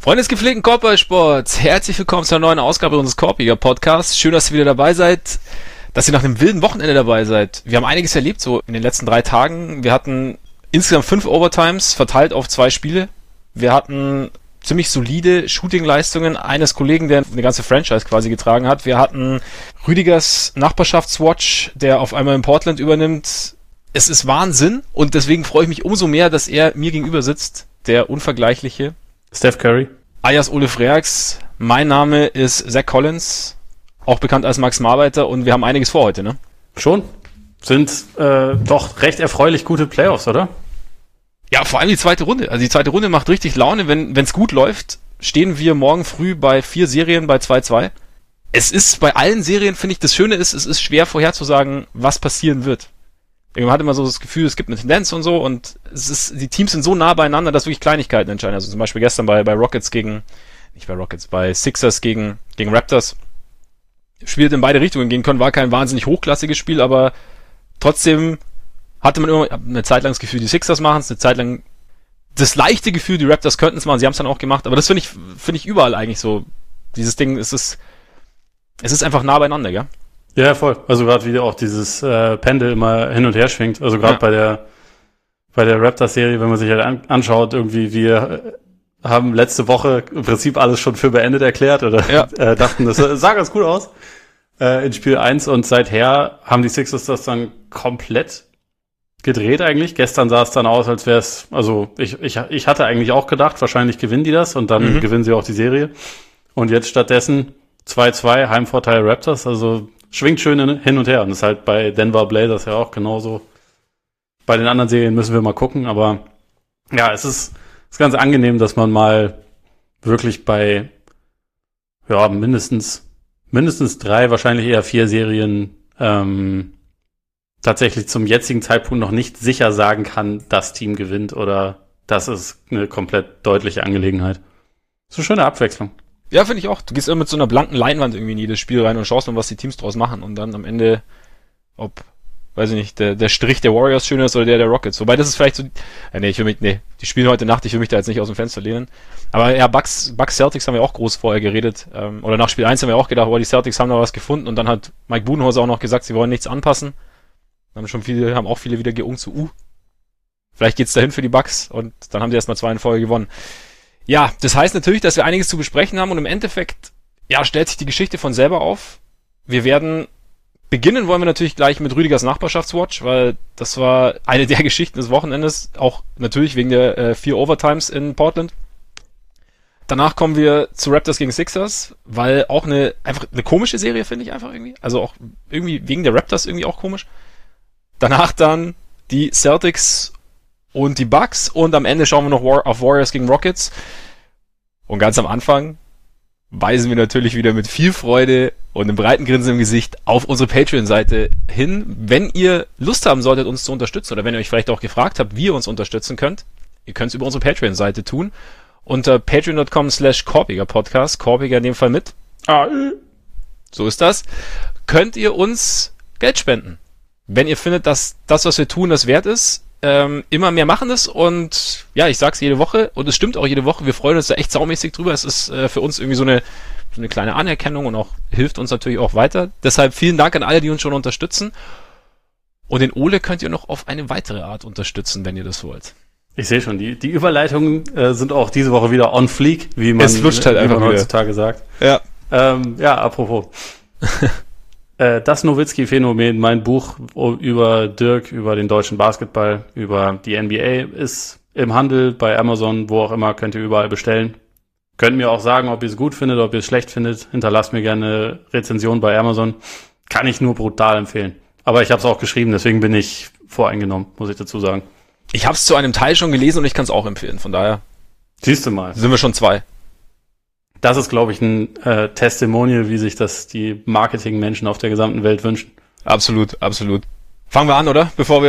Freunde des gepflegten Korbballsports, herzlich willkommen zu einer neuen Ausgabe unseres Korbjäger-Podcasts. Schön, dass ihr wieder dabei seid, dass ihr nach einem wilden Wochenende dabei seid. Wir haben einiges erlebt so in den letzten 3 Tagen. Wir hatten insgesamt 5 Overtimes, verteilt auf 2 Spiele. Wir hatten ziemlich solide Shooting-Leistungen eines Kollegen, der eine ganze Franchise quasi getragen hat. Wir hatten Rüdigers Nachbarschaftswatch, der auf einmal in Portland übernimmt. Es ist Wahnsinn und deswegen freue ich mich umso mehr, dass er mir gegenüber sitzt, der unvergleichliche Steph Curry. Alias Ole Freaks. Mein Name ist Zach Collins, auch bekannt als Max Marbeiter, und wir haben einiges vor heute, ne? Schon. Sind doch recht erfreulich gute Playoffs, oder? Ja, vor allem die zweite Runde. Also die zweite Runde macht richtig Laune. Wenn es gut läuft, stehen wir morgen früh bei 4 Serien bei 2-2. Es ist bei allen Serien, finde ich, das Schöne ist, es ist schwer vorherzusagen, was passieren wird. Man hat immer so das Gefühl, es gibt eine Tendenz und so, und die Teams sind so nah beieinander, dass wirklich Kleinigkeiten entscheiden. Also zum Beispiel gestern bei Sixers gegen Raptors. Spielt in beide Richtungen gehen können, war kein wahnsinnig hochklassiges Spiel, aber trotzdem hatte man immer eine Zeit lang das Gefühl, die Sixers machen es, eine Zeit lang das leichte Gefühl, die Raptors könnten es machen, sie haben es dann auch gemacht, aber das finde ich überall eigentlich so. Dieses Ding, es ist einfach nah beieinander, gell? Ja, voll. Also gerade wie auch dieses Pendel immer hin und her schwingt. Also gerade bei der Raptors-Serie, wenn man sich halt anschaut, irgendwie wir haben letzte Woche im Prinzip alles schon für beendet erklärt oder dachten, das sah ganz gut aus in Spiel 1, und seither haben die Sixers das dann komplett gedreht eigentlich. Gestern sah es dann aus, als wäre es, also ich hatte eigentlich auch gedacht, wahrscheinlich gewinnen die das und dann gewinnen sie auch die Serie. Und jetzt stattdessen 2-2, Heimvorteil Raptors, also schwingt schön hin und her. Und das ist halt bei Denver Blazers ja auch genauso. Bei den anderen Serien müssen wir mal gucken, aber ja, es ist ganz angenehm, dass man mal wirklich bei mindestens 3, wahrscheinlich eher 4 Serien tatsächlich zum jetzigen Zeitpunkt noch nicht sicher sagen kann, das Team gewinnt oder das ist eine komplett deutliche Angelegenheit. So schöne Abwechslung. Ja, finde ich auch. Du gehst immer mit so einer blanken Leinwand irgendwie in jedes Spiel rein und schaust mal, was die Teams draus machen, und dann am Ende, weiß ich nicht, der Strich der Warriors schöner ist oder der Rockets. Wobei das ist vielleicht so, die spielen heute Nacht, ich will mich da jetzt nicht aus dem Fenster lehnen. Aber ja, Bucks Celtics haben wir auch groß vorher geredet, oder nach Spiel 1 haben wir auch gedacht, die Celtics haben da was gefunden, und dann hat Mike Budenholzer auch noch gesagt, sie wollen nichts anpassen. Haben auch viele wieder geungt zu, vielleicht geht's dahin für die Bucks, und dann haben sie erstmal 2 in Folge gewonnen. Ja, das heißt natürlich, dass wir einiges zu besprechen haben, und im Endeffekt, stellt sich die Geschichte von selber auf. Wollen wir natürlich gleich mit Rüdigers Nachbarschaftswatch, weil das war eine der Geschichten des Wochenendes, auch natürlich wegen der 4 Overtimes in Portland. Danach kommen wir zu Raptors gegen Sixers, weil auch einfach eine komische Serie, finde ich einfach irgendwie. Also auch irgendwie wegen der Raptors irgendwie auch komisch. Danach dann die Celtics und die Bucks, und am Ende schauen wir noch auf Warriors gegen Rockets. Und ganz am Anfang weisen wir natürlich wieder mit viel Freude und einem breiten Grinsen im Gesicht auf unsere Patreon-Seite hin. Wenn ihr Lust haben solltet, uns zu unterstützen, oder wenn ihr euch vielleicht auch gefragt habt, wie ihr uns unterstützen könnt, ihr könnt es über unsere Patreon-Seite tun. Unter patreon.com/Korbjäger-Podcast, Korbjäger in dem Fall mit so ist das, könnt ihr uns Geld spenden. Wenn ihr findet, dass das, was wir tun, das wert ist. Immer mehr machen es, und ja, ich sag's jede Woche, und es stimmt auch jede Woche, wir freuen uns da echt saumäßig drüber. Es ist für uns irgendwie so eine kleine Anerkennung und auch hilft uns natürlich auch weiter. Deshalb vielen Dank an alle, die uns schon unterstützen, und den Ole könnt ihr noch auf eine weitere Art unterstützen, wenn ihr das wollt. Ich sehe schon, die Überleitungen sind auch diese Woche wieder on fleek, wie man heutzutage sagt. Ja. Apropos. Das Nowitzki-Phänomen, mein Buch über Dirk, über den deutschen Basketball, über die NBA, ist im Handel, bei Amazon, wo auch immer, könnt ihr überall bestellen. Könnt mir auch sagen, ob ihr es gut findet, ob ihr es schlecht findet. Hinterlasst mir gerne eine Rezension bei Amazon. Kann ich nur brutal empfehlen. Aber ich habe es auch geschrieben, deswegen bin ich voreingenommen, muss ich dazu sagen. Ich habe es zu einem Teil schon gelesen und ich kann es auch empfehlen, von daher. Siehst du mal. Sind wir schon 2. Das ist, glaube ich, ein Testimonial, wie sich das die Marketingmenschen auf der gesamten Welt wünschen. Absolut. Fangen wir an, oder? Bevor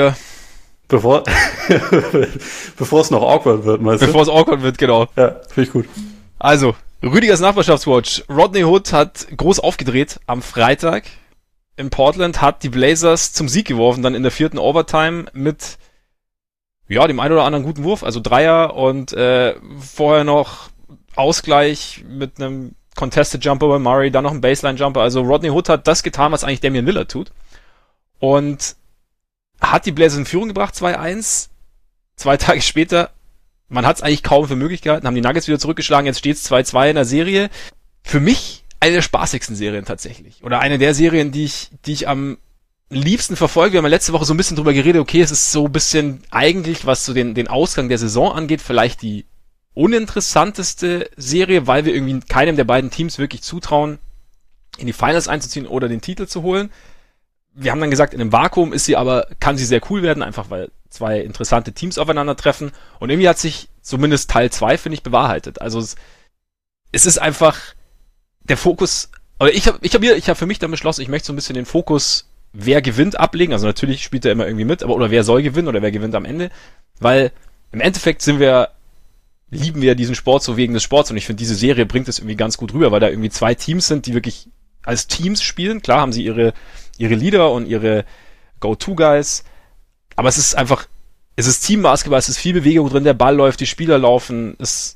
es noch awkward wird, meinst du? Bevor es awkward wird, genau. Ja, finde ich gut. Also, Rüdigers Nachbarschaftswatch. Rodney Hood hat groß aufgedreht am Freitag in Portland, hat die Blazers zum Sieg geworfen, dann in der 4. Overtime mit dem einen oder anderen guten Wurf, also Dreier, und vorher noch Ausgleich mit einem Contested Jumper bei Murray, dann noch ein Baseline Jumper. Also Rodney Hood hat das getan, was eigentlich Damian Lillard tut. Und hat die Blazers in Führung gebracht, 2-1. 2 Tage später, man hat es eigentlich kaum für möglich gehalten, haben die Nuggets wieder zurückgeschlagen, jetzt steht es 2-2 in der Serie. Für mich eine der spaßigsten Serien tatsächlich. Oder eine der Serien, die ich am liebsten verfolge. Wir haben ja letzte Woche so ein bisschen drüber geredet, okay, es ist so ein bisschen eigentlich, was so den Ausgang der Saison angeht, vielleicht die uninteressanteste Serie, weil wir irgendwie keinem der beiden Teams wirklich zutrauen, in die Finals einzuziehen oder den Titel zu holen. Wir haben dann gesagt, in einem Vakuum kann sie sehr cool werden, einfach weil 2 interessante Teams aufeinandertreffen. Und irgendwie hat sich zumindest Teil 2, finde ich, bewahrheitet. Also es ist einfach der Fokus, oder ich hab für mich dann beschlossen, ich möchte so ein bisschen den Fokus, wer gewinnt, ablegen. Also natürlich spielt er immer irgendwie mit, oder wer soll gewinnen oder wer gewinnt am Ende. Weil im Endeffekt lieben wir diesen Sport so wegen des Sports, und ich finde, diese Serie bringt es irgendwie ganz gut rüber, weil da irgendwie 2 Teams sind, die wirklich als Teams spielen. Klar haben sie ihre Leader und ihre Go-To-Guys, aber es ist Teambasketball, es ist viel Bewegung drin, der Ball läuft, die Spieler laufen, es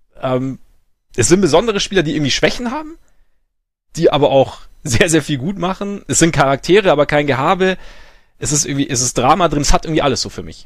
sind besondere Spieler, die irgendwie Schwächen haben, die aber auch sehr, sehr viel gut machen. Es sind Charaktere, aber kein Gehabe. Es ist Drama drin, es hat irgendwie alles so für mich.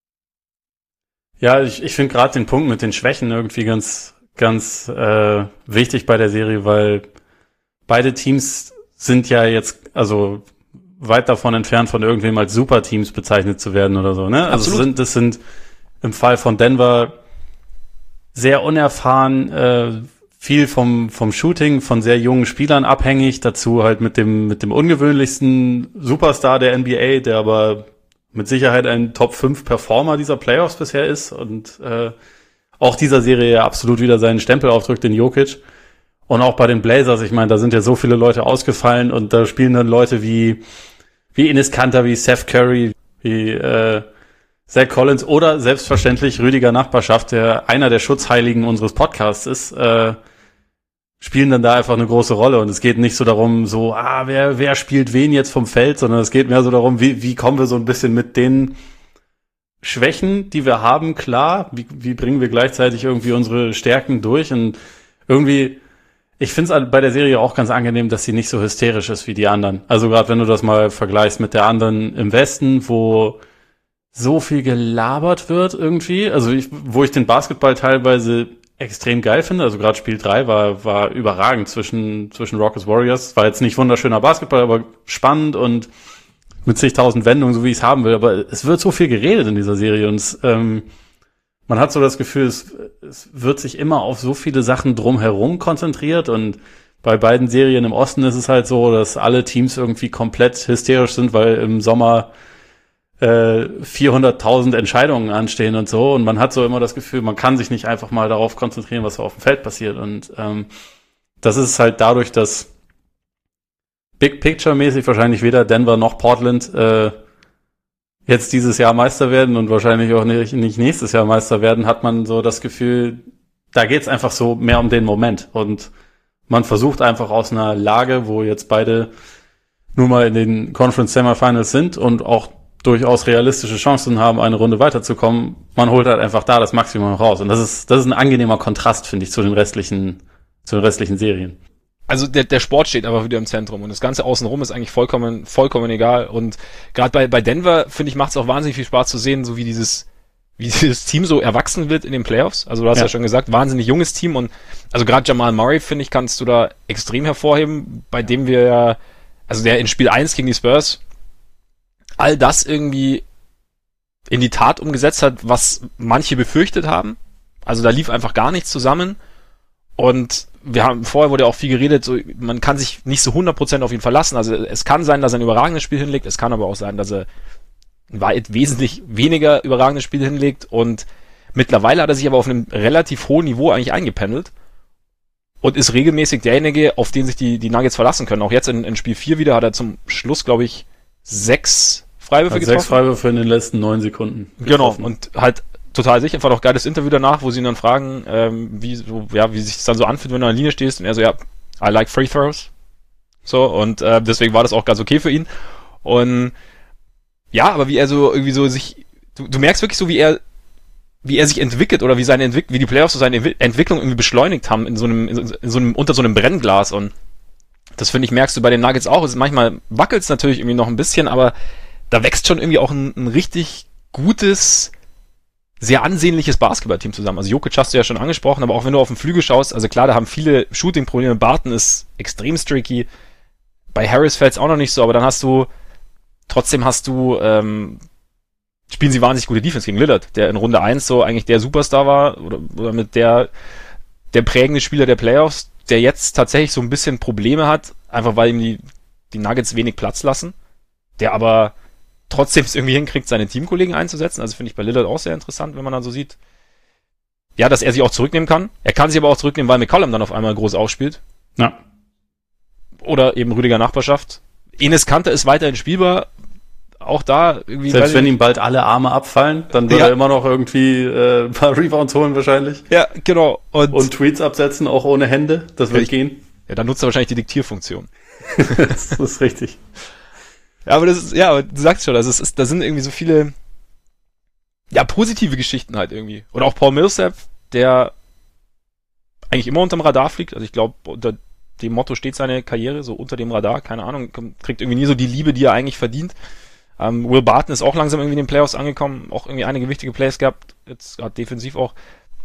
Ja, ich finde gerade den Punkt mit den Schwächen irgendwie ganz, ganz wichtig bei der Serie, weil beide Teams sind ja jetzt, also weit davon entfernt, von irgendwem als Superteams bezeichnet zu werden oder so, ne? Also das sind im Fall von Denver sehr unerfahren, viel vom Shooting von sehr jungen Spielern abhängig, dazu halt mit dem ungewöhnlichsten Superstar der NBA, der aber mit Sicherheit ein Top-5-Performer dieser Playoffs bisher ist und auch dieser Serie absolut wieder seinen Stempel aufdrückt, den Jokic. Und auch bei den Blazers, ich meine, da sind ja so viele Leute ausgefallen und da spielen dann Leute wie Enes Kanter, wie Seth Curry, wie Zach Collins oder selbstverständlich Rüdiger Nachbarschaft, der einer der Schutzheiligen unseres Podcasts ist, spielen dann da einfach eine große Rolle. Und es geht nicht so darum, wer spielt wen jetzt vom Feld, sondern es geht mehr so darum, wie kommen wir so ein bisschen mit den Schwächen, die wir haben, klar, wie bringen wir gleichzeitig irgendwie unsere Stärken durch. Und irgendwie, ich finde es bei der Serie auch ganz angenehm, dass sie nicht so hysterisch ist wie die anderen. Also gerade wenn du das mal vergleichst mit der anderen im Westen, wo so viel gelabert wird irgendwie. Also wo ich den Basketball teilweise extrem geil finde. Also gerade Spiel 3 war überragend zwischen Rockets Warriors. War jetzt nicht wunderschöner Basketball, aber spannend und mit zigtausend Wendungen, so wie ich es haben will. Aber es wird so viel geredet in dieser Serie und man hat so das Gefühl, es wird sich immer auf so viele Sachen drumherum konzentriert und bei beiden Serien im Osten ist es halt so, dass alle Teams irgendwie komplett hysterisch sind, weil im Sommer 400.000 Entscheidungen anstehen und so und man hat so immer das Gefühl, man kann sich nicht einfach mal darauf konzentrieren, was auf dem Feld passiert und das ist halt dadurch, dass Big Picture mäßig wahrscheinlich weder Denver noch Portland jetzt dieses Jahr Meister werden und wahrscheinlich auch nicht nächstes Jahr Meister werden, hat man so das Gefühl, da geht's einfach so mehr um den Moment und man versucht einfach aus einer Lage, wo jetzt beide nur mal in den Conference Semifinals sind und auch durchaus realistische Chancen haben, eine Runde weiterzukommen, man holt halt einfach da das Maximum raus und das ist ein angenehmer Kontrast, finde ich, zu den restlichen Serien. Also der Sport steht aber wieder im Zentrum und das Ganze außenrum ist eigentlich vollkommen egal und gerade bei Denver, finde ich, macht es auch wahnsinnig viel Spaß zu sehen, so wie dieses Team so erwachsen wird in den Playoffs. Also du hast ja schon gesagt, wahnsinnig junges Team und also gerade Jamal Murray, finde ich, kannst du da extrem hervorheben, bei dem wir ja, also der in Spiel 1 gegen die Spurs all das irgendwie in die Tat umgesetzt hat, was manche befürchtet haben. Also da lief einfach gar nichts zusammen und vorher wurde auch viel geredet, so, man kann sich nicht so 100% auf ihn verlassen. Also es kann sein, dass er ein überragendes Spiel hinlegt, es kann aber auch sein, dass er ein wesentlich weniger überragendes Spiel hinlegt und mittlerweile hat er sich aber auf einem relativ hohen Niveau eigentlich eingependelt und ist regelmäßig derjenige, auf den sich die Nuggets verlassen können. Auch jetzt in Spiel 4 wieder hat er zum Schluss, glaube ich, 6 Freiwürfe getroffen. 6 Freiwürfe in den letzten 9 Sekunden getroffen. Genau, und halt total sicher, einfach auch geiles Interview danach, wo sie ihn dann fragen, wie sich das dann so anfühlt, wenn du an der Linie stehst und er so, ja, I like free throws. So, und deswegen war das auch ganz okay für ihn. Und ja, aber wie er so irgendwie so sich, du merkst wirklich so, wie er wie er sich entwickelt oder wie die Playoffs so seine Entwicklung irgendwie beschleunigt haben unter so einem Brennglas, und das finde ich, merkst du bei den Nuggets auch. Manchmal wackelt es natürlich irgendwie noch ein bisschen, aber da wächst schon irgendwie auch ein richtig gutes, sehr ansehnliches Basketballteam zusammen. Also Jokic hast du ja schon angesprochen, aber auch wenn du auf den Flügel schaust, also klar, da haben viele Shooting-Probleme. Barton ist extrem streaky. Bei Harris fällt es auch noch nicht so, aber dann trotzdem spielen sie wahnsinnig gute Defense gegen Lillard, der in Runde 1 so eigentlich der Superstar war oder mit der prägende Spieler der Playoffs, der jetzt tatsächlich so ein bisschen Probleme hat, einfach weil ihm die Nuggets wenig Platz lassen, der aber trotzdem es irgendwie hinkriegt, seine Teamkollegen einzusetzen. Also finde ich bei Lillard auch sehr interessant, wenn man dann so sieht, ja, dass er sich auch zurücknehmen kann. Er kann sich aber auch zurücknehmen, weil McCollum dann auf einmal groß aufspielt. Ja. Oder eben Rüdiger Nachbarschaft. Enes Kanter ist weiterhin spielbar. Auch da irgendwie. Selbst wenn ihm bald alle Arme abfallen, dann wird er immer noch irgendwie ein paar Rebounds holen wahrscheinlich. Ja, genau. Und Tweets absetzen, auch ohne Hände. Das wird gehen. Ja, dann nutzt er wahrscheinlich die Diktierfunktion. Das ist richtig. Ja, aber aber du sagst schon, also da sind irgendwie so viele, ja, positive Geschichten halt irgendwie. Oder auch Paul Millsap, der eigentlich immer unterm Radar fliegt. Also ich glaube, unter dem Motto steht seine Karriere, so unter dem Radar, keine Ahnung, kriegt irgendwie nie so die Liebe, die er eigentlich verdient. Will Barton ist auch langsam irgendwie in den Playoffs angekommen, auch irgendwie einige wichtige Plays gehabt, jetzt gerade defensiv auch.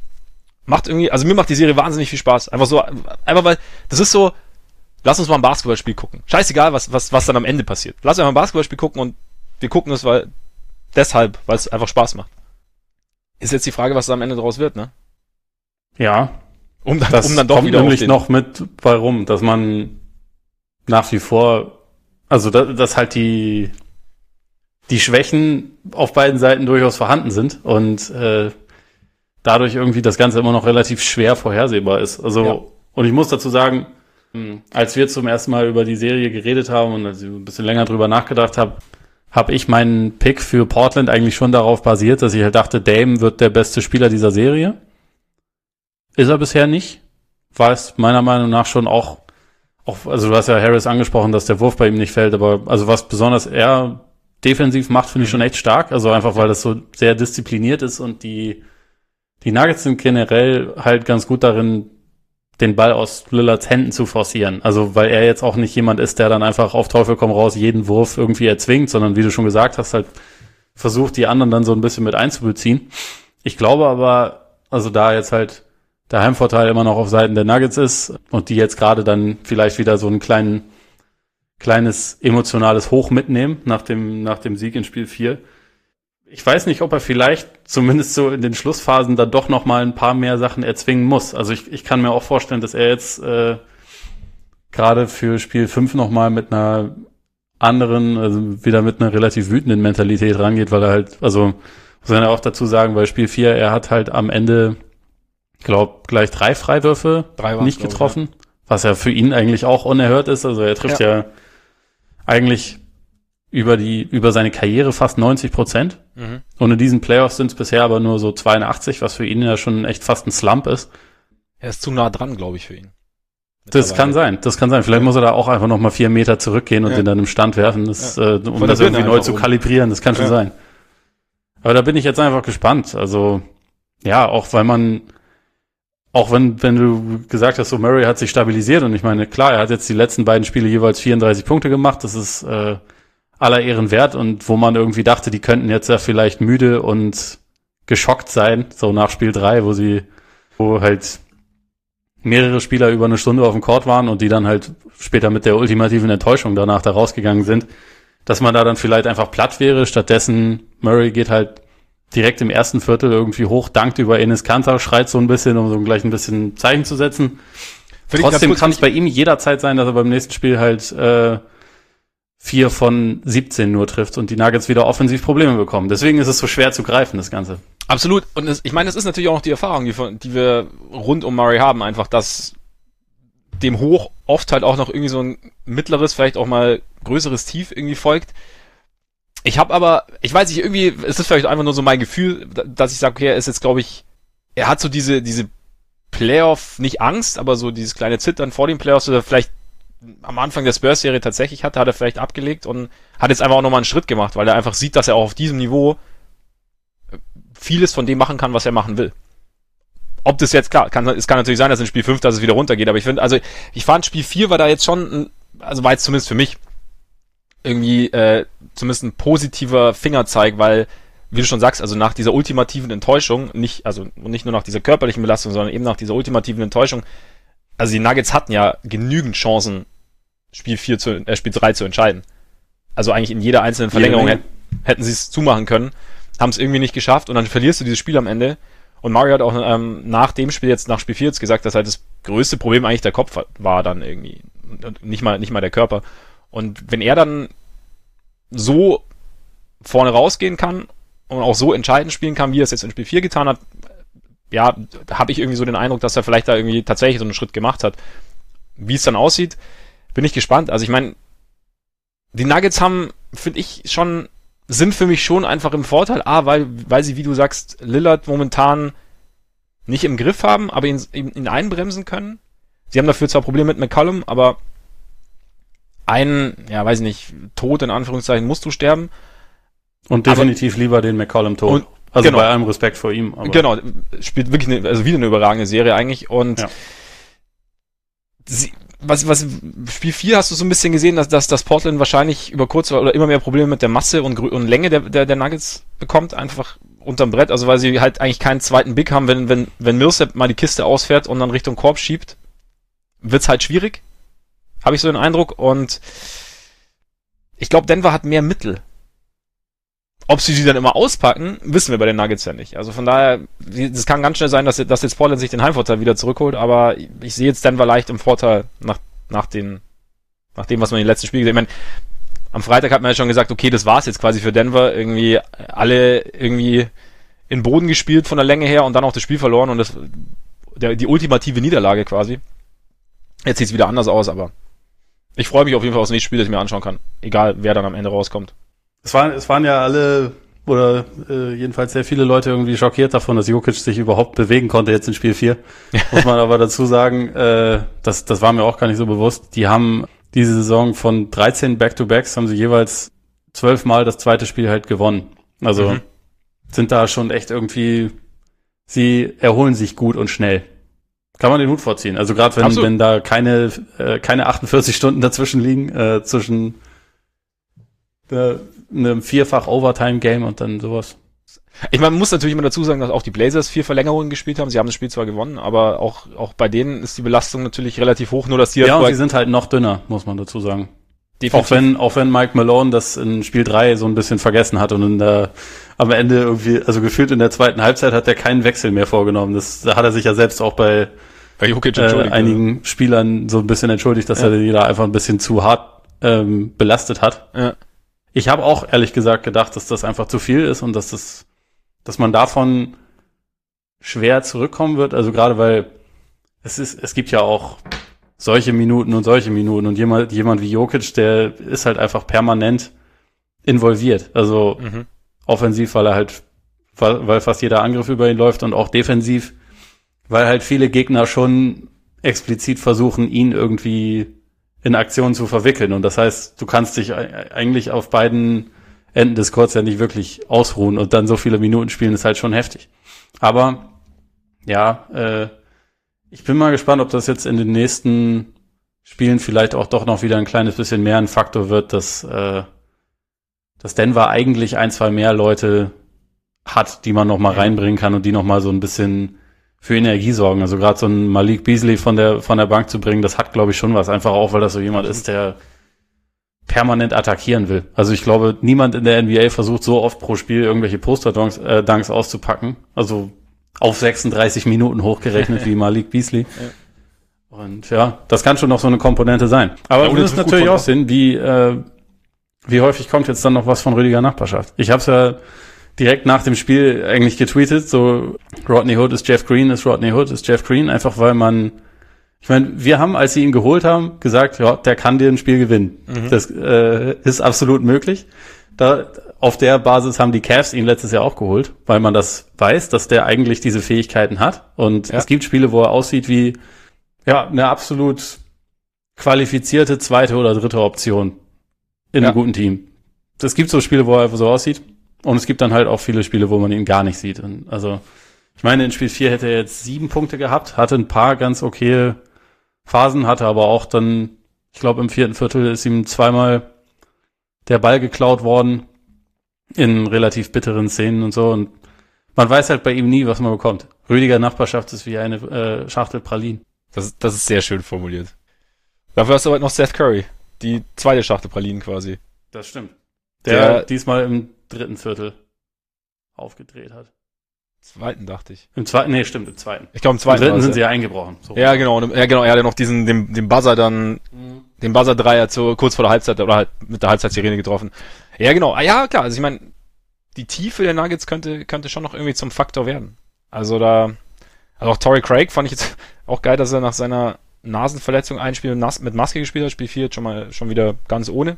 Also mir macht die Serie wahnsinnig viel Spaß. Einfach weil, das ist so, lass uns mal ein Basketballspiel gucken. Scheißegal, was dann am Ende passiert. Lass uns mal ein Basketballspiel gucken, und wir gucken es, weil es einfach Spaß macht. Ist jetzt die Frage, was da am Ende draus wird, ne? Ja. Um dann doch kommt wieder nämlich noch mit bei rum, dass man nach wie vor, also dass halt die Schwächen auf beiden Seiten durchaus vorhanden sind und dadurch irgendwie das Ganze immer noch relativ schwer vorhersehbar ist. Also, ja. Und ich muss dazu sagen, als wir zum ersten Mal über die Serie geredet haben und als ich ein bisschen länger drüber nachgedacht habe ich meinen Pick für Portland eigentlich schon darauf basiert, dass ich halt dachte, Dame wird der beste Spieler dieser Serie. Ist er bisher nicht. War es meiner Meinung nach schon auch, also du hast ja Harris angesprochen, dass der Wurf bei ihm nicht fällt, aber also was besonders er defensiv macht, finde ich schon echt stark. Also einfach, weil das so sehr diszipliniert ist, und die Nuggets sind generell halt ganz gut darin, den Ball aus Lillards Händen zu forcieren. Also, weil er jetzt auch nicht jemand ist, der dann einfach auf Teufel komm raus jeden Wurf irgendwie erzwingt, sondern wie du schon gesagt hast, halt versucht, die anderen dann so ein bisschen mit einzubeziehen. Ich glaube aber, also da jetzt halt der Heimvorteil immer noch auf Seiten der Nuggets ist und die jetzt gerade dann vielleicht wieder so ein kleines emotionales Hoch mitnehmen nach dem Sieg in Spiel 4. Ich weiß nicht, ob er vielleicht zumindest so in den Schlussphasen dann doch noch mal ein paar mehr Sachen erzwingen muss. Also ich kann mir auch vorstellen, dass er jetzt gerade für Spiel 5 noch mal mit einer anderen, also wieder mit einer relativ wütenden Mentalität rangeht, weil er halt, also muss man ja auch dazu sagen, bei Spiel 4, er hat halt am Ende, glaub, gleich 3 Freiwürfe nicht getroffen, ja. Was ja für ihn eigentlich auch unerhört ist. Also er trifft ja eigentlich über seine Karriere fast 90%. Mhm. Und in diesen Playoffs sind es bisher aber nur so 82, was für ihn ja schon echt fast ein Slump ist. Er ist zu nah dran, glaube ich, für ihn. Das kann sein. Vielleicht muss er da auch einfach noch mal 4 Meter zurückgehen und den dann im Stand werfen, um das irgendwie neu zu kalibrieren. Das kann schon sein. Aber da bin ich jetzt einfach gespannt. Also, ja, auch wenn du gesagt hast, so Murray hat sich stabilisiert, und ich meine, klar, er hat jetzt die letzten beiden Spiele jeweils 34 Punkte gemacht. Das ist aller Ehren wert, und wo man irgendwie dachte, die könnten jetzt ja vielleicht müde und geschockt sein, so nach Spiel 3, wo halt mehrere Spieler über eine Stunde auf dem Court waren und die dann halt später mit der ultimativen Enttäuschung danach da rausgegangen sind, dass man da dann vielleicht einfach platt wäre. Stattdessen Murray geht halt direkt im ersten Viertel irgendwie hoch, dankt über Enes Kanter, schreit so ein bisschen, um so gleich ein bisschen Zeichen zu setzen. Trotzdem kann es bei ihm jederzeit sein, dass er beim nächsten Spiel halt 4 von 17 nur trifft und die Nuggets wieder offensiv Probleme bekommen. Deswegen ist es so schwer zu greifen, das Ganze. Absolut. Und ich meine, es ist natürlich auch noch die Erfahrung, die wir rund um Murray haben, einfach, dass dem Hoch oft halt auch noch irgendwie so ein mittleres, vielleicht auch mal größeres Tief irgendwie folgt. Ich weiß nicht, irgendwie, es ist vielleicht einfach nur so mein Gefühl, dass ich sage, okay, er ist jetzt, glaube ich, er hat so diese Playoff, nicht Angst, aber so dieses kleine Zittern vor den Playoffs, oder vielleicht am Anfang der Spurs-Serie tatsächlich hat er vielleicht abgelegt und hat jetzt einfach auch nochmal einen Schritt gemacht, weil er einfach sieht, dass er auch auf diesem Niveau vieles von dem machen kann, was er machen will. Ob das jetzt, klar, es kann natürlich sein, dass in Spiel 5, dass es wieder runtergeht, aber ich fand Spiel 4 war da jetzt schon, also war jetzt zumindest für mich irgendwie zumindest ein positiver Fingerzeig, weil, wie du schon sagst, also nach dieser ultimativen Enttäuschung, nicht nur nach dieser körperlichen Belastung, sondern eben nach dieser ultimativen Enttäuschung, also die Nuggets hatten ja genügend Chancen, Spiel 3 zu entscheiden. Also eigentlich in jeder einzelnen Verlängerung hätten sie es zumachen können, haben es irgendwie nicht geschafft und dann verlierst du dieses Spiel am Ende. Und Mario hat auch nach dem Spiel jetzt, nach Spiel 4 jetzt gesagt, dass halt das größte Problem eigentlich der Kopf war dann irgendwie. Nicht mal der Körper. Und wenn er dann so vorne rausgehen kann und auch so entscheidend spielen kann, wie er es jetzt in Spiel 4 getan hat, ja, habe ich irgendwie so den Eindruck, dass er vielleicht da irgendwie tatsächlich so einen Schritt gemacht hat. Wie es dann aussieht, bin ich gespannt. Also ich meine, die Nuggets sind für mich schon einfach im Vorteil, weil sie, wie du sagst, Lillard momentan nicht im Griff haben, aber ihn einbremsen können. Sie haben dafür zwar Probleme mit McCollum, aber Tod in Anführungszeichen musst du sterben. Und definitiv lieber den McCollum Tod. Also genau, bei allem Respekt vor ihm. Aber genau, spielt wirklich wieder eine überragende Serie eigentlich. Und was Spiel 4 hast du so ein bisschen gesehen, dass Portland wahrscheinlich über kurz oder immer mehr Probleme mit der Masse und Länge der Nuggets bekommt, einfach unterm Brett, also weil sie halt eigentlich keinen zweiten Big haben, wenn Millsap mal die Kiste ausfährt und dann Richtung Korb schiebt, wird's halt schwierig, habe ich so den Eindruck, und ich glaube, Denver hat mehr Mittel. Ob sie dann immer auspacken, wissen wir bei den Nuggets ja nicht. Also von daher, es kann ganz schnell sein, dass jetzt Portland sich den Heimvorteil wieder zurückholt, aber ich sehe jetzt Denver leicht im Vorteil nach dem, was man in den letzten Spielen gesehen hat. Ich meine, am Freitag hat man ja schon gesagt, okay, das war's jetzt quasi für Denver. Irgendwie alle irgendwie in Boden gespielt von der Länge her und dann auch das Spiel verloren und die ultimative Niederlage quasi. Jetzt sieht's wieder anders aus, aber ich freue mich auf jeden Fall aufs nächste Spiel, das ich mir anschauen kann. Egal, wer dann am Ende rauskommt. Es waren ja alle, oder jedenfalls sehr viele Leute irgendwie schockiert davon, dass Jokic sich überhaupt bewegen konnte jetzt in Spiel 4. Muss man aber dazu sagen, das war mir auch gar nicht so bewusst. Die haben diese Saison von 13 Back-to-Backs haben sie jeweils 12 Mal das zweite Spiel halt gewonnen. Also sind da schon echt irgendwie, sie erholen sich gut und schnell. Kann man den Hut vorziehen. Also gerade wenn da keine 48 Stunden dazwischen liegen, zwischen einem Vierfach-Overtime-Game und dann sowas. Ich meine, man muss natürlich immer dazu sagen, dass auch die Blazers 4 Verlängerungen gespielt haben. Sie haben das Spiel zwar gewonnen, aber auch bei denen ist die Belastung natürlich relativ hoch, nur dass die... Ja, und sie sind halt noch dünner, muss man dazu sagen. Definitiv. Auch wenn Mike Malone das in Spiel 3 so ein bisschen vergessen hat und am Ende irgendwie, also gefühlt in der zweiten Halbzeit hat er keinen Wechsel mehr vorgenommen. Da hat er sich ja selbst auch bei Jokic einigen Spielern so ein bisschen entschuldigt, dass er die da einfach ein bisschen zu hart belastet hat. Ja. Ich habe auch ehrlich gesagt gedacht, dass das einfach zu viel ist und dass man davon schwer zurückkommen wird. Also gerade weil es gibt ja auch solche Minuten und jemand wie Jokic, der ist halt einfach permanent involviert. Also offensiv, weil fast jeder Angriff über ihn läuft, und auch defensiv, weil halt viele Gegner schon explizit versuchen, ihn irgendwie in Aktionen zu verwickeln. Und das heißt, du kannst dich eigentlich auf beiden Enden des Courts ja nicht wirklich ausruhen und dann so viele Minuten spielen, ist halt schon heftig. Aber ja, ich bin mal gespannt, ob das jetzt in den nächsten Spielen vielleicht auch doch noch wieder ein kleines bisschen mehr ein Faktor wird, dass Denver eigentlich 1-2 mehr Leute hat, die man noch mal reinbringen kann und die noch mal so ein bisschen für Energie sorgen. Also gerade so ein Malik Beasley von der Bank zu bringen, das hat, glaube ich, schon was. Einfach auch, weil das so jemand ist, der permanent attackieren will. Also ich glaube, niemand in der NBA versucht so oft pro Spiel irgendwelche Poster-Dunks auszupacken. Also auf 36 Minuten hochgerechnet wie Malik Beasley. Ja. Und ja, das kann schon noch so eine Komponente sein. Aber wir müssen natürlich auch sehen, wie häufig kommt jetzt dann noch was von Rüdiger Nachbarschaft. Ich habe es ja direkt nach dem Spiel eigentlich getweetet, so Rodney Hood ist Jeff Green, einfach weil ich meine, wir haben, als sie ihn geholt haben, gesagt, ja, der kann dir ein Spiel gewinnen. Das ist absolut möglich. Auf der Basis haben die Cavs ihn letztes Jahr auch geholt, weil man das weiß, dass der eigentlich diese Fähigkeiten hat. Und es gibt Spiele, wo er aussieht wie eine absolut qualifizierte zweite oder dritte Option in einem guten Team. Es gibt so Spiele, wo er einfach so aussieht. Und es gibt dann halt auch viele Spiele, wo man ihn gar nicht sieht. Und also, ich meine, in Spiel 4 hätte er jetzt 7 Punkte gehabt, hatte ein paar ganz okaye Phasen, hatte aber auch dann, ich glaube, im 4. Viertel ist ihm zweimal der Ball geklaut worden in relativ bitteren Szenen und so. Und man weiß halt bei ihm nie, was man bekommt. Rüdiger Nachbarschaft ist wie eine Schachtel Pralinen. Das ist sehr schön formuliert. Dafür hast du aber noch Seth Curry. Die zweite Schachtel Pralinen quasi. Das stimmt. Der diesmal im 3. Viertel aufgedreht hat. Zweiten, dachte ich. Im 2. Nee, stimmt, im 2. Ich glaube, im 2. Im 3. sind sie ja eingebrochen. So. Ja, genau. Er hatte noch den Buzzer dann, den Buzzer-Dreier kurz vor der Halbzeit oder halt mit der Halbzeitsirene getroffen. Ja, genau. Ja, klar. Also ich meine, die Tiefe der Nuggets könnte schon noch irgendwie zum Faktor werden. Also auch Torrey Craig fand ich jetzt auch geil, dass er nach seiner Nasenverletzung ein Spiel mit Maske gespielt hat. Spiel 4 jetzt schon wieder ganz ohne.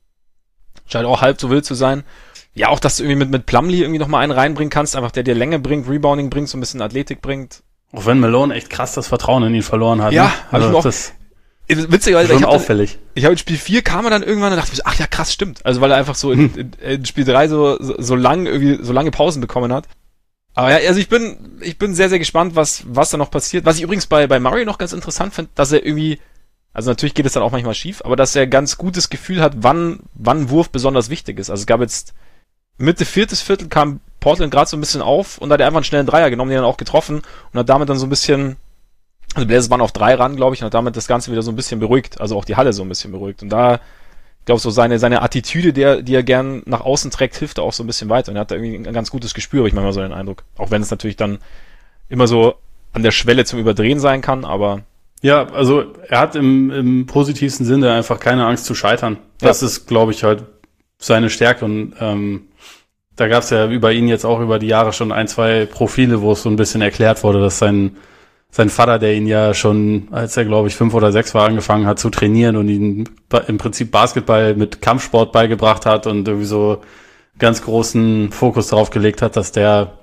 Scheint auch halb so wild zu sein. Ja, auch, dass du irgendwie mit Plumlee irgendwie nochmal einen reinbringen kannst, einfach der dir Länge bringt, Rebounding bringt, so ein bisschen Athletik bringt. Auch wenn Malone echt krass das Vertrauen in ihn verloren hat. Ja, ne? also ich auch. Witzig, weil schon auffällig. Ich habe in Spiel 4 kam er dann irgendwann und dachte ich, ach ja, krass, stimmt. Also weil er einfach so in Spiel 3 so lange Pausen bekommen hat. Aber ja, also ich bin sehr, sehr gespannt, was da noch passiert. Was ich übrigens bei Murray noch ganz interessant finde, dass er irgendwie, also natürlich geht es dann auch manchmal schief, aber dass er ganz gutes Gefühl hat, wann Wurf besonders wichtig ist. Also es gab jetzt Mitte 4. Viertel kam Portland gerade so ein bisschen auf und hat er einfach einen schnellen Dreier genommen, den dann auch getroffen und hat damit dann so ein bisschen, also Blazers waren auf 3 ran, glaube ich, und hat damit das Ganze wieder so ein bisschen beruhigt, also auch die Halle so ein bisschen beruhigt. Und da, ich glaube, so seine Attitüde, die er gern nach außen trägt, hilft er auch so ein bisschen weiter. Und er hat da irgendwie ein ganz gutes Gespür, habe ich manchmal so den Eindruck. Auch wenn es natürlich dann immer so an der Schwelle zum Überdrehen sein kann, aber... Ja, also er hat im positivsten Sinne einfach keine Angst zu scheitern. Das ist, glaube ich, halt seine Stärke. Und da gab es ja über ihn jetzt auch über die Jahre schon 1, 2 Profile, wo es so ein bisschen erklärt wurde, dass sein Vater, der ihn ja schon, als er, glaube ich, 5 oder 6 war, angefangen hat zu trainieren und ihn im Prinzip Basketball mit Kampfsport beigebracht hat und irgendwie so ganz großen Fokus darauf gelegt hat, dass der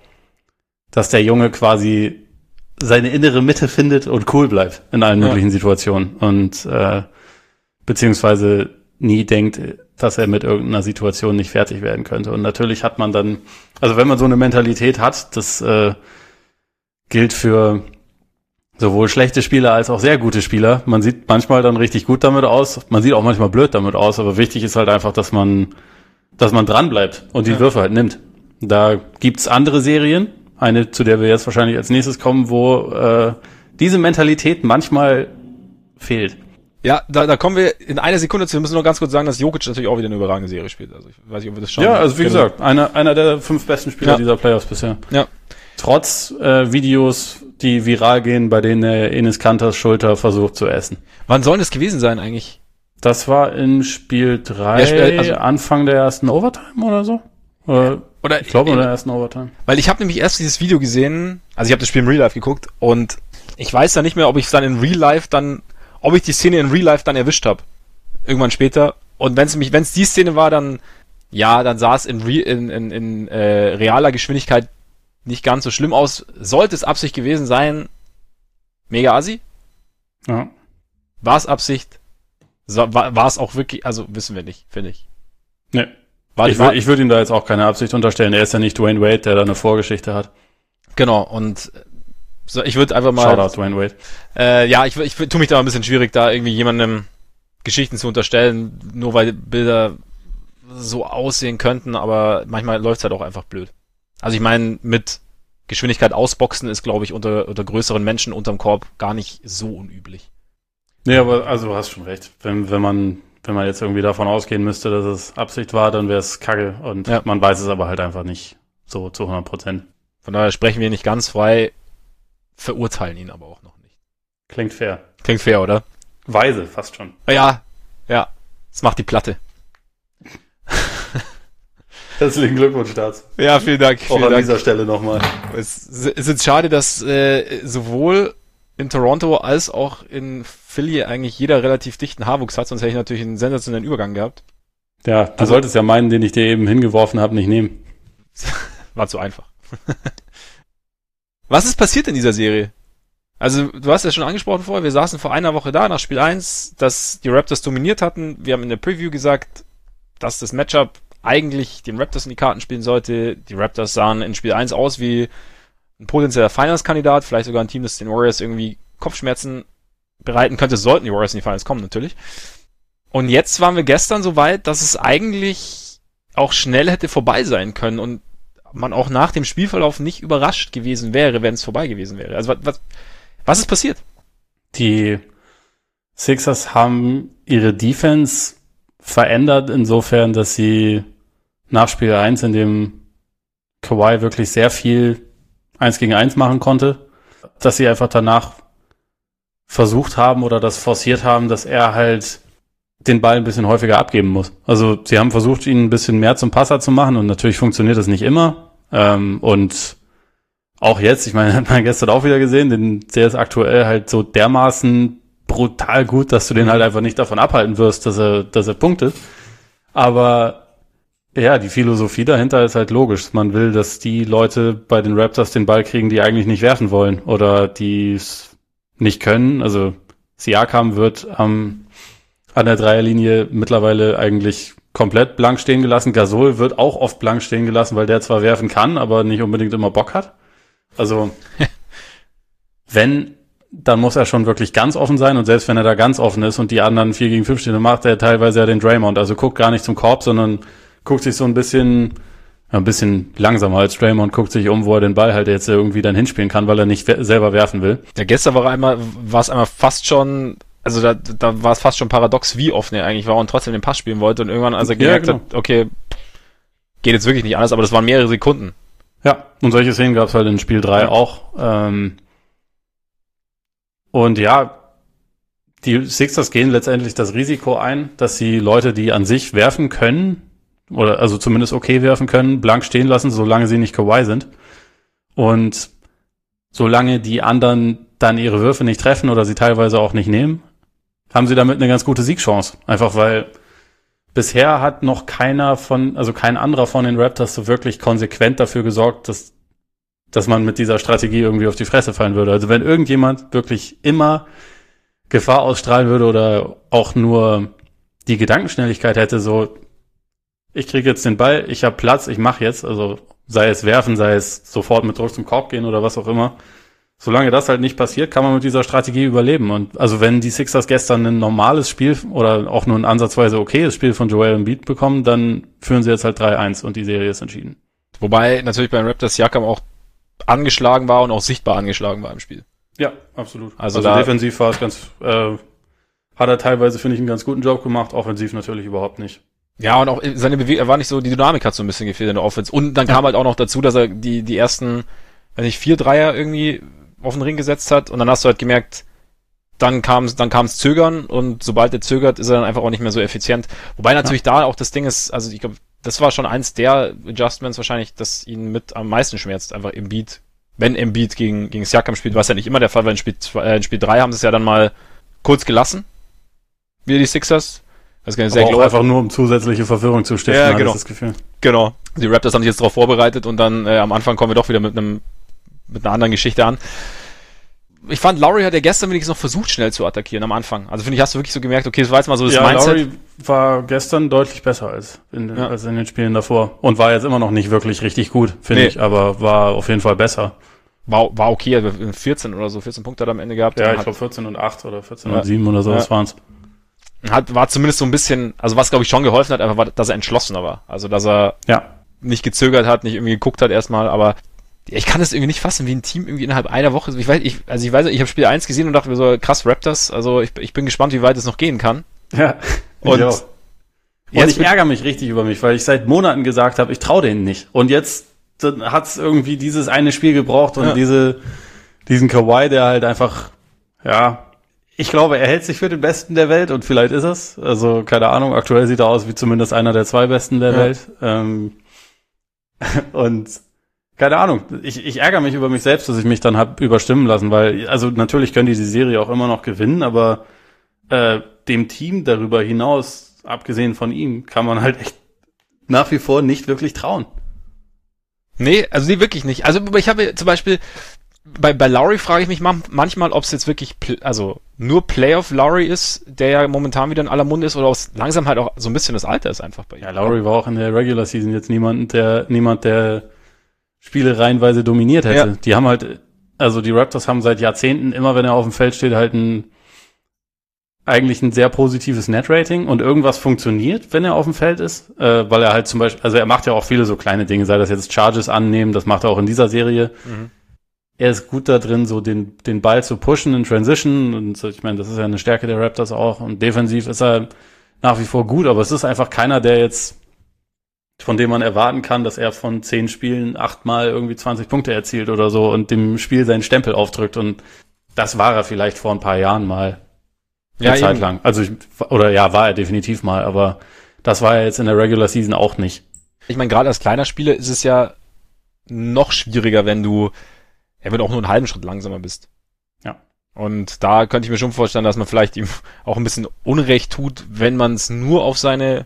Junge quasi seine innere Mitte findet und cool bleibt in allen möglichen Situationen und beziehungsweise nie denkt, dass er mit irgendeiner Situation nicht fertig werden könnte. Und natürlich hat man dann, also wenn man so eine Mentalität hat, das gilt für sowohl schlechte Spieler als auch sehr gute Spieler. Man sieht manchmal dann richtig gut damit aus, man sieht auch manchmal blöd damit aus, aber wichtig ist halt einfach, dass man dran bleibt und die Würfe halt nimmt. Da gibt's andere Serien, eine, zu der wir jetzt wahrscheinlich als nächstes kommen, wo diese Mentalität manchmal fehlt. Ja, da kommen wir in einer Sekunde zu. Wir müssen noch ganz kurz sagen, dass Jokic natürlich auch wieder eine überragende Serie spielt. Also ich weiß nicht, ob wir das schauen. Ja, also wie gesagt, einer der 5 besten Spieler dieser Playoffs bisher. Ja. Trotz Videos, die viral gehen, bei denen er Enes Kanters Schulter versucht zu essen. Wann soll das gewesen sein eigentlich? Das war in Spiel 3, also Anfang der ersten Overtime oder so? Oder ich glaube in der ersten Overtime. Weil ich habe nämlich erst dieses Video gesehen, also ich habe das Spiel im Real Life geguckt und ich weiß dann nicht mehr, ob ich die Szene in Real Life dann erwischt habe. Irgendwann später. Und wenn es die Szene war, dann sah es in realer Geschwindigkeit nicht ganz so schlimm aus. Sollte es Absicht gewesen sein, mega assi. Ja. War es Absicht? War es auch wirklich, also wissen wir nicht, finde ich. Nee. Ich würde ihm da jetzt auch keine Absicht unterstellen. Er ist ja nicht Dwayne Wade, der da eine Vorgeschichte hat. Genau, und so, ich würde einfach mal... Shoutout Dwayne Wade. Ich tue mich da ein bisschen schwierig, da irgendwie jemandem Geschichten zu unterstellen, nur weil Bilder so aussehen könnten, aber manchmal läuft's halt auch einfach blöd. Also ich meine, mit Geschwindigkeit ausboxen ist, glaube ich, unter größeren Menschen unterm Korb gar nicht so unüblich. Nee, aber also du hast schon recht. Wenn man jetzt irgendwie davon ausgehen müsste, dass es Absicht war, dann wäre es Kacke. Und man weiß es aber halt einfach nicht so zu 100%. Von daher sprechen wir nicht ganz frei, verurteilen ihn aber auch noch nicht. Klingt fair. Klingt fair, oder? Weise, fast schon. Ja. Das macht die Platte. Herzlichen Glückwunsch dazu. Ja, vielen Dank. Auch an dieser Stelle nochmal. Es ist jetzt schade, dass sowohl in Toronto als auch in Philly eigentlich jeder relativ dichten Haarwuchs hat, sonst hätte ich natürlich einen sensationellen Übergang gehabt. Ja, du solltest ja meinen, den ich dir eben hingeworfen habe, nicht nehmen. War zu einfach. Was ist passiert in dieser Serie? Also, du hast ja schon angesprochen vorher, wir saßen vor einer Woche da, nach Spiel 1, dass die Raptors dominiert hatten. Wir haben in der Preview gesagt, dass das Matchup eigentlich den Raptors in die Karten spielen sollte. Die Raptors sahen in Spiel 1 aus wie ein potenzieller Finals-Kandidat, vielleicht sogar ein Team, das den Warriors irgendwie Kopfschmerzen bereiten könnte, sollten die Warriors in die Finals kommen, natürlich. Und jetzt waren wir gestern so weit, dass es eigentlich auch schnell hätte vorbei sein können und man auch nach dem Spielverlauf nicht überrascht gewesen wäre, wenn es vorbei gewesen wäre. Also was ist passiert? Die Sixers haben ihre Defense verändert insofern, dass sie nach Spiel 1, in dem Kawhi wirklich sehr viel 1 gegen 1 machen konnte, dass sie einfach danach versucht haben oder das forciert haben, dass er halt den Ball ein bisschen häufiger abgeben muss. Also sie haben versucht, ihn ein bisschen mehr zum Passer zu machen und natürlich funktioniert das nicht immer. Und auch jetzt, ich meine, hat man gestern auch wieder gesehen, der ist aktuell halt so dermaßen brutal gut, dass du den halt einfach nicht davon abhalten wirst, dass er punktet. Aber ja, die Philosophie dahinter ist halt logisch. Man will, dass die Leute bei den Raptors den Ball kriegen, die eigentlich nicht werfen wollen oder die es nicht können. Also Siakam wird an der Dreierlinie mittlerweile eigentlich komplett blank stehen gelassen. Gasol wird auch oft blank stehen gelassen, weil der zwar werfen kann, aber nicht unbedingt immer Bock hat. Also wenn, dann muss er schon wirklich ganz offen sein und selbst wenn er da ganz offen ist und die anderen 4 gegen 5 stehen, dann macht er teilweise ja den Draymond. Also guckt gar nicht zum Korb, sondern guckt sich so ein bisschen langsamer als Draymond, guckt sich um, wo er den Ball halt jetzt irgendwie dann hinspielen kann, weil er nicht selber werfen will. Ja, gestern war es einmal fast schon, also da war es fast schon paradox, wie offen er eigentlich war und trotzdem den Pass spielen wollte und irgendwann, als er gemerkt hat, okay, geht jetzt wirklich nicht anders, aber das waren mehrere Sekunden. Ja, und solche Szenen gab es halt in Spiel 3 auch. Und ja, die Sixers gehen letztendlich das Risiko ein, dass sie Leute, die an sich werfen können, oder also zumindest okay werfen können, blank stehen lassen, solange sie nicht Kawhi sind. Und solange die anderen dann ihre Würfe nicht treffen oder sie teilweise auch nicht nehmen, haben sie damit eine ganz gute Siegchance. Einfach weil bisher hat noch kein anderer von den Raptors so wirklich konsequent dafür gesorgt, dass man mit dieser Strategie irgendwie auf die Fresse fallen würde. Also wenn irgendjemand wirklich immer Gefahr ausstrahlen würde oder auch nur die Gedankenschnelligkeit hätte, so, ich kriege jetzt den Ball, ich habe Platz, ich mache jetzt, also sei es werfen, sei es sofort mit Druck zum Korb gehen oder was auch immer. Solange das halt nicht passiert, kann man mit dieser Strategie überleben. Und also wenn die Sixers gestern ein normales Spiel oder auch nur ein ansatzweise okayes Spiel von Joel Embiid bekommen, dann führen sie jetzt halt 3-1 und die Serie ist entschieden. Wobei natürlich beim Raptors Siakam auch angeschlagen war und auch sichtbar angeschlagen war im Spiel. Ja, absolut. Also defensiv war es hat er teilweise, finde ich, einen ganz guten Job gemacht, offensiv natürlich überhaupt nicht. Ja, und auch seine Bewegung, er war nicht so, die Dynamik hat so ein bisschen gefehlt in der Offense. Und dann kam halt auch noch dazu, dass er die ersten, 4 Dreier irgendwie auf den Ring gesetzt hat und dann hast du halt gemerkt, dann kam's Zögern und sobald er zögert, ist er dann einfach auch nicht mehr so effizient. Wobei natürlich da auch das Ding ist, also ich glaube, das war schon eins der Adjustments wahrscheinlich, das ihn mit am meisten schmerzt, einfach wenn Embiid gegen Siakam spielt, was ja nicht immer der Fall war, in Spiel 3 haben sie es ja dann mal kurz gelassen, wie die Sixers. Das ist sehr auch einfach nur, um zusätzliche Verwirrung zu stiften, ja, genau. Das Gefühl. Genau. Die Raptors haben sich jetzt darauf vorbereitet und dann am Anfang kommen wir doch wieder mit einer anderen Geschichte an. Ich fand, Lowry hat ja gestern wenigstens noch versucht, schnell zu attackieren am Anfang. Also finde ich, hast du wirklich so gemerkt, okay, das war jetzt mal so das Mindset. Lowry war gestern deutlich besser als in den Spielen davor. Und war jetzt immer noch nicht wirklich richtig gut, finde ich, aber war auf jeden Fall besser. War okay, also 14 oder so, 14 Punkte hat er am Ende gehabt. Ja, ich glaube 14 und 8 oder 14 und 7 oder so, das waren's. War zumindest so ein bisschen, also was glaube ich schon geholfen hat, einfach war, dass er entschlossener war. Also dass er nicht gezögert hat, nicht irgendwie geguckt hat erstmal, aber ich kann das irgendwie nicht fassen, wie ein Team irgendwie innerhalb einer Woche, ich habe Spiel 1 gesehen und dachte mir so, krass, Raptors, also ich bin gespannt, wie weit es noch gehen kann. Ja, und ich ärgere mich richtig über mich, weil ich seit Monaten gesagt habe, ich traue denen nicht. Und jetzt hat's irgendwie dieses eine Spiel gebraucht und diesen Kawhi, der halt einfach, ich glaube, er hält sich für den Besten der Welt und vielleicht ist es. Also, keine Ahnung, aktuell sieht er aus wie zumindest einer der 2 Besten der Welt. Und keine Ahnung, ich ärgere mich über mich selbst, dass ich mich dann hab überstimmen lassen, weil, also natürlich können die Serie auch immer noch gewinnen, aber dem Team darüber hinaus, abgesehen von ihm, kann man halt echt nach wie vor nicht wirklich trauen. Nee, also nee, wirklich nicht. Also ich habe zum Beispiel, bei Lowry frage ich mich manchmal, ob es jetzt wirklich nur Playoff Lowry ist, der ja momentan wieder in aller Munde ist, oder ob es langsam halt auch so ein bisschen das Alter ist einfach bei ihm. Ja, Lowry war auch in der Regular Season jetzt niemand, der Spiele reihenweise dominiert hätte. Ja. Die haben halt, also die Raptors haben seit Jahrzehnten immer, wenn er auf dem Feld steht, halt eigentlich ein sehr positives Net-Rating und irgendwas funktioniert, wenn er auf dem Feld ist, weil er halt zum Beispiel, also er macht ja auch viele so kleine Dinge, sei das jetzt Charges annehmen, das macht er auch in dieser Serie. Mhm. Er ist gut da drin, so den Ball zu pushen in Transition und so, ich meine, das ist ja eine Stärke der Raptors auch und defensiv ist er nach wie vor gut, aber es ist einfach keiner, der jetzt, von dem man erwarten kann, dass er von 10 Spielen 8-mal irgendwie 20 Punkte erzielt oder so und dem Spiel seinen Stempel aufdrückt und das war er vielleicht vor ein paar Jahren mal. Ja, Zeit eben. Lang. Also war er definitiv mal, aber das war er jetzt in der Regular Season auch nicht. Ich meine, gerade als kleiner Spieler ist es ja noch schwieriger, wenn du auch nur einen halben Schritt langsamer bist. Ja. Und da könnte ich mir schon vorstellen, dass man vielleicht ihm auch ein bisschen Unrecht tut, wenn man es nur auf seine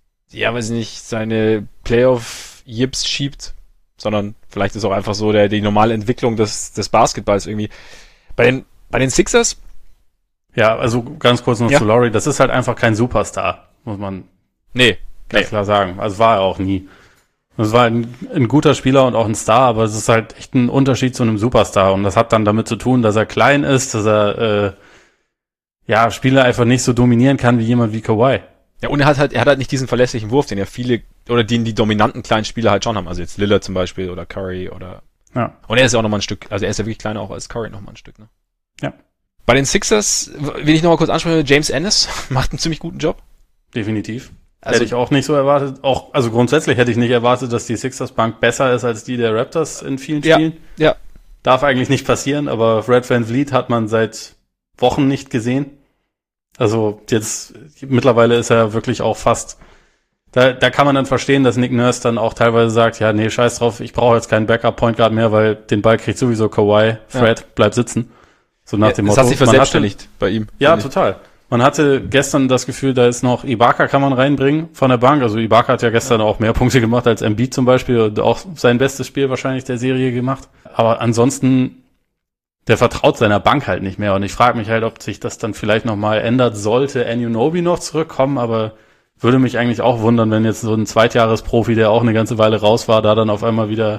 Playoff-Yips schiebt, sondern vielleicht ist auch einfach so die normale Entwicklung des Basketballs irgendwie. Bei den Sixers. Ja, also ganz kurz noch zu Lowry, das ist halt einfach kein Superstar, muss man ganz klar sagen. Also war er auch nie. Das war ein guter Spieler und auch ein Star, aber es ist halt echt ein Unterschied zu einem Superstar und das hat dann damit zu tun, dass er klein ist, dass er Spieler einfach nicht so dominieren kann wie jemand wie Kawhi. Ja, und er hat halt nicht diesen verlässlichen Wurf, den ja viele, oder den die dominanten kleinen Spieler halt schon haben, also jetzt Lillard zum Beispiel oder Curry oder. Ja. Und er ist ja auch nochmal ein Stück, also er ist ja wirklich kleiner auch als Curry nochmal ein Stück, ne? Ja. Bei den Sixers will ich nochmal kurz ansprechen, James Ennis macht einen ziemlich guten Job. Definitiv. Also, hätte ich auch nicht so erwartet. Also grundsätzlich hätte ich nicht erwartet, dass die Sixers Bank besser ist als die der Raptors in vielen Spielen. Ja. Darf eigentlich nicht passieren, aber Fred VanVleet hat man seit Wochen nicht gesehen. Also jetzt, mittlerweile ist er wirklich auch fast, da kann man dann verstehen, dass Nick Nurse dann auch teilweise sagt, ja, nee, scheiß drauf, ich brauche jetzt keinen Backup-Point Guard mehr, weil den Ball kriegt sowieso Kawhi, Fred, bleib sitzen. So nach dem Motto. Das hat sich verselbstständigt bei ihm. Ja, total. Man hatte gestern das Gefühl, da ist noch Ibaka kann man reinbringen von der Bank. Also Ibaka hat ja gestern auch mehr Punkte gemacht als Embiid zum Beispiel und auch sein bestes Spiel wahrscheinlich der Serie gemacht. Aber ansonsten, der vertraut seiner Bank halt nicht mehr. Und ich frage mich halt, ob sich das dann vielleicht nochmal ändert, sollte Anunoby noch zurückkommen. Aber würde mich eigentlich auch wundern, wenn jetzt so ein Zweitjahresprofi, der auch eine ganze Weile raus war, da dann auf einmal wieder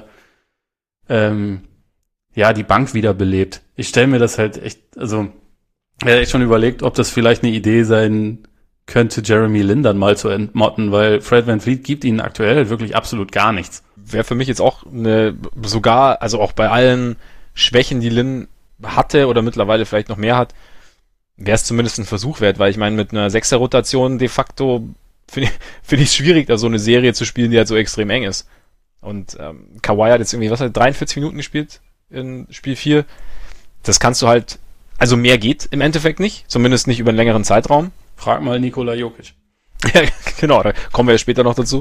die Bank wiederbelebt. Ich stelle mir das halt echt, also ich hätte echt schon überlegt, ob das vielleicht eine Idee sein könnte, Jeremy Lin dann mal zu entmotten, weil Fred VanVleet gibt ihnen aktuell wirklich absolut gar nichts. Wäre für mich jetzt auch also auch bei allen Schwächen, die Lin hatte oder mittlerweile vielleicht noch mehr hat, wäre es zumindest ein Versuch wert, weil ich meine, mit einer 6er-Rotation de facto finde ich es schwierig, da so eine Serie zu spielen, die halt so extrem eng ist. Und Kawhi hat jetzt irgendwie, 43 Minuten gespielt in Spiel 4. Das kannst du halt, also mehr geht im Endeffekt nicht, zumindest nicht über einen längeren Zeitraum. Frag mal Nikola Jokic. Ja, genau, da kommen wir ja später noch dazu.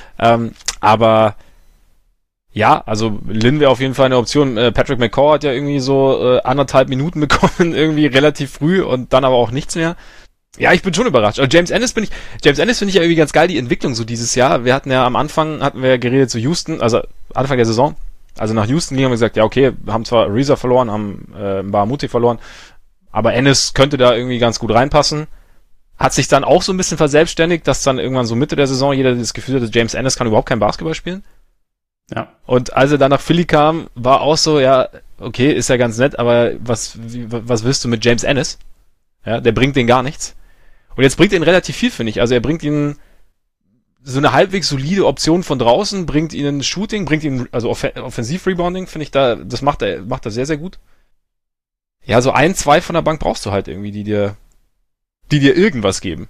Aber ja, also Lin wäre auf jeden Fall eine Option. Patrick McCaw hat ja irgendwie so 1,5 Minuten bekommen, irgendwie relativ früh und dann aber auch nichts mehr. Ja, ich bin schon überrascht. Also James Ennis finde ich ja irgendwie ganz geil, die Entwicklung so dieses Jahr. Wir hatten ja am Anfang, geredet zu Houston, also Anfang der Saison. Also nach Houston haben wir gesagt, ja okay, wir haben zwar Ariza verloren, haben Bahamuti verloren, aber Ennis könnte da irgendwie ganz gut reinpassen. Hat sich dann auch so ein bisschen verselbstständigt, dass dann irgendwann so Mitte der Saison jeder das Gefühl hatte, James Ennis kann überhaupt kein Basketball spielen. Ja. Und als er dann nach Philly kam, war auch so, ja, okay, ist ja ganz nett, aber was willst du mit James Ennis? Ja, der bringt denen gar nichts. Und jetzt bringt er ihn relativ viel, finde ich. Also er bringt ihnen so eine halbwegs solide Option von draußen, bringt ihnen Shooting, bringt ihnen, also Offensiv-Rebounding, finde ich das macht er sehr, sehr gut. Ja, so 1-2 von der Bank brauchst du halt irgendwie, die dir irgendwas geben.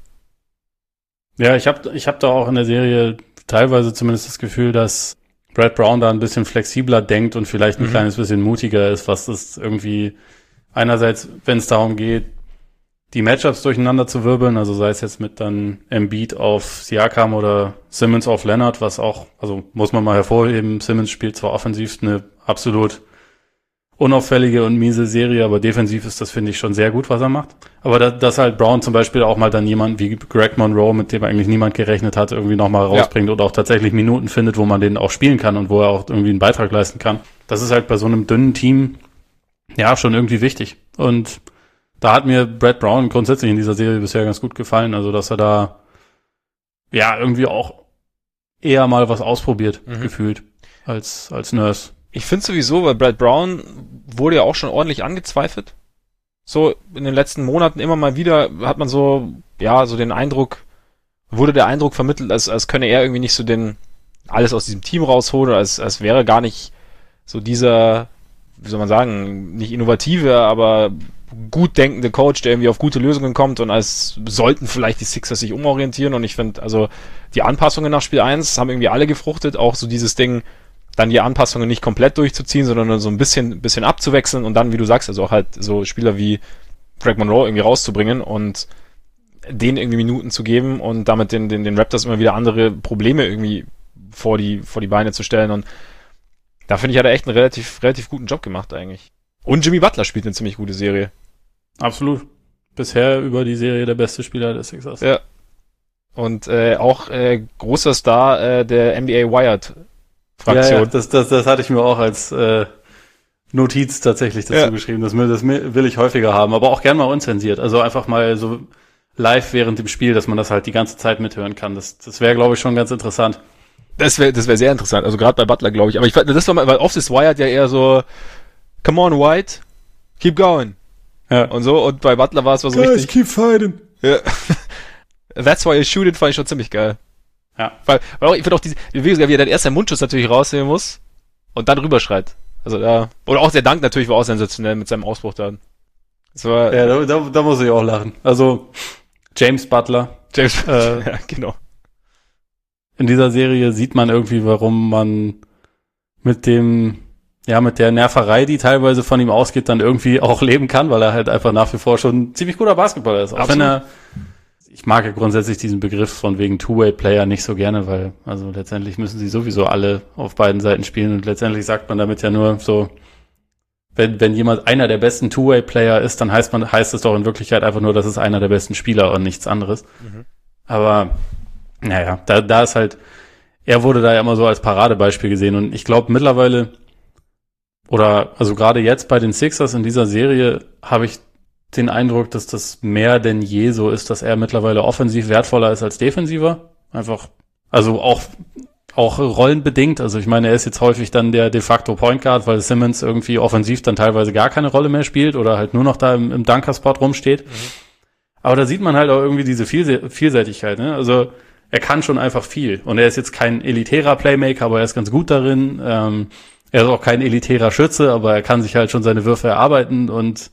Ja, ich hab da auch in der Serie teilweise zumindest das Gefühl, dass Brad Brown da ein bisschen flexibler denkt und vielleicht ein kleines bisschen mutiger ist, was das irgendwie einerseits, wenn es darum geht, die Matchups durcheinander zu wirbeln, also sei es jetzt mit dann Embiid auf Siakam oder Simmons auf Leonard, was auch, also muss man mal hervorheben, Simmons spielt zwar offensiv eine absolut unauffällige und miese Serie, aber defensiv ist das, finde ich, schon sehr gut, was er macht. Aber dass halt Brown zum Beispiel auch mal dann jemanden wie Greg Monroe, mit dem eigentlich niemand gerechnet hat, irgendwie nochmal rausbringt und auch tatsächlich Minuten findet, wo man den auch spielen kann und wo er auch irgendwie einen Beitrag leisten kann. Das ist halt bei so einem dünnen Team ja, schon irgendwie wichtig. Und da hat mir Brett Brown grundsätzlich in dieser Serie bisher ganz gut gefallen. Also, dass er da ja irgendwie auch eher mal was ausprobiert, gefühlt, als Nurse. Ich finde sowieso, weil Brett Brown wurde ja auch schon ordentlich angezweifelt. So in den letzten Monaten immer mal wieder hat man so, ja, so den Eindruck, wurde der Eindruck vermittelt, als könne er irgendwie nicht so alles aus diesem Team rausholen, oder als wäre gar nicht so dieser, wie soll man sagen, nicht innovative, aber gut denkende Coach, der irgendwie auf gute Lösungen kommt, und als sollten vielleicht die Sixers sich umorientieren. Und ich finde, also die Anpassungen nach Spiel 1 haben irgendwie alle gefruchtet, auch so dieses Ding, dann die Anpassungen nicht komplett durchzuziehen, sondern nur so ein bisschen abzuwechseln und dann, wie du sagst, also auch halt so Spieler wie Greg Monroe irgendwie rauszubringen und denen irgendwie Minuten zu geben und damit den Raptors immer wieder andere Probleme irgendwie vor die Beine zu stellen. Und da finde ich, hat er echt einen relativ guten Job gemacht eigentlich. Und Jimmy Butler spielt eine ziemlich gute Serie. Absolut. Bisher über die Serie der beste Spieler des Sixers. Ja. Und auch großer Star der NBA Wired-Fraktion. Ja, das hatte ich mir auch als Notiz tatsächlich dazu geschrieben. Das will ich häufiger haben, aber auch gern mal unzensiert. Also einfach mal so live während dem Spiel, dass man das halt die ganze Zeit mithören kann. Das wäre, glaube ich, schon ganz interessant. Das wäre sehr interessant. Also gerade bei Butler, glaube ich. Aber ich fand, das war mal, weil oft ist Wired ja eher so, come on, White, keep going. Ja. Und so. Und bei Butler war es so Guys, richtig. keep fighting. Ja. That's why you shoot it, fand ich schon ziemlich geil. Ja. Weil auch, ich finde auch wie er dann erst seinen Mundschuss natürlich rausnehmen muss und dann rüberschreit. Also da, oder auch der Dank natürlich war auch sensationell mit seinem Ausbruch da. Ja, da muss ich auch lachen. Also, James Butler. Ja, genau. In dieser Serie sieht man irgendwie, warum man mit der Nerverei, die teilweise von ihm ausgeht, dann irgendwie auch leben kann, weil er halt einfach nach wie vor schon ein ziemlich guter Basketballer ist. Auch wenn ich mag ja grundsätzlich diesen Begriff von wegen Two-Way-Player nicht so gerne, weil also letztendlich müssen sie sowieso alle auf beiden Seiten spielen und letztendlich sagt man damit ja nur so, wenn jemand einer der besten Two-Way-Player ist, dann heißt es doch in Wirklichkeit einfach nur, das ist einer der besten Spieler und nichts anderes. Aber naja, da ist halt, er wurde da ja immer so als Paradebeispiel gesehen und ich glaube mittlerweile, oder also gerade jetzt bei den Sixers in dieser Serie habe ich den Eindruck, dass das mehr denn je so ist, dass er mittlerweile offensiv wertvoller ist als defensiver. Einfach, also auch rollenbedingt. Also ich meine, er ist jetzt häufig dann der de facto Point Guard, weil Simmons irgendwie offensiv dann teilweise gar keine Rolle mehr spielt oder halt nur noch da im Dunker-Spot rumsteht. Aber da sieht man halt auch irgendwie diese Vielseitigkeit, ne? Also er kann schon einfach viel. Und er ist jetzt kein elitärer Playmaker, aber er ist ganz gut darin. Er ist auch kein elitärer Schütze, aber er kann sich halt schon seine Würfe erarbeiten und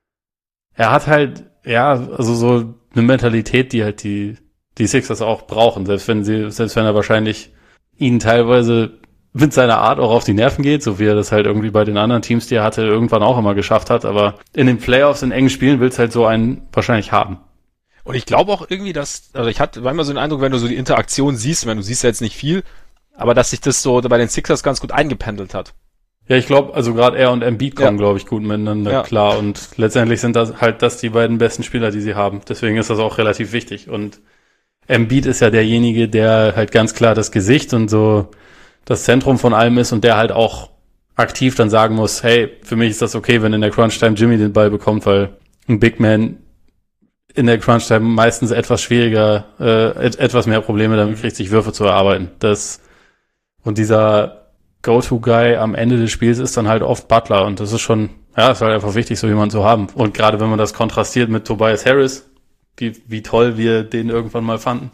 er hat halt, ja, also so eine Mentalität, die halt die Sixers auch brauchen, selbst wenn er wahrscheinlich ihnen teilweise mit seiner Art auch auf die Nerven geht, so wie er das halt irgendwie bei den anderen Teams, die er hatte, irgendwann auch immer geschafft hat, aber in den Playoffs, in engen Spielen willst halt so einen wahrscheinlich haben. Und ich glaube auch irgendwie, also ich hatte immer so den Eindruck, wenn du so die Interaktion siehst, ich meine, du siehst ja jetzt nicht viel, aber dass sich das so bei den Sixers ganz gut eingependelt hat. Ja, ich glaube, also gerade er und Embiid kommen, glaube ich, gut miteinander klar. Und letztendlich sind das die beiden besten Spieler, die sie haben. Deswegen ist das auch relativ wichtig. Und Embiid ist ja derjenige, der halt ganz klar das Gesicht und so das Zentrum von allem ist und der halt auch aktiv dann sagen muss, hey, für mich ist das okay, wenn in der Crunch-Time Jimmy den Ball bekommt, weil ein Big Man in der Crunch-Time meistens etwas schwieriger, etwas mehr Probleme damit kriegt, sich Würfe zu erarbeiten. Und dieser Go-To-Guy am Ende des Spiels ist dann halt oft Butler und das ist schon, ja, ist halt einfach wichtig, so jemanden zu haben. Und gerade wenn man das kontrastiert mit Tobias Harris, wie toll wir den irgendwann mal fanden,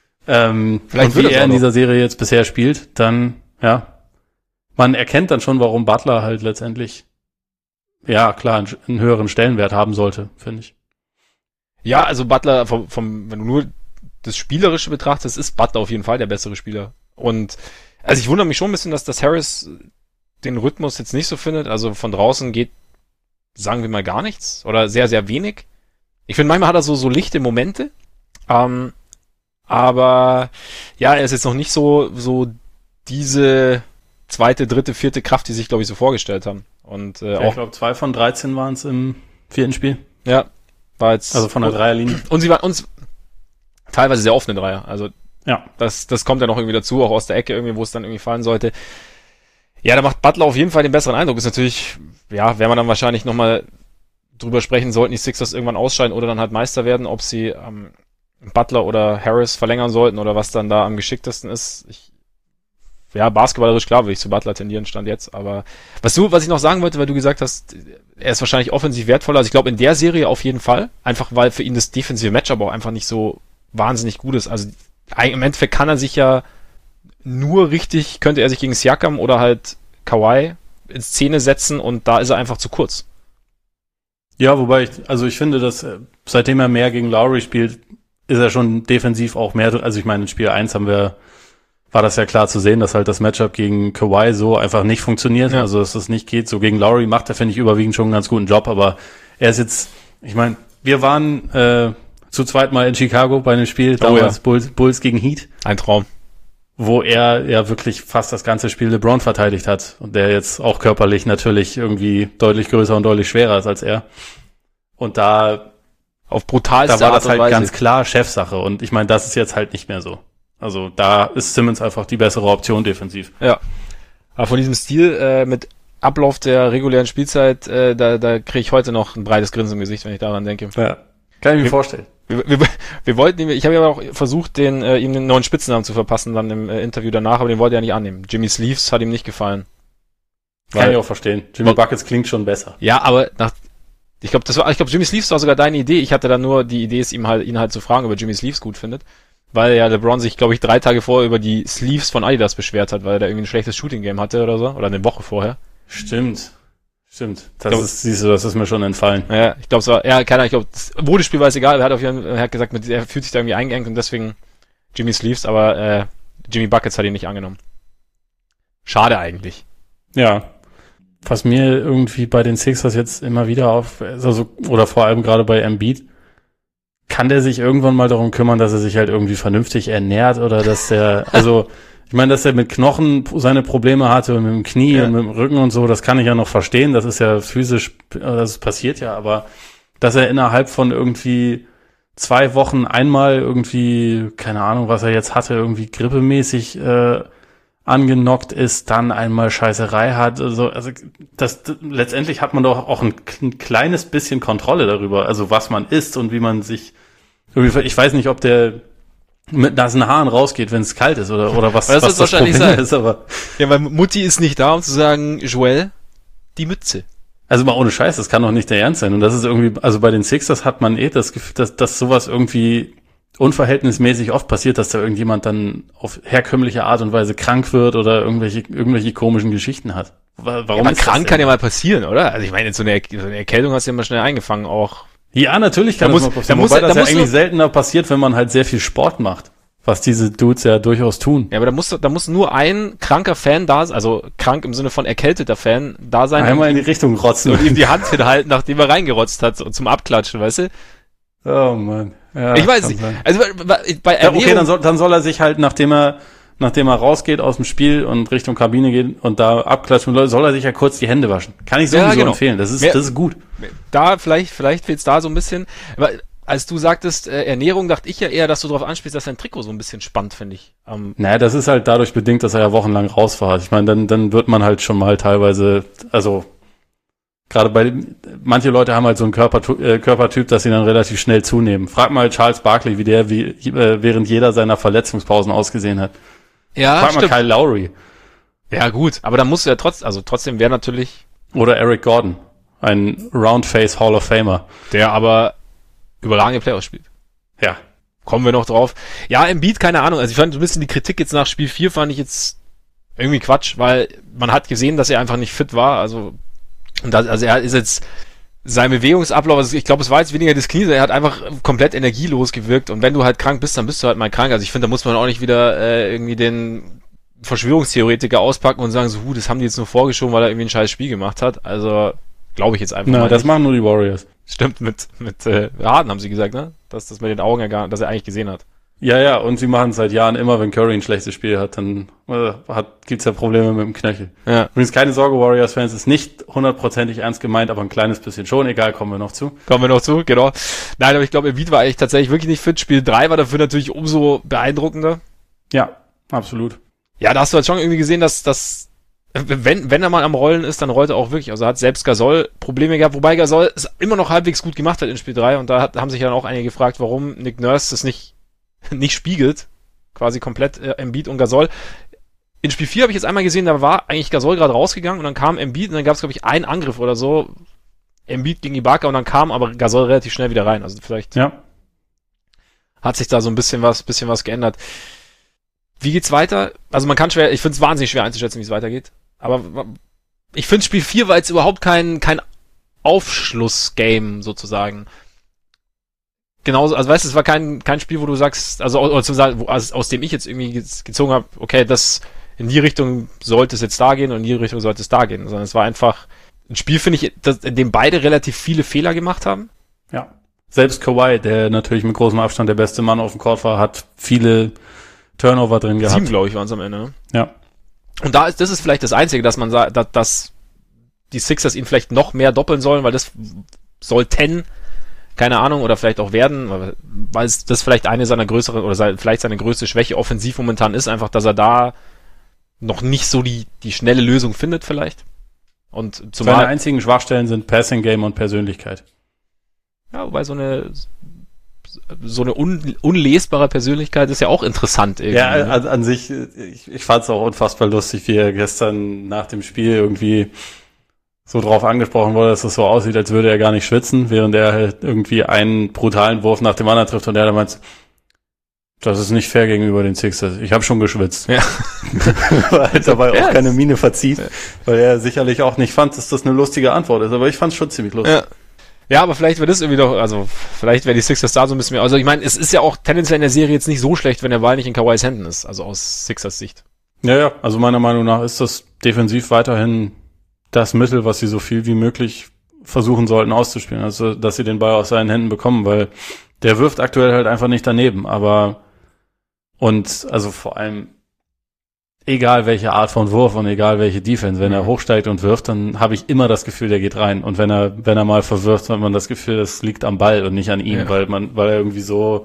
und wie er in dieser Serie jetzt bisher spielt, dann, ja, man erkennt dann schon, warum Butler halt letztendlich, ja, klar, einen höheren Stellenwert haben sollte, finde ich. Ja, also Butler, wenn du nur das Spielerische betrachtest, ist Butler auf jeden Fall der bessere Spieler. Und also ich wundere mich schon ein bisschen, dass das Harris den Rhythmus jetzt nicht so findet. Also von draußen geht, sagen wir mal, gar nichts oder sehr, sehr wenig. Ich finde, manchmal hat er so lichte Momente. Aber ja, er ist jetzt noch nicht so diese zweite, dritte, vierte Kraft, die sich, glaube ich, so vorgestellt haben. Und ich glaube, 2 von 13 waren es im 4. Spiel. Ja, war jetzt. Also von der Dreierlinie. Und sie waren uns teilweise sehr offene Dreier. Also ja, das kommt ja noch irgendwie dazu, auch aus der Ecke irgendwie, wo es dann irgendwie fallen sollte. Ja, da macht Butler auf jeden Fall den besseren Eindruck. Ist natürlich, ja, werden wir dann wahrscheinlich nochmal drüber sprechen, sollten die Sixers irgendwann ausscheiden oder dann halt Meister werden, ob sie Butler oder Harris verlängern sollten oder was dann da am geschicktesten ist. Basketballerisch klar würde ich zu Butler tendieren, Stand jetzt, aber was ich noch sagen wollte, weil du gesagt hast, er ist wahrscheinlich offensiv wertvoller, also ich glaube in der Serie auf jeden Fall, einfach weil für ihn das defensive Matchup auch einfach nicht so wahnsinnig gut ist. Also im Endeffekt kann er sich ja könnte er sich gegen Siakam oder halt Kawhi in Szene setzen und da ist er einfach zu kurz. Ja, wobei ich finde, dass seitdem er mehr gegen Lowry spielt, ist er schon defensiv auch mehr, also ich meine, in Spiel 1 war das ja klar zu sehen, dass halt das Matchup gegen Kawhi so einfach nicht funktioniert, also dass das nicht geht. So gegen Lowry macht er, finde ich, überwiegend schon einen ganz guten Job, aber er ist jetzt, ich meine, wir waren zu zweit mal in Chicago bei einem Spiel, damals Bulls gegen Heat. Ein Traum. Wo er ja wirklich fast das ganze Spiel LeBron verteidigt hat und der jetzt auch körperlich natürlich irgendwie deutlich größer und deutlich schwerer ist als er. Und da auf brutalste da war das halt ganz klar Chefsache und ich meine, das ist jetzt halt nicht mehr so. Also da ist Simmons einfach die bessere Option defensiv. Ja. Aber von diesem Stil mit Ablauf der regulären Spielzeit, da kriege ich heute noch ein breites Grinsen im Gesicht, wenn ich daran denke. Ja, kann ich mir vorstellen. Wir wollten ich habe ja auch versucht, ihm einen neuen Spitznamen zu verpassen, dann im Interview danach, aber den wollte er nicht annehmen. Jimmy Sleeves hat ihm nicht gefallen. Kann ich auch verstehen. Jimmy Buckets klingt schon besser. Ja, aber ich glaube, Jimmy Sleeves war sogar deine Idee. Ich hatte dann nur die Idee, ihn halt zu fragen, ob er Jimmy Sleeves gut findet. Weil ja LeBron sich, glaube ich, 3 Tage vorher über die Sleeves von Adidas beschwert hat, weil er da irgendwie ein schlechtes Shooting-Game hatte oder so. Oder eine Woche vorher. Stimmt. Das ist mir schon entfallen. Ja, ich glaube, es war, ja, keine Ahnung, ich glaube, das Modespiel war es egal. Er hat gesagt, er fühlt sich da irgendwie eingeengt und deswegen Jimmy Sleeves, aber Jimmy Buckets hat ihn nicht angenommen. Schade eigentlich. Ja. Was mir irgendwie bei den Sixers jetzt immer wieder oder vor allem gerade bei Embiid, kann der sich irgendwann mal darum kümmern, dass er sich halt irgendwie vernünftig ernährt oder dass der, ich meine, dass er mit Knochen seine Probleme hatte und mit dem Knie und mit dem Rücken und so, das kann ich ja noch verstehen, das ist ja physisch, das passiert ja, aber dass er innerhalb von irgendwie 2 Wochen einmal irgendwie, keine Ahnung, was er jetzt hatte, irgendwie grippemäßig angenockt ist, dann einmal Scheißerei hat, also das letztendlich hat man doch auch ein kleines bisschen Kontrolle darüber, also was man isst und wie man sich, ich weiß nicht, ob der mit nassen Haaren rausgeht, wenn es kalt ist oder was das wahrscheinlich Problem ist, aber ja, weil Mutti ist nicht da, um zu sagen, Joel, die Mütze. Also mal ohne Scheiß, das kann doch nicht der Ernst sein und das ist irgendwie, also bei den Sixers hat man das Gefühl, dass sowas irgendwie unverhältnismäßig oft passiert, dass da irgendjemand dann auf herkömmliche Art und Weise krank wird oder irgendwelche komischen Geschichten hat. Warum ist krank kann ja mal passieren, oder? Also ich meine, so eine Erkältung hast du ja mal schnell eingefangen auch. Ja, natürlich kann das mal passieren. Wobei das ja eigentlich seltener passiert, wenn man halt sehr viel Sport macht. Was diese Dudes ja durchaus tun. Ja, aber da muss nur ein kranker Fan da sein, also krank im Sinne von erkälteter Fan da sein. Einmal in die Richtung rotzen. Und ihm die Hand hinhalten, nachdem er reingerotzt hat, zum Abklatschen, weißt du? Oh Mann. Ja, ich weiß nicht. Also bei Ernährung, okay, dann soll er sich halt, nachdem er rausgeht aus dem Spiel und Richtung Kabine geht und da abklatschen soll er sich ja kurz die Hände waschen. Kann ich sowieso empfehlen. Das ist gut. Da vielleicht fehlt's da so ein bisschen. Aber als du sagtest Ernährung, dachte ich ja eher, dass du darauf anspielst, dass dein Trikot so ein bisschen spannt, finde ich. Naja, das ist halt dadurch bedingt, dass er ja wochenlang raus war. Ich meine, dann wird man halt schon mal teilweise, also gerade manche Leute haben halt so einen Körpertyp, dass sie dann relativ schnell zunehmen. Frag mal Charles Barkley, wie der während jeder seiner Verletzungspausen ausgesehen hat. Ja, frag mal Kyle Lowry. Ja, gut, aber dann musst du ja trotzdem wäre natürlich. Oder Eric Gordon, ein Roundface Hall of Famer. Der aber überragende Playoffs spielt. Ja. Kommen wir noch drauf. Ja, Embiid, keine Ahnung. Also ich fand so ein bisschen die Kritik jetzt nach Spiel 4 fand ich jetzt irgendwie Quatsch, weil man hat gesehen, dass er einfach nicht fit war. Also er ist jetzt sein Bewegungsablauf, also ich glaube, es war jetzt weniger das Knie, er hat einfach komplett energielos gewirkt und wenn du halt krank bist, dann bist du halt mal krank. Also ich finde, da muss man auch nicht wieder irgendwie den Verschwörungstheoretiker auspacken und sagen so, das haben die jetzt nur vorgeschoben, weil er irgendwie ein scheiß Spiel gemacht hat. Also glaube ich jetzt einfach mal. Das machen nur die Warriors. Stimmt, mit Harden haben sie gesagt, ne? Dass das mit den Augen dass er eigentlich gesehen hat. Ja, und sie machen es seit Jahren immer, wenn Curry ein schlechtes Spiel hat, dann gibt's ja Probleme mit dem Knöchel. Ja. Übrigens keine Sorge, Warriors-Fans, ist nicht 100%ig ernst gemeint, aber ein kleines bisschen schon. Egal, kommen wir noch zu, genau. Nein, aber ich glaube, Embiid war eigentlich tatsächlich wirklich nicht fit. Spiel 3 war dafür natürlich umso beeindruckender. Ja, absolut. Ja, da hast du halt schon irgendwie gesehen, dass wenn er mal am Rollen ist, dann rollt er auch wirklich. Also hat selbst Gasol Probleme gehabt, wobei Gasol es immer noch halbwegs gut gemacht hat in Spiel 3 und da haben sich dann auch einige gefragt, warum Nick Nurse das nicht spiegelt. Quasi komplett Embiid und Gasol. In Spiel 4 habe ich jetzt einmal gesehen, da war eigentlich Gasol gerade rausgegangen und dann kam Embiid und dann gab es, glaube ich, einen Angriff oder so. Embiid gegen Ibaka und dann kam aber Gasol relativ schnell wieder rein. Also vielleicht hat sich da so ein bisschen was geändert. Wie geht's weiter? Also man kann ich finde es wahnsinnig schwer einzuschätzen, wie es weitergeht. Aber ich finde Spiel 4 war jetzt überhaupt kein Aufschlussgame sozusagen. Genauso, also weißt du, es war kein Spiel, wo du sagst, also aus dem ich jetzt irgendwie gezogen habe, okay, das in die Richtung sollte es jetzt da gehen und in die Richtung sollte es da gehen. Sondern es war einfach ein Spiel, finde ich, in dem beide relativ viele Fehler gemacht haben. Ja. Selbst Kawhi, der natürlich mit großem Abstand der beste Mann auf dem Court war, hat viele Turnover drin gehabt. 7, glaube ich, waren es am Ende. Ne? Ja. Und das ist vielleicht das Einzige, dass man sagt, dass die Sixers ihn vielleicht noch mehr doppeln sollen, weil das sollten, keine Ahnung, oder vielleicht auch werden, weil das vielleicht eine seiner größeren, oder vielleicht seine größte Schwäche offensiv momentan ist, einfach, dass er da noch nicht so die schnelle Lösung findet vielleicht. Und seine einzigen Schwachstellen sind Passing Game und Persönlichkeit. Ja, wobei so eine unlesbare Persönlichkeit ist ja auch interessant irgendwie. Ja, an sich, ich fand es auch unfassbar lustig, wie er gestern nach dem Spiel irgendwie so drauf angesprochen wurde, dass es so aussieht, als würde er gar nicht schwitzen, während er halt irgendwie einen brutalen Wurf nach dem anderen trifft und er dann meint, das ist nicht fair gegenüber den Sixers. Ich habe schon geschwitzt. Ja. Weil er dabei auch keine Miene verzieht, weil er sicherlich auch nicht fand, dass das eine lustige Antwort ist. Aber ich fand es schon ziemlich lustig. Ja, aber vielleicht wäre das irgendwie doch, also vielleicht wäre die Sixers da so ein bisschen mehr. Also ich meine, es ist ja auch tendenziell in der Serie jetzt nicht so schlecht, wenn der Ball nicht in Kawhis Händen ist, also aus Sixers Sicht. Ja, also meiner Meinung nach ist das defensiv weiterhin das Mittel, was sie so viel wie möglich versuchen sollten auszuspielen. Also, dass sie den Ball aus seinen Händen bekommen, weil der wirft aktuell halt einfach nicht daneben, aber und also vor allem egal welche Art von Wurf und egal welche Defense, wenn er hochsteigt und wirft, dann habe ich immer das Gefühl, der geht rein. Und wenn er mal verwirft, hat man das Gefühl, das liegt am Ball und nicht an ihm, weil er irgendwie so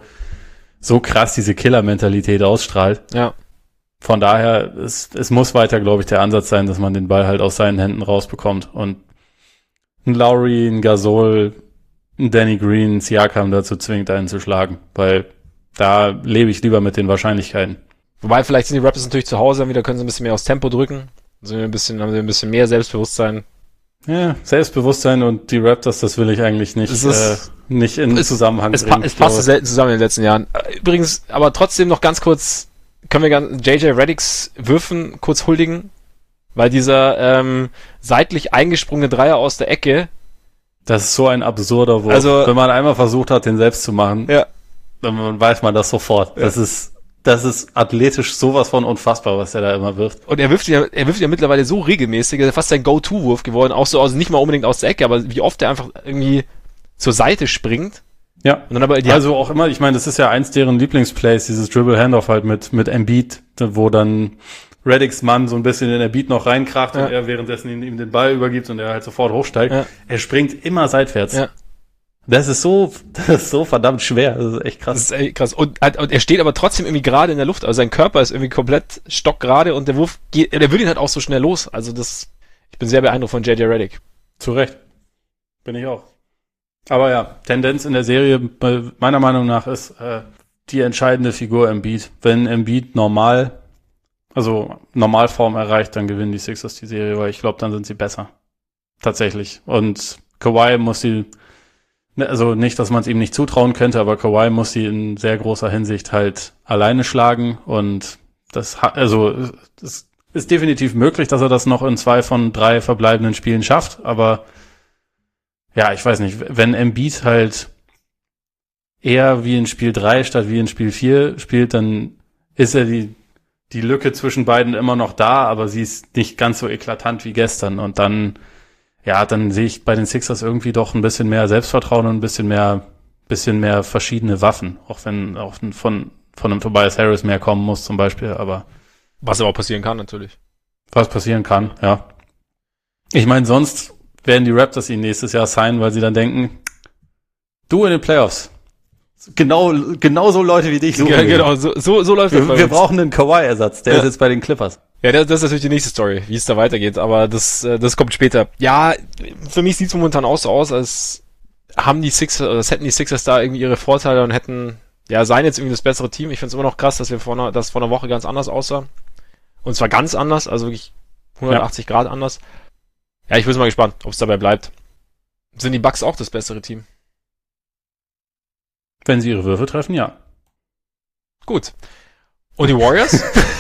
krass diese Killer-Mentalität ausstrahlt. Ja. Von daher, es muss weiter, glaube ich, der Ansatz sein, dass man den Ball halt aus seinen Händen rausbekommt. Und ein Lowry, ein Gasol, ein Danny Green, ein Siakam dazu zwingt, einen zu schlagen, weil da lebe ich lieber mit den Wahrscheinlichkeiten. Wobei, vielleicht sind die Raptors natürlich zu Hause, wieder können sie ein bisschen mehr aufs Tempo drücken. Haben sie ein bisschen mehr Selbstbewusstsein. Ja, Selbstbewusstsein und die Raptors, das will ich eigentlich nicht in Zusammenhang bringen. Es passt selten zusammen in den letzten Jahren. Übrigens, aber trotzdem noch ganz kurz, können wir JJ Redicks Würfen kurz huldigen, weil dieser seitlich eingesprungene Dreier aus der Ecke. Das ist so ein absurder Wurf. Also, wenn man einmal versucht hat, den selbst zu machen, dann weiß man das sofort. Ja. Das ist athletisch sowas von unfassbar, was er da immer wirft. Und er wirft ja mittlerweile so regelmäßig, er ist fast sein Go-To-Wurf geworden, auch so, also nicht mal unbedingt aus der Ecke, aber wie oft er einfach irgendwie zur Seite springt. Ja, und dann aber also auch immer, ich meine, das ist ja eins deren Lieblingsplays, dieses Dribble-Handoff halt mit Embiid, wo dann Redicks Mann so ein bisschen in Embiid noch reinkracht und er währenddessen ihm den Ball übergibt und er halt sofort hochsteigt. Ja. Er springt immer seitwärts. Ja. Das ist so verdammt schwer. Das ist echt krass. Das ist echt krass. Und er steht aber trotzdem irgendwie gerade in der Luft. Also sein Körper ist irgendwie komplett stockgerade und der Wurf der will ihn halt auch so schnell los. Also ich bin sehr beeindruckt von JJ Redick. Zu Recht. Bin ich auch. Aber ja, Tendenz in der Serie meiner Meinung nach ist die entscheidende Figur Embiid. Wenn Embiid Normalform erreicht, dann gewinnen die Sixers die Serie, weil ich glaube, dann sind sie besser. Tatsächlich. Und Kawhi muss sie, also nicht, dass man es ihm nicht zutrauen könnte, aber Kawhi muss sie in sehr großer Hinsicht halt alleine schlagen und das ist definitiv möglich, dass er das noch in 2 von 3 verbleibenden Spielen schafft, aber ja, ich weiß nicht, wenn Embiid halt eher wie in Spiel 3 statt wie in Spiel 4 spielt, dann ist er die Lücke zwischen beiden immer noch da, aber sie ist nicht ganz so eklatant wie gestern und dann sehe ich bei den Sixers irgendwie doch ein bisschen mehr Selbstvertrauen und ein bisschen mehr verschiedene Waffen, auch wenn auch von einem Tobias Harris mehr kommen muss zum Beispiel, aber was aber auch passieren kann natürlich. Was passieren kann, ja. Ich meine, sonst werden die Raptors ihn nächstes Jahr signen, weil sie dann denken, du in den Playoffs. Genau so Leute wie dich suchen. Ja, genau, so läuft das. Wir brauchen einen Kawhi-Ersatz, der ist jetzt bei den Clippers. Ja, das ist natürlich die nächste Story, wie es da weitergeht, aber das kommt später. Ja, für mich sieht es momentan auch so aus, als haben die Sixers, oder hätten die Sixers da irgendwie ihre Vorteile und hätten, ja, seien jetzt irgendwie das bessere Team. Ich finde es immer noch krass, dass vor einer Woche ganz anders aussah. Und zwar ganz anders, also wirklich 180 Grad anders. Ja, ich bin mal gespannt, ob es dabei bleibt. Sind die Bucks auch das bessere Team? Wenn sie ihre Würfe treffen, ja. Gut. Und die Warriors?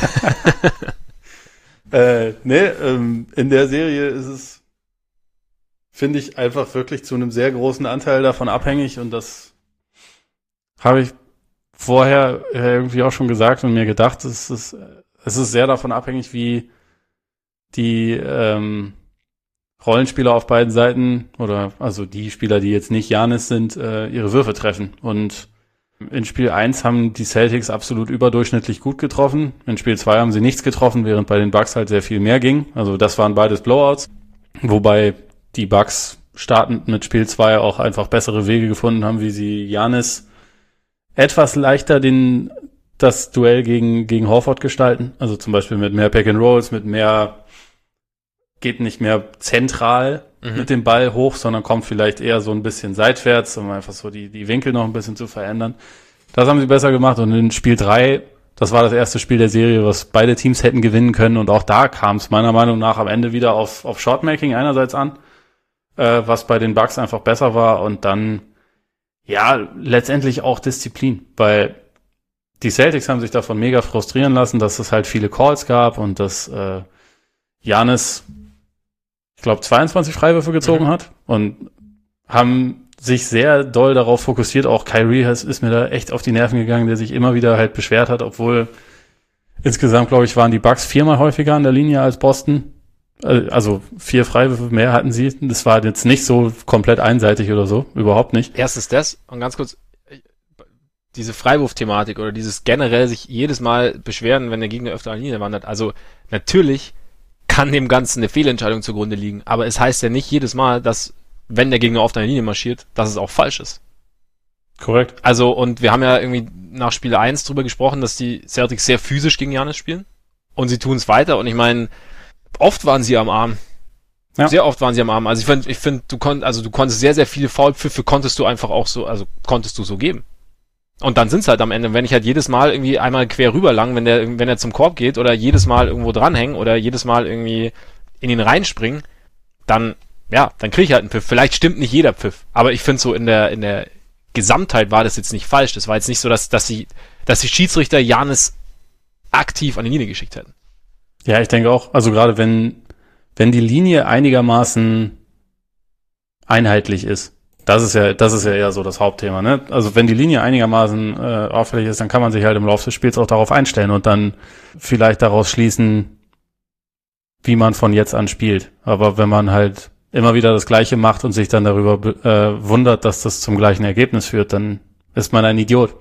In der Serie ist es, finde ich, einfach wirklich zu einem sehr großen Anteil davon abhängig und das habe ich vorher irgendwie auch schon gesagt und mir gedacht, es ist sehr davon abhängig, wie die Rollenspieler auf beiden Seiten oder also die Spieler, die jetzt nicht Giannis sind, ihre Würfe treffen. Und in Spiel 1 haben die Celtics absolut überdurchschnittlich gut getroffen. In Spiel 2 haben sie nichts getroffen, während bei den Bucks halt sehr viel mehr ging. Also das waren beides Blowouts. Wobei die Bucks startend mit Spiel 2 auch einfach bessere Wege gefunden haben, wie sie Giannis etwas leichter das Duell gegen Horford gestalten. Also zum Beispiel mit mehr Pick and Rolls, geht nicht mehr zentral mit dem Ball hoch, sondern kommt vielleicht eher so ein bisschen seitwärts, um einfach so die Winkel noch ein bisschen zu verändern. Das haben sie besser gemacht und in Spiel 3, das war das erste Spiel der Serie, was beide Teams hätten gewinnen können und auch da kam es meiner Meinung nach am Ende wieder auf Shotmaking einerseits an, was bei den Bucks einfach besser war und dann ja, letztendlich auch Disziplin, weil die Celtics haben sich davon mega frustrieren lassen, dass es halt viele Calls gab und dass Giannis, ich glaube, 22 Freiwürfe gezogen hat und haben sich sehr doll darauf fokussiert. Auch Kyrie ist mir da echt auf die Nerven gegangen, der sich immer wieder halt beschwert hat, obwohl insgesamt, glaube ich, waren die Bucks 4-mal häufiger an der Linie als Boston. Also 4 Freiwürfe mehr hatten sie. Das war jetzt nicht so komplett einseitig oder so, überhaupt nicht. Erstens das und ganz kurz, diese Freiwurf-Thematik oder dieses generell sich jedes Mal beschweren, wenn der Gegner öfter an der Linie wandert. Also natürlich kann dem Ganzen eine Fehlentscheidung zugrunde liegen, aber es heißt ja nicht jedes Mal, dass, wenn der Gegner auf deine Linie marschiert, dass es auch falsch ist. Korrekt. Also, und wir haben ja irgendwie nach Spiel 1 drüber gesprochen, dass die Celtics sehr physisch gegen Giannis spielen und sie tun es weiter und ich meine, oft waren sie am Arm. Ja. Sehr oft waren sie am Arm. Also ich finde, du konntest sehr, sehr viele Foulpfiffe konntest du einfach auch so, also konntest du so geben. Und dann sind's halt am Ende, wenn ich halt jedes Mal irgendwie einmal quer rüber lang, wenn er zum Korb geht oder jedes Mal irgendwo dranhängen oder jedes Mal irgendwie in ihn reinspringen, dann kriege ich halt einen Pfiff. Vielleicht stimmt nicht jeder Pfiff, aber ich finde so in der Gesamtheit war das jetzt nicht falsch. Das war jetzt nicht so, dass die Schiedsrichter Giannis aktiv an die Linie geschickt hätten. Ja, ich denke auch. Also gerade wenn die Linie einigermaßen einheitlich ist, das ist ja eher so das Hauptthema, ne? Also wenn die Linie einigermaßen auffällig ist, dann kann man sich halt im Laufe des Spiels auch darauf einstellen und dann vielleicht daraus schließen, wie man von jetzt an spielt. Aber wenn man halt immer wieder das Gleiche macht und sich dann darüber wundert, dass das zum gleichen Ergebnis führt, dann ist man ein Idiot.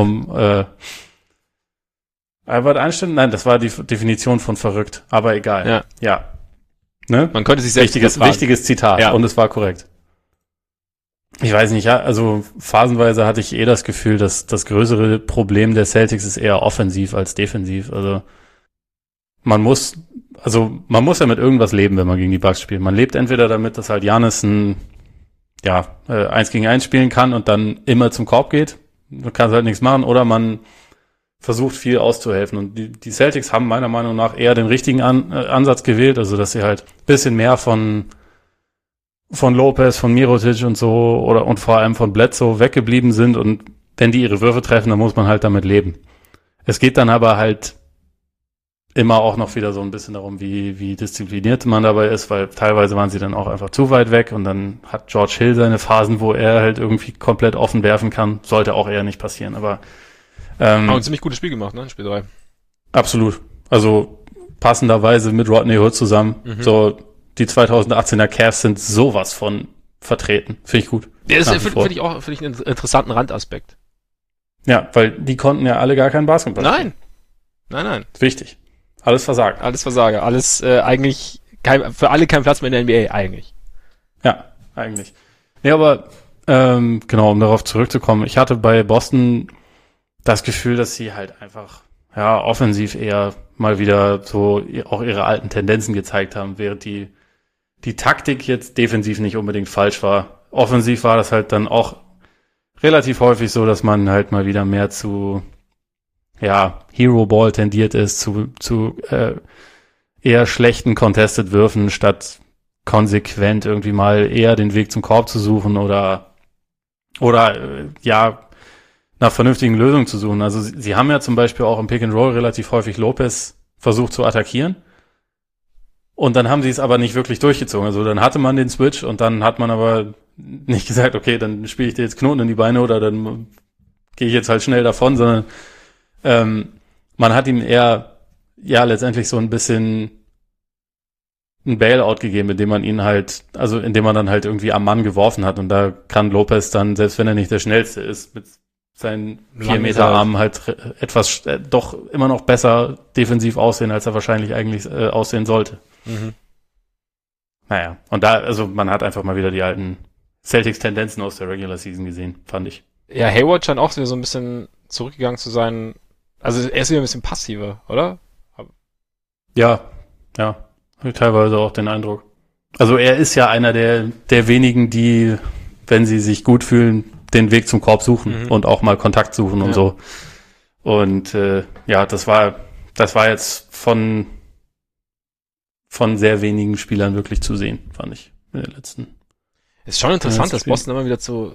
Albert Einstein? Nein, das war die Definition von verrückt. Aber egal. Ja. Ne? Man könnte sich selbst wichtiges Zitat. Ja. Und es war korrekt. Ich weiß nicht, ja, also phasenweise hatte ich das Gefühl, dass das größere Problem der Celtics ist eher offensiv als defensiv. Also man muss ja mit irgendwas leben, wenn man gegen die Bucks spielt. Man lebt entweder damit, dass halt Giannis 1 gegen 1 spielen kann und dann immer zum Korb geht. Du kannst halt nichts machen. Oder man versucht viel auszuhelfen. Und die Celtics haben meiner Meinung nach eher den richtigen Ansatz gewählt. Also dass sie halt ein bisschen mehr von Lopez, von Mirotic und so und vor allem von Bledsoe weggeblieben sind und wenn die ihre Würfe treffen, dann muss man halt damit leben. Es geht dann aber halt immer auch noch wieder so ein bisschen darum, wie diszipliniert man dabei ist, weil teilweise waren sie dann auch einfach zu weit weg und dann hat George Hill seine Phasen, wo er halt irgendwie komplett offen werfen kann. Sollte auch eher nicht passieren, aber haben ein ziemlich gutes Spiel gemacht, ne, in Spiel 3. Absolut. Also passenderweise mit Rodney Hood zusammen. So die 2018er Cavs sind sowas von vertreten. Finde ich gut. Ja, das finde ich einen interessanten Randaspekt. Ja, weil die konnten ja alle gar keinen Basketball spielen. Nein. Wichtig. Alles Versager. Alles eigentlich für alle kein Platz mehr in der NBA, eigentlich. Ja, eigentlich. Nee, aber genau, um darauf zurückzukommen. Ich hatte bei Boston das Gefühl, dass sie halt einfach offensiv eher mal wieder so auch ihre alten Tendenzen gezeigt haben, während die Taktik jetzt defensiv nicht unbedingt falsch war. Offensiv war das halt dann auch relativ häufig so, dass man halt mal wieder mehr zu Hero Ball tendiert ist, zu eher schlechten Contested Würfen, statt konsequent irgendwie mal eher den Weg zum Korb zu suchen oder nach vernünftigen Lösungen zu suchen. Also sie haben ja zum Beispiel auch im Pick and Roll relativ häufig Lopez versucht zu attackieren. Und dann haben sie es aber nicht wirklich durchgezogen. Also dann hatte man den Switch und dann hat man aber nicht gesagt, okay, dann spiele ich dir jetzt Knoten in die Beine oder dann gehe ich jetzt halt schnell davon, sondern man hat ihm eher letztendlich so ein bisschen ein Bailout gegeben, indem man dann halt irgendwie am Mann geworfen hat. Und da kann Lopez dann, selbst wenn er nicht der Schnellste ist, mit seinen 4 Meter Armen halt etwas doch immer noch besser defensiv aussehen, als er wahrscheinlich eigentlich aussehen sollte. Mhm. Naja, und man hat einfach mal wieder die alten Celtics-Tendenzen aus der Regular Season gesehen, fand ich. Ja, Hayward scheint auch so ein bisschen zurückgegangen zu sein. Also er ist wieder ein bisschen passiver, oder? Ja, habe ich teilweise auch den Eindruck. Also er ist ja einer der wenigen, die, wenn sie sich gut fühlen, den Weg zum Korb suchen und auch mal Kontakt suchen und so. Und das war jetzt von sehr wenigen Spielern wirklich zu sehen, fand ich in den letzten. Ist schon interessant, dass Boston immer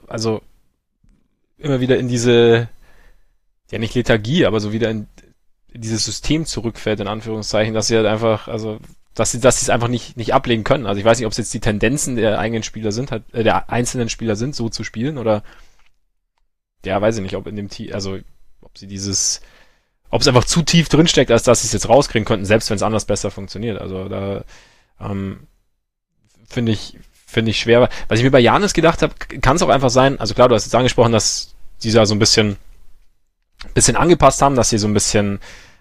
wieder in diese, ja nicht Lethargie, aber so wieder in dieses System zurückfällt, in Anführungszeichen, dass sie halt einfach, also dass sie es einfach nicht ablegen können. Also ich weiß nicht, ob es jetzt die Tendenzen der eigenen Spieler sind, der einzelnen Spieler sind, so zu spielen, oder weiß ich nicht, ob in dem Team, also ob es einfach zu tief drinsteckt, als dass sie es jetzt rauskriegen könnten, selbst wenn es anders besser funktioniert. Also da finde ich schwer. Was ich mir bei Giannis gedacht habe, kann es auch einfach sein, also klar, du hast jetzt angesprochen, dass die da so ein bisschen angepasst haben, dass sie so ein bisschen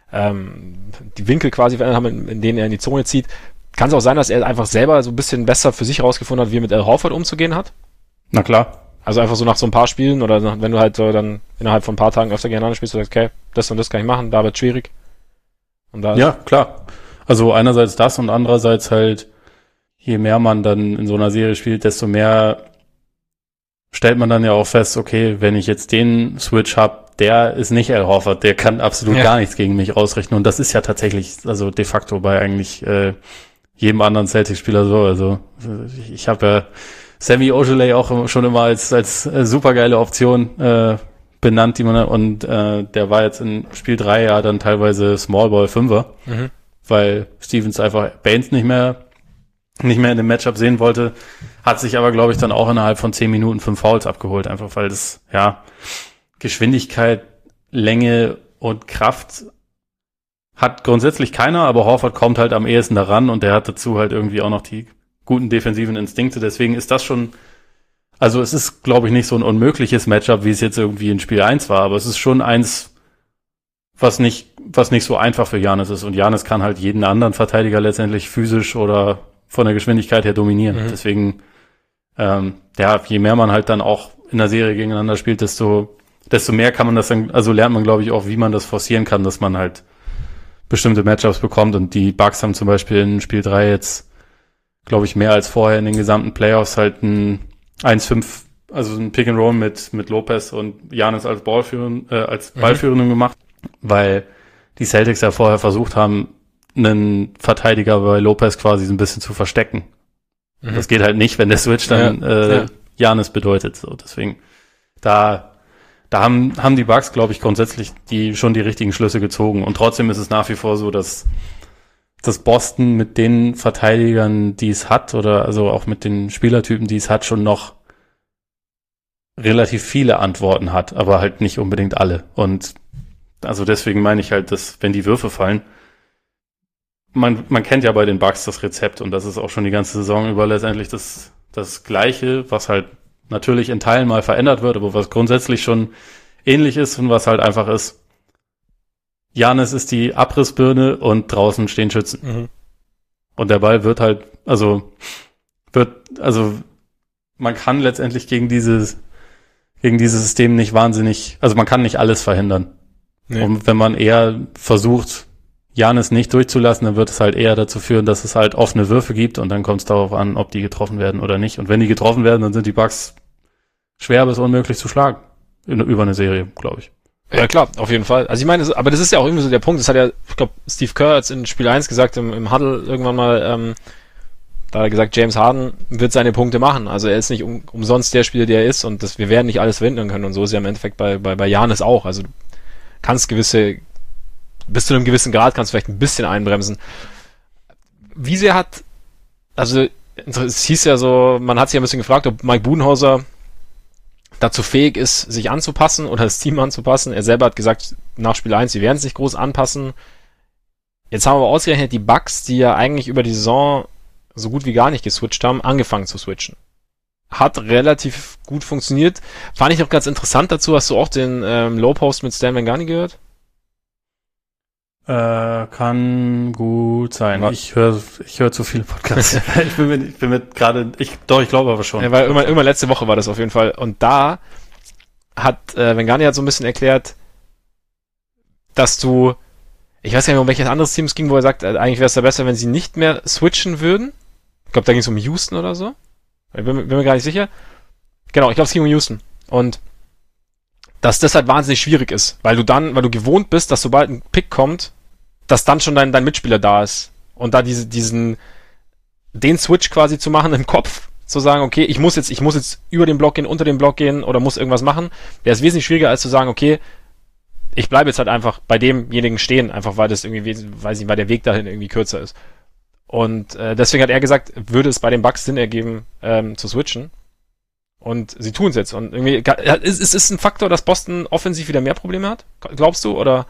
die Winkel quasi verändert haben, in denen er in die Zone zieht. Kann es auch sein, dass er einfach selber so ein bisschen besser für sich herausgefunden hat, wie er mit Al Horford umzugehen hat? Na klar. Also einfach so nach so ein paar Spielen oder wenn du halt so dann innerhalb von ein paar Tagen öfter gegeneinander spielst, du sagst, okay, das und das kann ich machen, da wird es schwierig. Und da ja, klar. Also einerseits das und andererseits halt, je mehr man dann in so einer Serie spielt, desto mehr stellt man dann ja auch fest, okay, wenn ich jetzt den Switch habe, der ist nicht Al Horford, der kann absolut gar nichts gegen mich ausrichten. Und das ist ja tatsächlich, also de facto bei eigentlich jedem anderen Celtics-Spieler so. Also ich habe ja Semi Ojeleye auch schon immer als supergeile Option benannt, der war jetzt in Spiel 3 ja dann teilweise Small Ball 5er, weil Stevens einfach Baines nicht mehr in dem Matchup sehen wollte, hat sich aber, glaube ich, dann auch innerhalb von 10 Minuten 5 Fouls abgeholt, einfach weil das, Geschwindigkeit, Länge und Kraft hat grundsätzlich keiner, aber Horford kommt halt am ehesten daran und der hat dazu halt irgendwie auch noch die guten defensiven Instinkte, deswegen ist das schon, also es ist, glaube ich, nicht so ein unmögliches Matchup, wie es jetzt irgendwie in Spiel 1 war, aber es ist schon eins, was nicht so einfach für Giannis ist, und Giannis kann halt jeden anderen Verteidiger letztendlich physisch oder von der Geschwindigkeit her dominieren. Deswegen, je mehr man halt dann auch in der Serie gegeneinander spielt, desto mehr kann man das dann, also lernt man, glaube ich, auch, wie man das forcieren kann, dass man halt bestimmte Matchups bekommt, und die Bucks haben zum Beispiel in Spiel 3 jetzt, glaube ich, mehr als vorher in den gesamten Playoffs halt ein 1-5, also ein Pick and Roll mit Lopez und Giannis als Ballführenden gemacht, weil die Celtics ja vorher versucht haben, einen Verteidiger bei Lopez quasi so ein bisschen zu verstecken. Das geht halt nicht, wenn der Switch dann Giannis bedeutet. So, deswegen, da haben die Bucks, glaube ich, grundsätzlich schon die richtigen Schlüsse gezogen. Und trotzdem ist es nach wie vor so, dass Boston mit den Verteidigern, die es hat, oder also auch mit den Spielertypen, die es hat, schon noch relativ viele Antworten hat, aber halt nicht unbedingt alle. Und also deswegen meine ich halt, dass, wenn die Würfe fallen, man kennt ja bei den Bucks das Rezept, und das ist auch schon die ganze Saison über letztendlich das Gleiche, was halt natürlich in Teilen mal verändert wird, aber was grundsätzlich schon ähnlich ist und was halt einfach ist, Giannis ist die Abrissbirne und draußen stehen Schützen. Und der Ball wird man kann letztendlich gegen dieses System nicht wahnsinnig, also man kann nicht alles verhindern. Nee. Und wenn man eher versucht, Giannis nicht durchzulassen, dann wird es halt eher dazu führen, dass es halt offene Würfe gibt und dann kommt es darauf an, ob die getroffen werden oder nicht. Und wenn die getroffen werden, dann sind die Bucks schwer bis unmöglich zu schlagen. Über eine Serie, glaube ich. Ja klar, auf jeden Fall. Also ich meine, aber das ist ja auch irgendwie so der Punkt, das hat ja, ich glaube, Steve Kerr jetzt in Spiel 1 gesagt, im Huddle irgendwann mal, da hat er gesagt, James Harden wird seine Punkte machen. Also er ist nicht umsonst der Spieler, der er ist und wir werden nicht alles verhindern können und so ist ja im Endeffekt bei Giannis auch. Also du kannst bis zu einem gewissen Grad kannst du vielleicht ein bisschen einbremsen. Wie sehr also es hieß ja so, man hat sich ja ein bisschen gefragt, ob Mike Budenholzer dazu fähig ist, sich anzupassen oder das Team anzupassen. Er selber hat gesagt, nach Spiel 1, sie werden sich groß anpassen. Jetzt haben wir aber ausgerechnet, die Bucks, die ja eigentlich über die Saison so gut wie gar nicht geswitcht haben, angefangen zu switchen. Hat relativ gut funktioniert. Fand ich auch ganz interessant dazu. Hast du auch den Low-Post mit Stan Van Gundy gehört? Kann gut sein. Was? Ich höre zu viele Podcasts. ich glaube aber schon. Ja, weil immer letzte Woche war das auf jeden Fall. Und da hat Van Gundy so ein bisschen erklärt, dass ich weiß gar nicht, um welches anderes Team es ging, wo er sagt, eigentlich wäre es da besser, wenn sie nicht mehr switchen würden. Ich glaube, da ging es um Houston oder so. Ich bin mir gar nicht sicher. Genau, ich glaube, es ging um Houston. Und dass das halt wahnsinnig schwierig ist, weil du gewohnt bist, dass sobald ein Pick kommt, dass dann schon dein Mitspieler da ist. Und da den Switch quasi zu machen im Kopf, zu sagen, okay, ich muss jetzt über den Block gehen, unter den Block gehen oder muss irgendwas machen, der ist wesentlich schwieriger, als zu sagen, okay, ich bleibe jetzt halt einfach bei demjenigen stehen, einfach weil das irgendwie, weil der Weg dahin irgendwie kürzer ist. Und deswegen hat er gesagt, würde es bei den Bucks Sinn ergeben, zu switchen. Und sie tun es jetzt. Und irgendwie, ist es ein Faktor, dass Boston offensiv wieder mehr Probleme hat? Glaubst du, oder?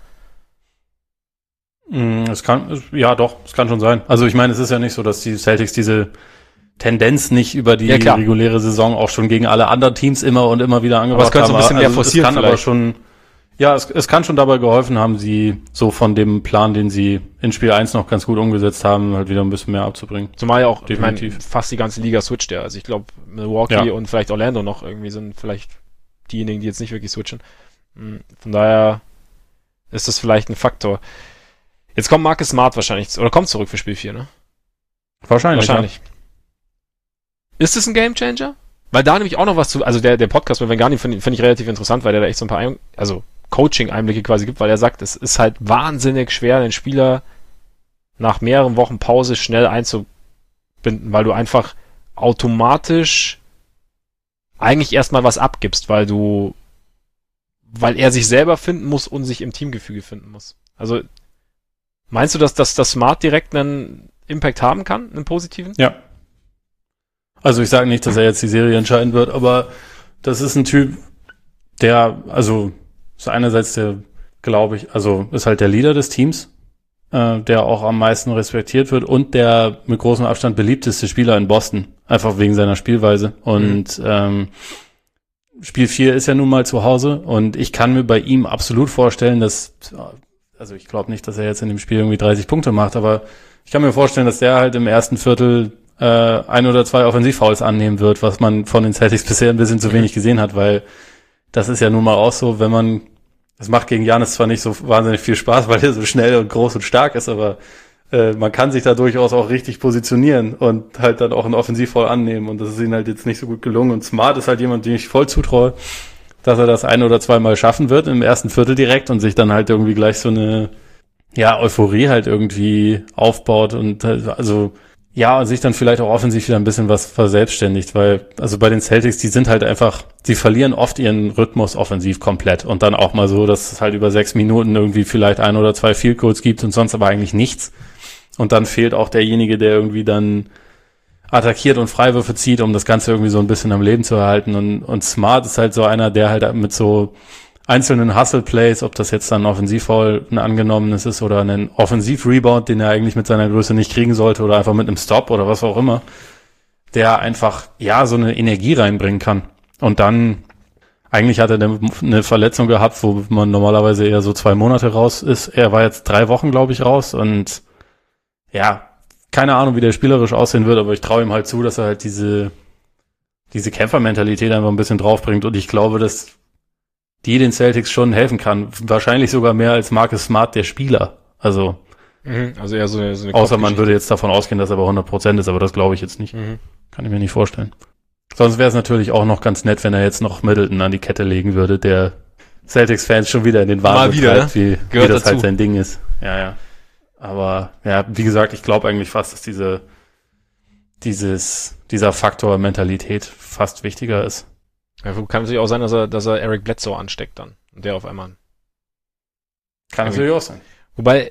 Es kann schon sein. Also ich meine, es ist ja nicht so, dass die Celtics diese Tendenz nicht über die reguläre Saison auch schon gegen alle anderen Teams immer und immer wieder angebracht haben. Aber es könnte so ein bisschen mehr forcieren vielleicht. Aber schon, ja, es kann schon dabei geholfen haben, sie so von dem Plan, den sie in Spiel 1 noch ganz gut umgesetzt haben, halt wieder ein bisschen mehr abzubringen. Zumal ja auch, definitiv. Ich meine, fast die ganze Liga switcht ja. Also ich glaube, Milwaukee und vielleicht Orlando noch irgendwie sind vielleicht diejenigen, die jetzt nicht wirklich switchen. Von daher ist das vielleicht ein Faktor. Jetzt kommt Marcus Smart wahrscheinlich, oder kommt zurück für Spiel 4, ne? Wahrscheinlich. Ja. Ist es ein Gamechanger? Weil da nämlich auch noch was zu, also der Podcast mit Van Gundy finde ich relativ interessant, weil der da echt so ein paar Coaching-Einblicke quasi gibt, weil er sagt, es ist halt wahnsinnig schwer, den Spieler nach mehreren Wochen Pause schnell einzubinden, weil du einfach automatisch eigentlich erstmal was abgibst, weil er sich selber finden muss und sich im Teamgefüge finden muss. Also meinst du, dass das Smart direkt einen Impact haben kann, einen positiven? Ja. Also ich sage nicht, dass er jetzt die Serie entscheiden wird, aber das ist ein Typ, der, also ist einerseits glaube ich, also ist halt der Leader des Teams, der auch am meisten respektiert wird und der mit großem Abstand beliebteste Spieler in Boston, einfach wegen seiner Spielweise. Und Spiel 4 ist ja nun mal zu Hause und ich kann mir bei ihm absolut vorstellen, also ich glaube nicht, dass er jetzt in dem Spiel irgendwie 30 Punkte macht, aber ich kann mir vorstellen, dass der halt im ersten Viertel 1 oder 2 Offensivfouls annehmen wird, was man von den Celtics bisher ein bisschen zu wenig gesehen hat, weil das ist ja nun mal auch so, es macht gegen Giannis zwar nicht so wahnsinnig viel Spaß, weil er so schnell und groß und stark ist, aber man kann sich da durchaus auch richtig positionieren und halt dann auch einen Offensivfoul annehmen und das ist ihnen halt jetzt nicht so gut gelungen und Smart ist halt jemand, dem ich voll zutraue, dass er das 1 oder 2 Mal schaffen wird im ersten Viertel direkt und sich dann halt irgendwie gleich so eine Euphorie halt irgendwie aufbaut und und sich dann vielleicht auch offensiv wieder ein bisschen was verselbstständigt, weil, also bei den Celtics, die sind halt einfach, die verlieren oft ihren Rhythmus offensiv komplett und dann auch mal so, dass es halt über 6 Minuten irgendwie vielleicht 1 oder 2 Field Goals gibt und sonst aber eigentlich nichts. Und dann fehlt auch derjenige, der irgendwie dann attackiert und Freiwürfe zieht, um das Ganze irgendwie so ein bisschen am Leben zu erhalten. Und Smart ist halt so einer, der halt mit so einzelnen Hustle-Plays, ob das jetzt dann ein Offensivfoul ein angenommenes ist oder ein Offensiv-Rebound, den er eigentlich mit seiner Größe nicht kriegen sollte oder einfach mit einem Stop oder was auch immer, der einfach, so eine Energie reinbringen kann. Und dann, eigentlich hat er eine Verletzung gehabt, wo man normalerweise eher so 2 Monate raus ist. Er war jetzt 3 Wochen, glaube ich, raus und keine Ahnung, wie der spielerisch aussehen wird, aber ich traue ihm halt zu, dass er halt diese Kämpfermentalität einfach ein bisschen draufbringt und ich glaube, dass die den Celtics schon helfen kann. Wahrscheinlich sogar mehr als Marcus Smart, der Spieler. Also Also eher so eine Außer man würde jetzt davon ausgehen, dass er bei 100% ist, aber das glaube ich jetzt nicht. Kann ich mir nicht vorstellen. Sonst wäre es natürlich auch noch ganz nett, wenn er jetzt noch Middleton an die Kette legen würde, der Celtics-Fans schon wieder in den Wahnsinn treibt, wie das dazu. Halt sein Ding ist. Ja. Aber ja, wie gesagt, ich glaube eigentlich fast, dass dieser Faktor Mentalität fast wichtiger ist. Ja, kann natürlich auch sein, dass er Eric Bledsoe ansteckt dann. Und der auf einmal. Kann natürlich auch sein. Wobei,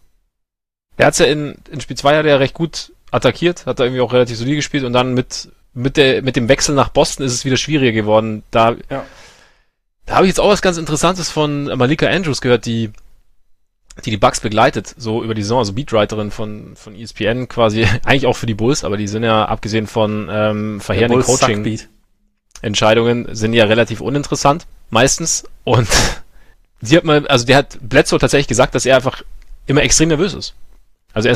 er hat's ja in Spiel 2 hat er recht gut attackiert, hat er irgendwie auch relativ solide gespielt und dann mit dem Wechsel nach Boston ist es wieder schwieriger geworden. Da habe ich jetzt auch was ganz Interessantes von Malika Andrews gehört, die Bucks begleitet, so über die Saison, also Beatwriterin von ESPN quasi, eigentlich auch für die Bulls, aber die sind ja, abgesehen von verheerenden Coaching-Entscheidungen, sind ja relativ uninteressant, meistens. Und der hat Bledsoe tatsächlich gesagt, dass er einfach immer extrem nervös ist. Also er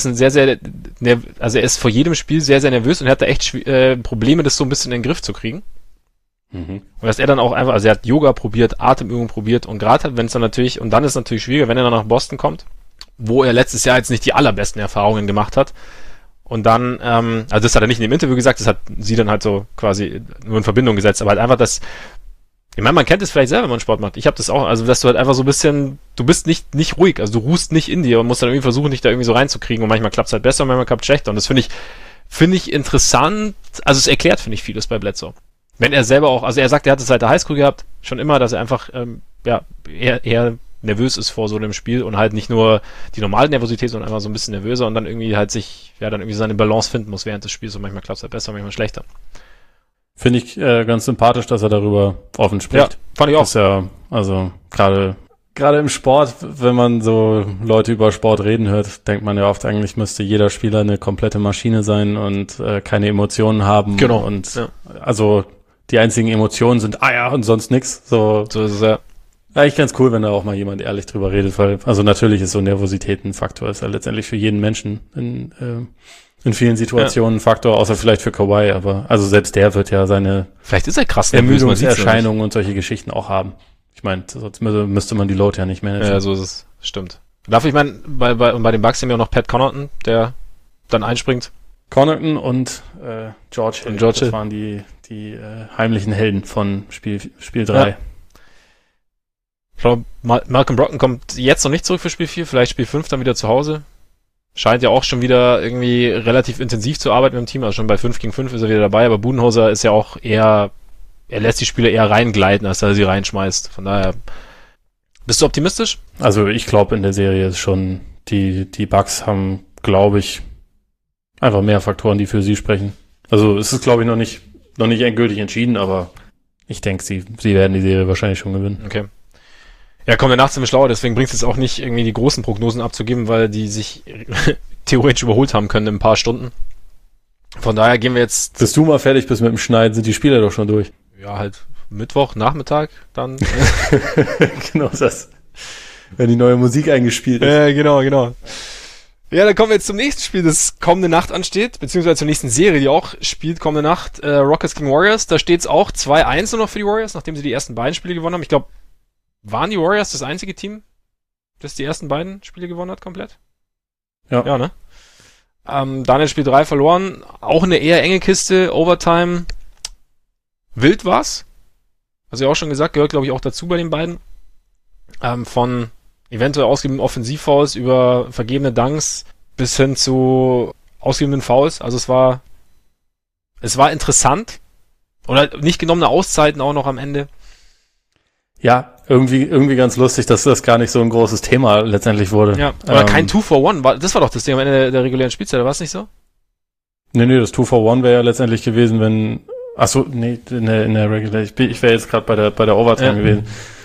ist er ist vor jedem Spiel sehr, sehr nervös und er hat da echt Probleme, das so ein bisschen in den Griff zu kriegen. Und dass er dann auch einfach, also er hat Yoga probiert, Atemübungen probiert und gerade wenn es dann natürlich, und dann ist es natürlich schwieriger, wenn er dann nach Boston kommt, wo er letztes Jahr jetzt nicht die allerbesten Erfahrungen gemacht hat. Und dann, also das hat er nicht in dem Interview gesagt, das hat sie dann halt so quasi nur in Verbindung gesetzt, aber halt einfach das, ich meine, man kennt es vielleicht selber, wenn man Sport macht. Ich habe das auch, also dass du halt einfach so ein bisschen, du bist nicht ruhig, also du ruhst nicht in dir und musst dann irgendwie versuchen, dich da irgendwie so reinzukriegen und manchmal klappt es halt besser und manchmal klappt es schlechter und das finde ich interessant, also es erklärt, finde ich, vieles bei Bledsoe. Wenn er selber auch, also er sagt, er hat es seit der Highschool gehabt, schon immer, dass er einfach, eher nervös ist vor so einem Spiel und halt nicht nur die normale Nervosität, sondern einfach so ein bisschen nervöser und dann irgendwie halt dann irgendwie seine Balance finden muss während des Spiels und manchmal klappt es halt besser, manchmal schlechter. Finde ich ganz sympathisch, dass er darüber offen spricht. Ja, fand ich auch. Das ist ja, also gerade im Sport, wenn man so Leute über Sport reden hört, denkt man ja oft, eigentlich müsste jeder Spieler eine komplette Maschine sein und keine Emotionen haben. Genau. Und also die einzigen Emotionen sind Eier und sonst nix. So ist es ja. Eigentlich ganz cool, wenn da auch mal jemand ehrlich drüber redet, weil, also natürlich ist so Nervosität ein Faktor, ist ja letztendlich für jeden Menschen in vielen Situationen ein Faktor, außer vielleicht für Kawhi, aber also selbst der wird ja seine vielleicht ist er krass Ermüdungserscheinungen und solche Geschichten auch haben. Ich meine, sonst müsste man die Load ja nicht managen. Ja, so ist es. Stimmt. Dafür, ich meine, bei den Bucks haben wir auch noch Pat Connaughton, der dann einspringt. Connaughton und George Hill. Das waren die heimlichen Helden von Spiel 3. Ja. Ich glaube, Malcolm Brogdon kommt jetzt noch nicht zurück für Spiel 4, vielleicht Spiel 5 dann wieder zu Hause. Scheint ja auch schon wieder irgendwie relativ intensiv zu arbeiten mit dem Team, also schon bei 5 gegen 5 ist er wieder dabei, aber Budenholzer ist ja auch eher, er lässt die Spieler eher reingleiten, als dass er sie reinschmeißt. Von daher, bist du optimistisch? Also ich glaube in der Serie ist schon, die Bucks haben, glaube ich, einfach mehr Faktoren, die für sie sprechen. Also es ist, glaube ich, noch nicht endgültig entschieden, aber ich denke, sie werden die Serie wahrscheinlich schon gewinnen. Okay. Ja, komm, danach sind wir schlauer, deswegen bringt es jetzt auch nicht, irgendwie die großen Prognosen abzugeben, weil die sich theoretisch überholt haben können in ein paar Stunden. Von daher gehen wir jetzt... Bis du mal fertig bist mit dem Schneiden, sind die Spieler doch schon durch. Ja, halt Mittwoch, Nachmittag, dann... Genau das. Wenn die neue Musik eingespielt ist. Genau. Ja, dann kommen wir jetzt zum nächsten Spiel, das kommende Nacht ansteht, beziehungsweise zur nächsten Serie, die auch spielt kommende Nacht, Rockets gegen Warriors. Da steht es auch 2-1 nur noch für die Warriors, nachdem sie die ersten beiden Spiele gewonnen haben. Ich glaube, waren die Warriors das einzige Team, das die ersten beiden Spiele gewonnen hat, komplett? Ja, ne? Dann hat Spiel 3 verloren. Auch eine eher enge Kiste, Overtime. Wild war's. Also ja auch schon gesagt, gehört glaube ich auch dazu bei den beiden. Von eventuell ausgegebenen Offensivfouls über vergebene Dunks bis hin zu ausgegebenen Fouls. Also es war interessant. Oder nicht genommene Auszeiten auch noch am Ende. Ja, irgendwie ganz lustig, dass das gar nicht so ein großes Thema letztendlich wurde. Ja, aber kein 2-for-1. Das war doch das Ding am Ende der regulären Spielzeit, war es nicht so? Nee, das 2-for-1 wäre ja letztendlich gewesen, wenn... Achso, nee, in der regulären... Ich wäre jetzt gerade bei der Overtime gewesen.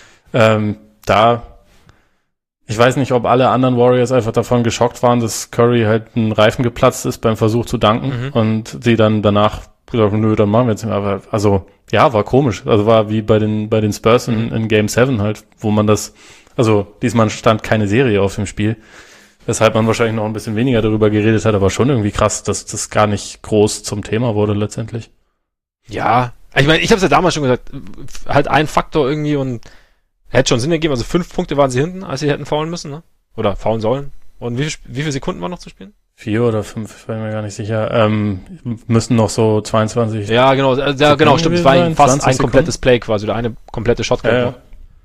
Ich weiß nicht, ob alle anderen Warriors einfach davon geschockt waren, dass Curry halt ein Reifen geplatzt ist beim Versuch zu dunken und sie dann danach gesagt haben, nö, dann machen wir jetzt nicht mehr. Aber, also, ja, war komisch. Also war wie bei den Spurs in Game 7 halt, wo man diesmal stand keine Serie auf dem Spiel, weshalb man wahrscheinlich noch ein bisschen weniger darüber geredet hat, aber schon irgendwie krass, dass das gar nicht groß zum Thema wurde letztendlich. Ja, ich meine, ich habe es ja damals schon gesagt, halt ein Faktor irgendwie und hätte schon Sinn ergeben, also 5 Punkte waren sie hinten, als sie hätten foulen müssen, ne? Oder foulen sollen. Und wie viele Sekunden waren noch zu spielen? 4 oder 5, ich bin mir gar nicht sicher. Müssen noch so 22. Ja, genau, stimmt. Es war fast ein komplettes Play quasi, oder eine komplette Shotclock. Ja.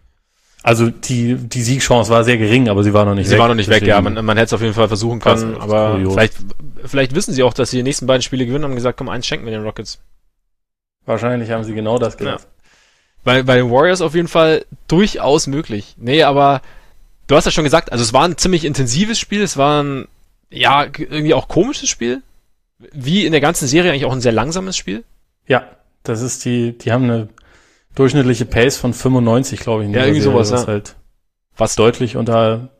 Also die Siegchance war sehr gering, aber sie war noch nicht weg. Sie war noch nicht weg, ja. Man hätte es auf jeden Fall versuchen können, aber vielleicht wissen sie auch, dass sie die nächsten beiden Spiele gewinnen und haben gesagt, komm, eins schenken wir den Rockets. Wahrscheinlich haben sie genau das gedacht. Ja. Bei den Warriors auf jeden Fall durchaus möglich. Nee, aber du hast ja schon gesagt, also es war ein ziemlich intensives Spiel, es war ein, ja, irgendwie auch komisches Spiel. Wie in der ganzen Serie eigentlich auch ein sehr langsames Spiel. Ja, das ist die haben eine durchschnittliche Pace von 95, glaube ich. Ja, irgendwie Serie, sowas, was halt was deutlich unter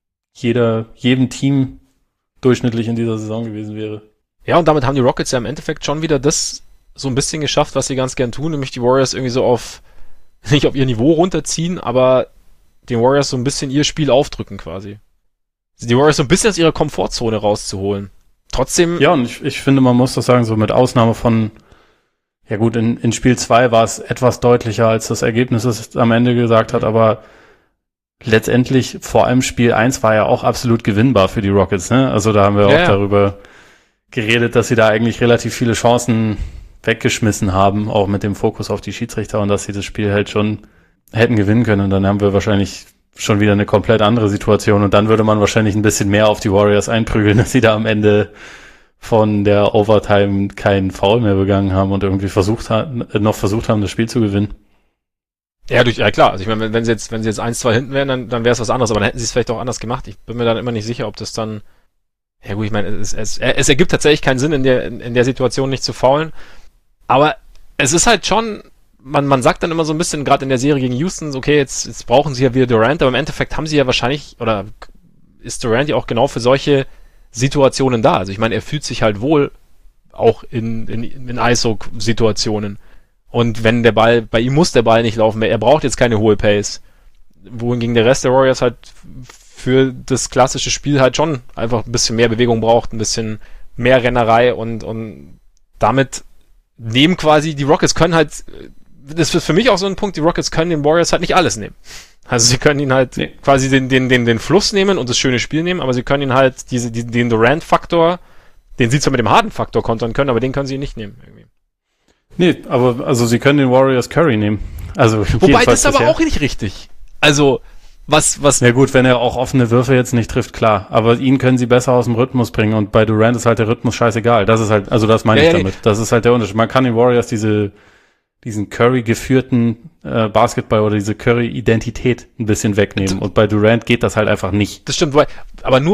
jedem Team durchschnittlich in dieser Saison gewesen wäre. Ja, und damit haben die Rockets ja im Endeffekt schon wieder das so ein bisschen geschafft, was sie ganz gern tun, nämlich die Warriors irgendwie so nicht auf ihr Niveau runterziehen, aber den Warriors so ein bisschen ihr Spiel aufdrücken quasi. Die Warriors so ein bisschen aus ihrer Komfortzone rauszuholen. Trotzdem... Ja, und ich finde, man muss das sagen, so mit Ausnahme von, ja gut, in Spiel 2 war es etwas deutlicher, als das Ergebnis es am Ende gesagt hat, aber letztendlich, vor allem Spiel 1 war ja auch absolut gewinnbar für die Rockets, ne? Also da haben wir auch darüber geredet, dass sie da eigentlich relativ viele Chancen weggeschmissen haben, auch mit dem Fokus auf die Schiedsrichter und dass sie das Spiel halt schon hätten gewinnen können. Und dann haben wir wahrscheinlich schon wieder eine komplett andere Situation und dann würde man wahrscheinlich ein bisschen mehr auf die Warriors einprügeln, dass sie da am Ende von der Overtime keinen Foul mehr begangen haben und irgendwie versucht haben, das Spiel zu gewinnen. Ja, klar. Also ich meine, wenn sie jetzt 1-2 hinten wären, dann wäre es was anderes, aber dann hätten sie es vielleicht auch anders gemacht. Ich bin mir dann immer nicht sicher, ob das dann, ja gut, ich meine, es ergibt tatsächlich keinen Sinn, in der Situation nicht zu foulen. Aber es ist halt schon, man sagt dann immer so ein bisschen, gerade in der Serie gegen Houston, okay, jetzt brauchen sie ja wieder Durant, aber im Endeffekt haben sie ja wahrscheinlich, oder ist Durant ja auch genau für solche Situationen da. Also ich meine, er fühlt sich halt wohl auch in ISO-Situationen. Und wenn der Ball, bei ihm muss der Ball nicht laufen, er braucht jetzt keine hohe Pace. Wohingegen der Rest der Warriors halt für das klassische Spiel halt schon einfach ein bisschen mehr Bewegung braucht, ein bisschen mehr Rennerei und damit nehmen quasi, die Rockets können halt, das ist für mich auch so ein Punkt, die Rockets können den Warriors halt nicht alles nehmen. Also sie können ihn halt quasi den Fluss nehmen und das schöne Spiel nehmen, aber sie können ihn halt den Durant-Faktor, den sie zwar mit dem Harden-Faktor kontern können, aber den können sie nicht nehmen irgendwie. Nee, aber also sie können den Warriors Curry nehmen. Also wobei das ist aber auch nicht richtig. Also was? Ja gut, wenn er auch offene Würfe jetzt nicht trifft, klar. Aber ihn können sie besser aus dem Rhythmus bringen und bei Durant ist halt der Rhythmus scheißegal. Das ist halt, also das meine ich damit. Das ist halt der Unterschied. Man kann den Warriors diesen Curry geführten Basketball oder diese Curry-Identität ein bisschen wegnehmen. Und bei Durant geht das halt einfach nicht. Das stimmt, aber nur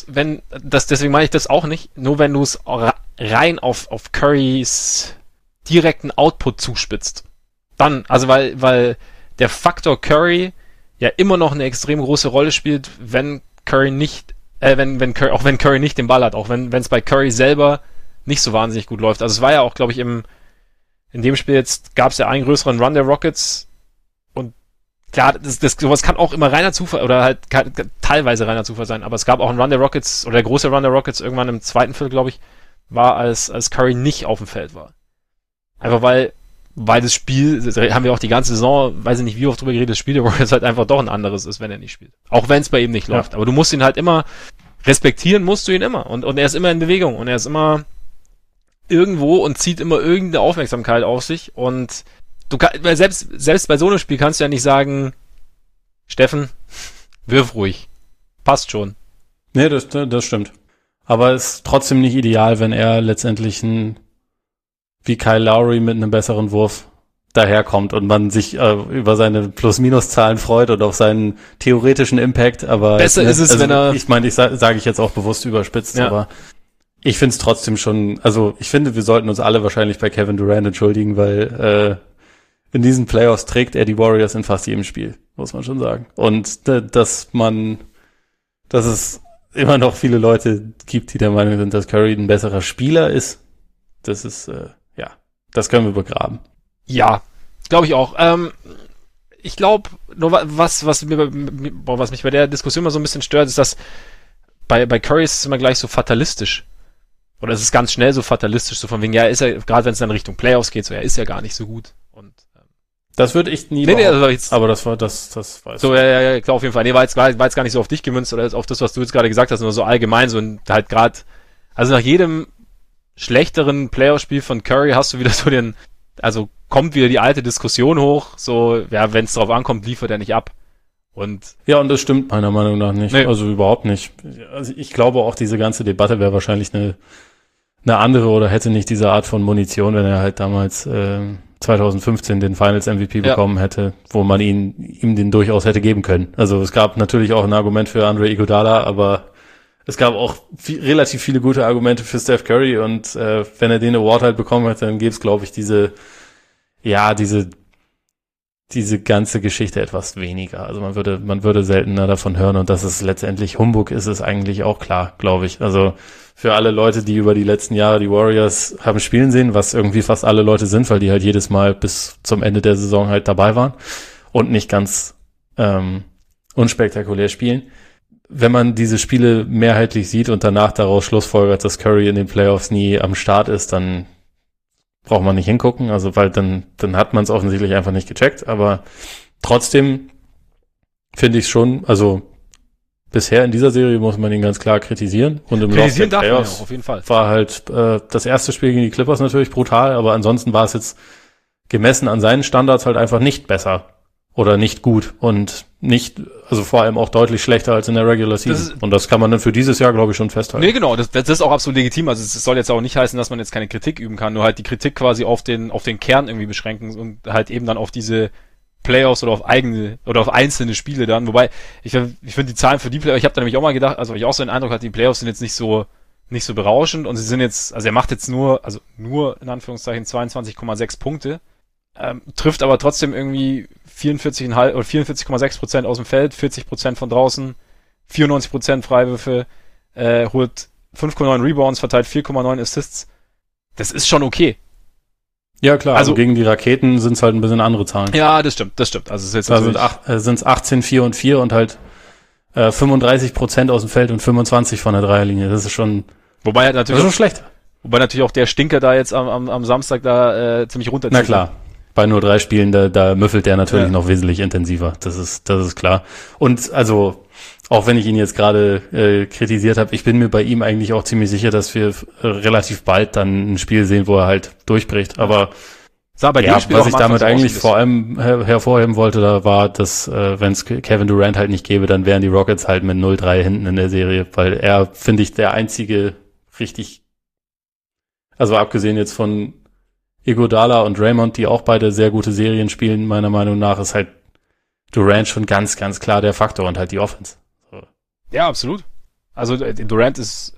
deswegen meine ich das auch nicht, nur wenn du es rein auf Currys direkten Output zuspitzt. Dann, also weil der Faktor Curry ja immer noch eine extrem große Rolle spielt, wenn Curry nicht, wenn Curry nicht den Ball hat, auch wenn es bei Curry selber nicht so wahnsinnig gut läuft. Also es war ja auch, glaube ich, in dem Spiel jetzt gab es ja einen größeren Run der Rockets und klar, sowas kann auch immer reiner Zufall oder halt teilweise reiner Zufall sein, aber es gab auch einen Run der Rockets oder der große Run der Rockets irgendwann im zweiten Viertel, glaube ich, war als Curry nicht auf dem Feld war. Einfach weil das Spiel, das haben wir auch die ganze Saison, weiß ich nicht wie oft drüber geredet, das Spiel der Warriors halt einfach doch ein anderes ist, wenn er nicht spielt. Auch wenn es bei ihm nicht läuft. Aber du musst ihn halt immer, respektieren musst du ihn immer. Und er ist immer in Bewegung und er ist immer irgendwo und zieht immer irgendeine Aufmerksamkeit auf sich. Und weil selbst bei so einem Spiel kannst du ja nicht sagen, Steffen, wirf ruhig. Passt schon. Nee, das stimmt. Aber es ist trotzdem nicht ideal, wenn er letztendlich wie Kyle Lowry mit einem besseren Wurf daherkommt und man sich über seine Plus-Minus-Zahlen freut und auf seinen theoretischen Impact, aber besser ist es, wenn er... Ich meine, sage ich jetzt auch bewusst überspitzt, aber ich finde es trotzdem schon, also ich finde, wir sollten uns alle wahrscheinlich bei Kevin Durant entschuldigen, weil in diesen Playoffs trägt er die Warriors in fast jedem Spiel, muss man schon sagen. Und dass es immer noch viele Leute gibt, die der Meinung sind, dass Curry ein besserer Spieler ist, das ist, das können wir begraben. Ja, glaube ich auch. Ich glaube, nur was mich bei der Diskussion immer so ein bisschen stört, ist, dass bei Curry ist es immer gleich so fatalistisch. Oder es ist ganz schnell so fatalistisch, so von wegen, ja, ist er, gerade wenn es dann Richtung Playoffs geht, so, ja, ist er gar nicht so gut. Und Das würde ich nie aber das weiß so, ja, klar, auf jeden Fall. Nee, war jetzt gar nicht so auf dich gemünzt oder auf das, was du jetzt gerade gesagt hast, nur so allgemein, so halt gerade, also nach jedem schlechteren Playoff-Spiel von Curry hast du wieder so kommt wieder die alte Diskussion hoch, so, ja, wenn es drauf ankommt, liefert er nicht ab. Und das stimmt meiner Meinung nach nicht. Nee. Also überhaupt nicht. Also ich glaube auch, diese ganze Debatte wäre wahrscheinlich eine andere oder hätte nicht diese Art von Munition, wenn er halt damals 2015 den Finals MVP bekommen hätte, wo man ihm den durchaus hätte geben können. Also es gab natürlich auch ein Argument für Andre Iguodala, aber es gab auch relativ viele gute Argumente für Steph Curry und wenn er den Award halt bekommen hätte, dann gäbe es, glaube ich, diese ganze Geschichte etwas weniger. Also man würde seltener davon hören und dass es letztendlich Humbug ist, ist eigentlich auch klar, glaube ich. Also für alle Leute, die über die letzten Jahre die Warriors haben spielen sehen, was irgendwie fast alle Leute sind, weil die halt jedes Mal bis zum Ende der Saison halt dabei waren und nicht ganz unspektakulär spielen. Wenn man diese Spiele mehrheitlich sieht und danach daraus schlussfolgert, dass Curry in den Playoffs nie am Start ist, dann braucht man nicht hingucken, also weil dann hat man es offensichtlich einfach nicht gecheckt, aber trotzdem finde ich es schon, also bisher in dieser Serie muss man ihn ganz klar kritisieren und im Laufe der Playoffs auf jeden Fall. War halt das erste Spiel gegen die Clippers natürlich brutal, aber ansonsten war es jetzt gemessen an seinen Standards halt einfach nicht besser oder nicht gut und nicht, also vor allem auch deutlich schlechter als in der Regular Season. Und das kann man dann für dieses Jahr, glaube ich, schon festhalten. Nee, genau, das ist auch absolut legitim. Also es soll jetzt auch nicht heißen, dass man jetzt keine Kritik üben kann, nur halt die Kritik quasi auf den Kern irgendwie beschränken und halt eben dann auf diese Playoffs oder auf einzelne Spiele dann. Wobei, ich finde die Zahlen für die Playoffs, ich habe da nämlich auch mal gedacht, also ich auch so den Eindruck hatte, die Playoffs sind jetzt nicht so berauschend und sie sind jetzt, also er macht jetzt nur in Anführungszeichen 22,6 Punkte. Trifft aber trotzdem irgendwie 44,5 oder 44,6% aus dem Feld, 40% von draußen, 94% Freiwürfe, holt 5,9 Rebounds, verteilt 4,9 Assists. Das ist schon okay. Ja, klar, also gegen die Raketen sind es halt ein bisschen andere Zahlen. Ja, das stimmt. Also es ist jetzt sind es 18, 4 und 4 und halt 35% aus dem Feld und 25 von der Dreierlinie. Das ist schon, wobei halt natürlich das ist schon schlecht. Wobei natürlich auch der Stinker da jetzt am Samstag da ziemlich runterzieht. Na klar. Bei nur 3 Spielen, da müffelt der natürlich noch wesentlich intensiver. Das ist klar. Und also, auch wenn ich ihn jetzt gerade kritisiert habe, ich bin mir bei ihm eigentlich auch ziemlich sicher, dass wir relativ bald dann ein Spiel sehen, wo er halt durchbricht. Aber was ich damit eigentlich vor allem hervorheben wollte, da war, dass wenn es Kevin Durant halt nicht gäbe, dann wären die Rockets halt mit 0-3 hinten in der Serie, weil er, finde ich, der einzige richtig, also abgesehen jetzt von Iguodala und Draymond, die auch beide sehr gute Serien spielen, meiner Meinung nach, ist halt Durant schon ganz, ganz klar der Faktor und halt die Offense. So. Ja, absolut. Also Durant ist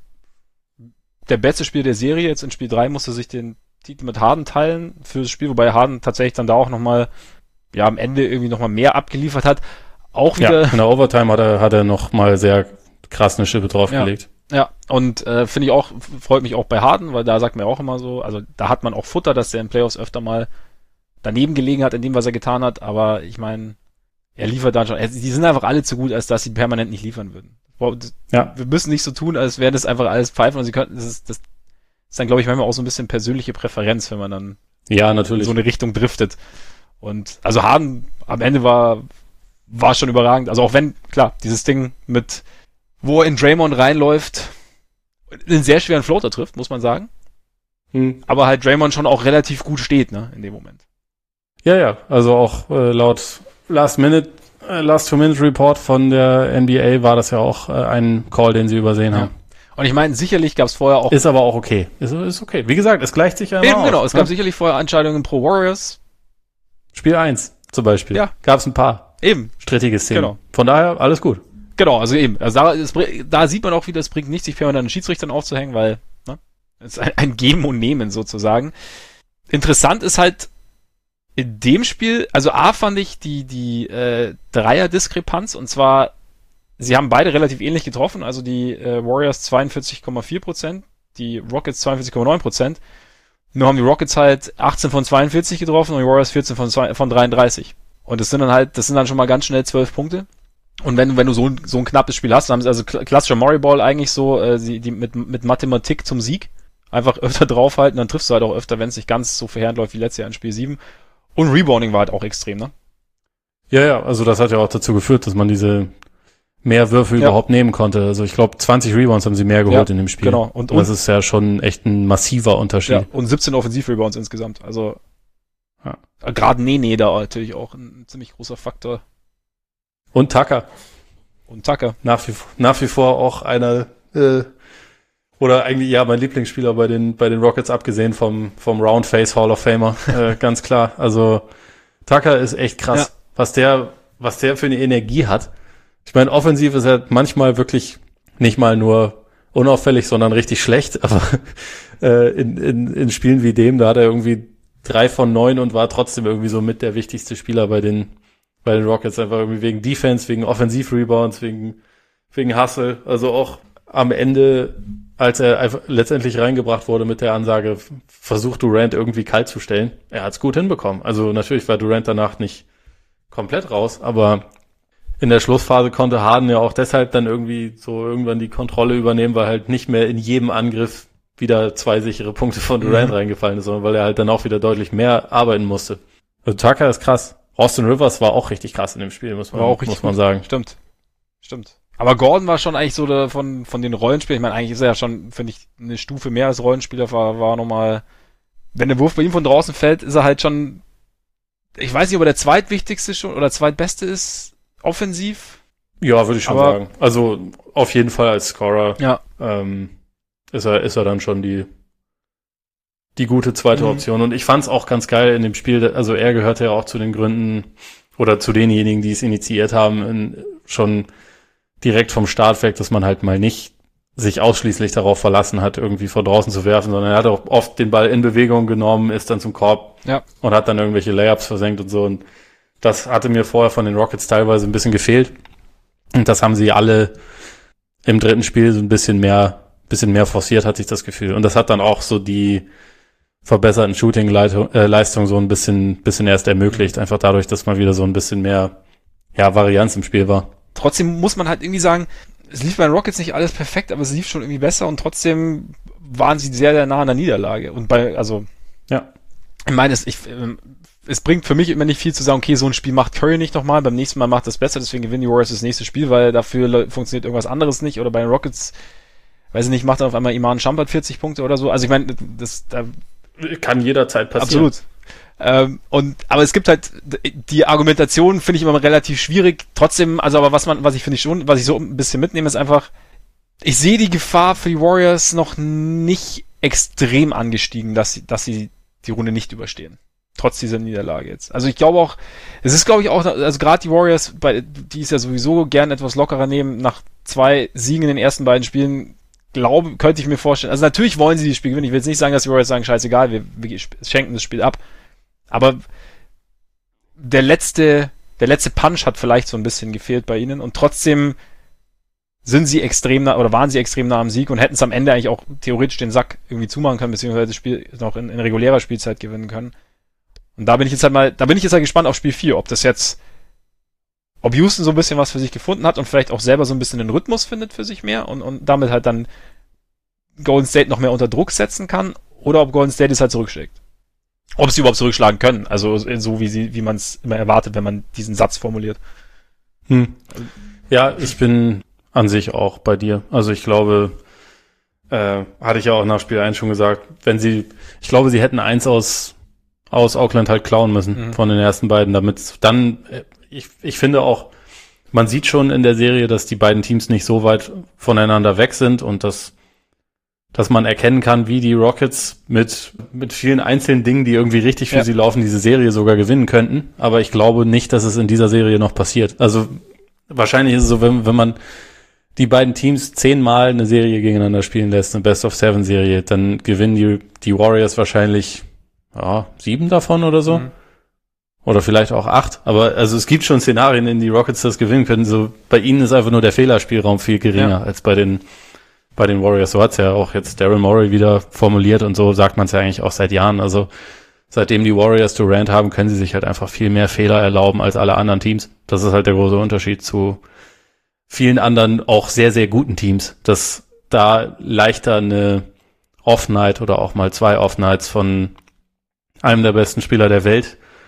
der beste Spieler der Serie. Jetzt in Spiel 3 musste sich den Titel mit Harden teilen für das Spiel, wobei Harden tatsächlich dann da auch nochmal, am Ende irgendwie nochmal mehr abgeliefert hat. Auch wieder. Ja, in der Overtime hat er nochmal sehr krass eine Schippe draufgelegt. Ja, und finde ich auch, freut mich auch bei Harden, weil da sagt man auch immer so, also da hat man auch Futter, dass der in Playoffs öfter mal daneben gelegen hat in dem, was er getan hat, aber ich meine, er liefert dann schon, die sind einfach alle zu gut, als dass sie permanent nicht liefern würden. Wir müssen nicht so tun, als wäre das einfach alles pfeifen und sie könnten, das ist dann, glaube ich, manchmal auch so ein bisschen persönliche Präferenz, wenn man dann natürlich in so eine Richtung driftet. Und also Harden am Ende war schon überragend, also auch wenn, klar, dieses Ding mit wo er in Draymond reinläuft, einen sehr schweren Floater trifft, muss man sagen. Aber halt Draymond schon auch relativ gut steht, ne, in dem Moment. Ja, also auch laut Last-2-Minute-Report von der NBA war das ja auch ein Call, den sie übersehen haben. Und ich meine, sicherlich gab es vorher auch... Ist aber auch okay. Ist okay. Wie gesagt, es gleicht sich ja immer aus. Genau, es gab sicherlich vorher Entscheidungen pro Warriors. Spiel 1 zum Beispiel. Ja. Gab es ein paar. Eben. Strittige Szenen. Genau. Von daher, alles gut. Genau, also eben. Also da sieht man auch wieder, es bringt nichts, sich permanent an den Schiedsrichtern aufzuhängen, weil es ist ein Geben und Nehmen sozusagen. Interessant ist halt in dem Spiel, also A fand ich die Dreier-Diskrepanz, und zwar, sie haben beide relativ ähnlich getroffen, also die Warriors 42,4%, die Rockets 42,9%. Nur haben die Rockets halt 18 von 42 getroffen und die Warriors 14 von 33. Und das sind dann schon mal ganz schnell 12 Punkte. Und wenn du so ein knappes Spiel hast, dann haben sie also klassischer Murray-Ball eigentlich so, die mit Mathematik zum Sieg einfach öfter draufhalten, dann triffst du halt auch öfter, wenn es nicht ganz so verheerend läuft wie letztes Jahr in Spiel 7. Und Rebounding war halt auch extrem, ne? Ja, also das hat ja auch dazu geführt, dass man diese mehr Würfe überhaupt nehmen konnte. Also ich glaube, 20 Rebounds haben sie mehr geholt in dem Spiel. Genau. Und das ist ja schon echt ein massiver Unterschied. Ja, und 17 Offensiv-Rebounds insgesamt. Also gerade Nene da natürlich auch ein ziemlich großer Faktor. Und Tucker. Nach wie vor auch einer oder eigentlich mein Lieblingsspieler bei den Rockets, abgesehen vom Roundface Hall of Famer, ganz klar. Also Tucker ist echt krass, was der für eine Energie hat. Ich meine, offensiv ist er manchmal wirklich nicht mal nur unauffällig, sondern richtig schlecht, aber in Spielen wie dem, da hat er irgendwie 3 von 9 und war trotzdem irgendwie so mit der wichtigste Spieler bei den Rockets, einfach irgendwie wegen Defense, wegen Offensiv-Rebounds, wegen Hustle. Also auch am Ende, als er einfach letztendlich reingebracht wurde mit der Ansage, versuch Durant irgendwie kalt zu stellen. Er hat's gut hinbekommen. Also natürlich war Durant danach nicht komplett raus, aber in der Schlussphase konnte Harden ja auch deshalb dann irgendwie so irgendwann die Kontrolle übernehmen, weil halt nicht mehr in jedem Angriff wieder 2 sichere Punkte von Durant reingefallen ist, sondern weil er halt dann auch wieder deutlich mehr arbeiten musste. Also Tucker ist krass. Austin Rivers war auch richtig krass in dem Spiel, muss man sagen. Stimmt. Aber Gordon war schon eigentlich so von den Rollenspielern, ich meine, eigentlich ist er ja schon, finde ich, eine Stufe mehr als Rollenspieler, war nochmal, wenn der Wurf bei ihm von draußen fällt, ist er halt schon, ich weiß nicht, ob er der zweitwichtigste schon oder zweitbeste ist, offensiv. Ja, würde ich schon sagen. Also auf jeden Fall als Scorer ist er dann schon die gute zweite Option. Und ich fand's auch ganz geil in dem Spiel, also er gehörte ja auch zu den Gründen oder zu denjenigen, die es initiiert haben, schon direkt vom Start weg, dass man halt mal nicht sich ausschließlich darauf verlassen hat, irgendwie vor draußen zu werfen, sondern er hat auch oft den Ball in Bewegung genommen, ist dann zum Korb und hat dann irgendwelche Layups versenkt und so. Und das hatte mir vorher von den Rockets teilweise ein bisschen gefehlt. Und das haben sie alle im dritten Spiel so ein bisschen mehr forciert, hatte ich das Gefühl. Und das hat dann auch so die verbesserten Shooting-Leistungen so ein bisschen erst ermöglicht, einfach dadurch, dass mal wieder so ein bisschen mehr Varianz im Spiel war. Trotzdem muss man halt irgendwie sagen, es lief bei den Rockets nicht alles perfekt, aber es lief schon irgendwie besser und trotzdem waren sie sehr, sehr nah an der Niederlage. Und ich meine, es bringt für mich immer nicht viel zu sagen, okay, so ein Spiel macht Curry nicht nochmal, beim nächsten Mal macht das besser, deswegen gewinnen die Warriors das nächste Spiel, weil dafür funktioniert irgendwas anderes nicht. Oder bei den Rockets, weiß ich nicht, macht dann auf einmal Iman Shumpert 40 Punkte oder so. Also ich meine, da kann jederzeit passieren. Absolut. Aber es gibt halt, die Argumentation finde ich immer relativ schwierig. Trotzdem, also aber was ich so ein bisschen mitnehme, ist einfach, ich sehe die Gefahr für die Warriors noch nicht extrem angestiegen, dass sie die Runde nicht überstehen. Trotz dieser Niederlage jetzt. Also ich glaube auch, es ist glaube ich auch, also gerade die Warriors, die es ja sowieso gern etwas lockerer nehmen, nach 2 Siegen in den ersten beiden Spielen, könnte ich mir vorstellen. Also natürlich wollen sie die Spiel gewinnen. Ich will jetzt nicht sagen, dass die Warriors sagen, scheißegal, wir schenken das Spiel ab. Aber der letzte Punch hat vielleicht so ein bisschen gefehlt bei ihnen und trotzdem waren sie extrem nah am Sieg und hätten es am Ende eigentlich auch theoretisch den Sack irgendwie zumachen können, beziehungsweise das Spiel noch in regulärer Spielzeit gewinnen können. Und da bin ich jetzt halt gespannt auf Spiel 4, ob Houston so ein bisschen was für sich gefunden hat und vielleicht auch selber so ein bisschen den Rhythmus findet für sich mehr und damit halt dann Golden State noch mehr unter Druck setzen kann oder ob Golden State es halt zurückschlägt. Ob sie überhaupt zurückschlagen können, also so wie man es immer erwartet, wenn man diesen Satz formuliert. Ja, ich bin an sich auch bei dir. Also ich glaube, hatte ich ja auch nach Spiel 1 schon gesagt, ich glaube, sie hätten 1 aus Auckland halt klauen müssen von den ersten beiden, damit dann, ich finde auch, man sieht schon in der Serie, dass die beiden Teams nicht so weit voneinander weg sind und dass man erkennen kann, wie die Rockets mit vielen einzelnen Dingen, die irgendwie richtig für sie laufen, diese Serie sogar gewinnen könnten. Aber ich glaube nicht, dass es in dieser Serie noch passiert. Also wahrscheinlich ist es so, wenn man die beiden Teams 10-mal eine Serie gegeneinander spielen lässt, eine Best-of-7-Serie, dann gewinnen die Warriors wahrscheinlich 7 davon oder so. Oder vielleicht auch 8. Aber also es gibt schon Szenarien, in die Rockets das gewinnen können. So bei ihnen ist einfach nur der Fehlerspielraum viel geringer als bei den Warriors. So hat's ja auch jetzt Daryl Morey wieder formuliert und so sagt man es ja eigentlich auch seit Jahren. Also seitdem die Warriors Durant haben, können sie sich halt einfach viel mehr Fehler erlauben als alle anderen Teams. Das ist halt der große Unterschied zu vielen anderen auch sehr, sehr guten Teams, dass da leichter eine Off-Night oder auch mal 2 Off-Nights von einem der besten Spieler der Welt